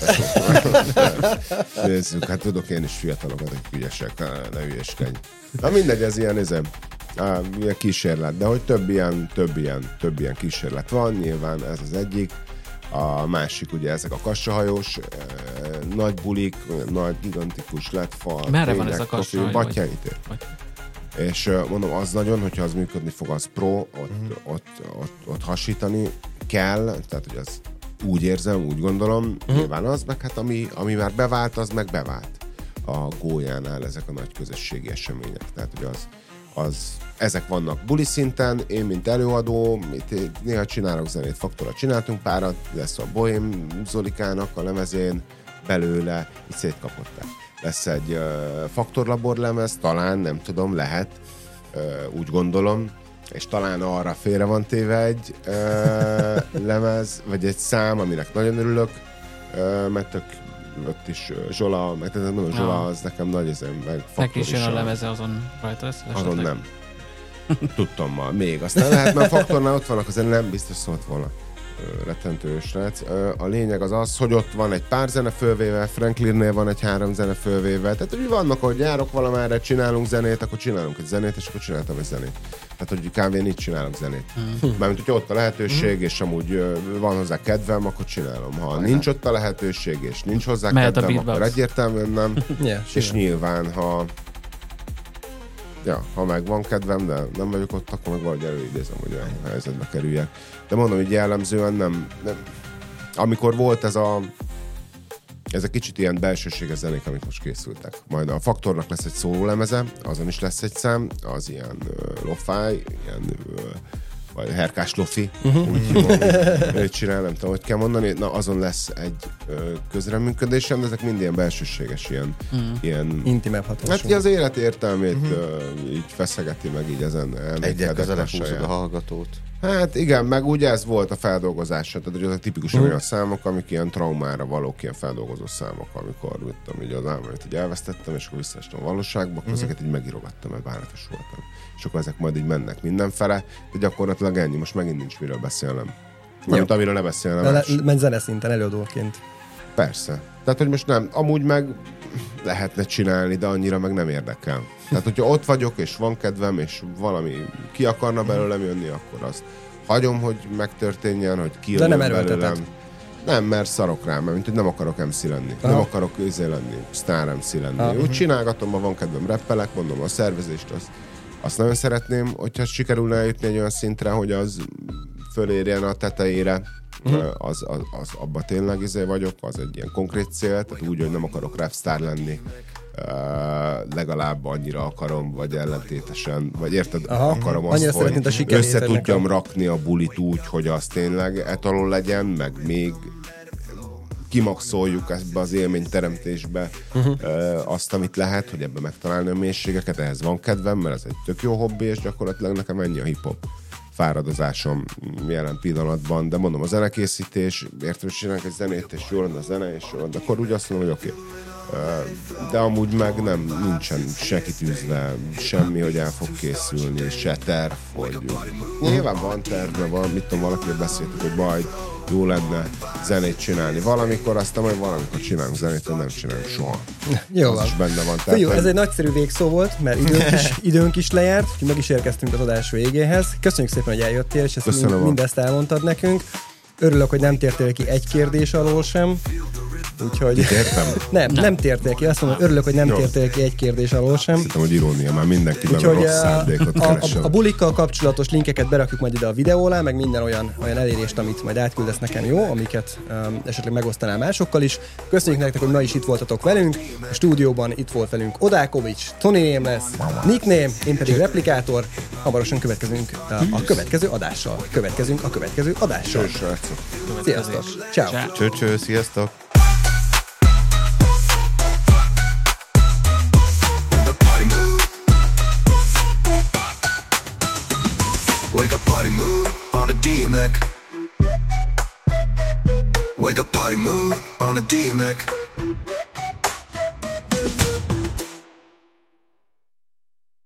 Nézzük, hát tudok én is fiatalokat, hogy ügyesek, ne ügyeskedj. Na mindegy, ez ilyen kísérlet, de hogy több ilyen kísérlet van, nyilván ez az egyik. A másik ugye ezek a kassahajós, nagy bulik, nagy gigantikus LED-fal. Merre van ez a kassahajó? Batthyány tér. És mondom, az nagyon, hogyha az működni fog, az pro, ott hasítani kell, tehát hogy az úgy érzem, úgy gondolom, nyilván az, meg hát ami már bevált, az meg bevált a gólyánál ezek a nagy közösségi események. Tehát hogy ezek vannak buli szinten, én mint előadó, néha csinálok zenét, Faktorra csináltunk párat, lesz a Bohém Zolikának a lemezén belőle, így szétkapották. Lesz egy Faktorlabor lemez, talán, nem tudom, lehet, úgy gondolom, és talán arra félre van téve egy lemez, vagy egy szám, aminek nagyon örülök, mert ott is Zsola, meg mondom, Zsola az nekem nagy ezen, meg Faktor neki is jön a lemeze, azon rajta lesz? Azon nem. Tudtam ma, még. Aztán lehet, mert a Faktornál ott vannak, azért nem biztos szólt volna. Rettentő srác. A lényeg az, hogy ott van egy pár zene fölvéve, Franklinnél van egy 3 zene fölvéve, tehát hogy vannak, hogy járok valamára, csinálunk zenét, akkor csinálunk egy zenét, és akkor csináltam egy zenét. Tehát, hogy kb. Én így csinálok zenét. Mármint, hogy ott a lehetőség, és amúgy van hozzá kedvem, akkor csinálom. Ha nincs ott a lehetőség, és nincs hozzá kedvem, akkor egyértelműen nem. És nyilván, ha meg van kedvem, de nem vagyok ott, akkor meg valahogy előidézem, hogy olyan helyzetbe kerüljek. De mondom, hogy jellemzően nem. Amikor volt ez a kicsit ilyen belsőséges zenék, amik most készültek. Majd a Faktornak lesz egy szólólemeze, azon is lesz egy szám, az ilyen lo-fi, ilyen vagy Herkás Lofi, úgy őt csinál, nem tudom, hogy kell mondani. Na, azon lesz egy közreműködésem, de ezek mind ilyen belsőséges, ilyen intimebb hatású. Hát az élet értelmét így feszegeti, meg így ezen egyre közelebb húzod a hallgatót. Hát igen, meg ugye ez volt a feldolgozása, tehát hogy azok tipikusan olyan számok, amik ilyen traumára valók, ilyen feldolgozó számok, amikor tudom, így az álmait így elvesztettem, és akkor visszaestem a valóságba, akkor ezeket így megírogattam, mert bánatos voltam. És akkor ezek majd így mennek mindenfele, de gyakorlatilag ennyi, most megint nincs miről beszélnem. Mondtam, amiről ne beszélnem. Ment zeneszinten előadóként. Persze. Tehát, hogy most nem, amúgy meg lehetne csinálni, de annyira meg nem érdekel. Tehát, hogyha ott vagyok, és van kedvem, és valami ki akarna belőlem jönni, akkor azt hagyom, hogy megtörténjen, hogy kijön belőlem. Nem, mert szarok rám, mert mint hogy nem akarok MC lenni. Nem akarok lenni, sztár MC lenni. Úgy csinálgatom, ha van kedvem, rappelek, mondom a szervezést, azt nagyon szeretném, hogyha sikerülne eljutni egy olyan szintre, hogy az fölérjen a tetejére, az abban tényleg vagyok, az egy ilyen konkrét cél, tehát úgy, hogy nem akarok rapstar lenni, legalább annyira akarom, vagy ellentétesen, vagy érted, akarom azt, hogy össze tudjam rakni a bulit úgy, hogy az tényleg etalon legyen, meg még kimaxoljuk ebbe az élményteremtésbe azt, amit lehet, hogy ebbe megtalálni a mélységeket, ehhez van kedvem, mert ez egy tök jó hobbi, és gyakorlatilag nekem ennyi a hip-hop fáradozásom jelen pillanatban, de mondom, a zenekészítés, értem, hogy csinálnak egy zenét, és jól lenne a zene, és jól lenne, akkor úgy azt mondom, hogy oké. De amúgy meg nincsen se kitűzve semmi, hogy el fog készülni, se terv, hogy nyilván van terv, van, mit tudom, valakivel beszéltük, hogy majd jó lenne zenét csinálni valamikor, aztán majd valamikor csinálunk zenét, de nem csinálunk soha. Jó van. Az is benne van. Tehát, jó, ez egy nagyszerű végszó volt, mert időnk is lejárt, úgyhogy meg is érkeztünk az adás végéhez. Köszönjük szépen, hogy eljöttél, és ezt mindezt elmondtad nekünk. Örülök, hogy nem tértél ki egy kérdés alól sem. Úgyhogy... Értem? Nem tértél ki. Azt mondom, örülök, hogy nem tértél ki egy kérdés alól sem. Szerintem, hogy irónia, már mindenkiben a rossz szándékot keresem. A bulikkal kapcsolatos linkeket berakjuk majd ide a videó alá, meg minden olyan elérést, amit majd átküldesz nekem, jó? Amiket esetleg megosztanál másokkal is. Köszönjük nektek, hogy ma is itt voltatok velünk. A stúdióban itt volt velünk Odákovics, Tony Name lesz, Nickname, én pedig Replikátor. Hamarosan következünk a következő adással. Sziasztok! Ciao. Cső, sziasztok! Wake up, party, move on a DMX. Wake up, party, move on a DMX.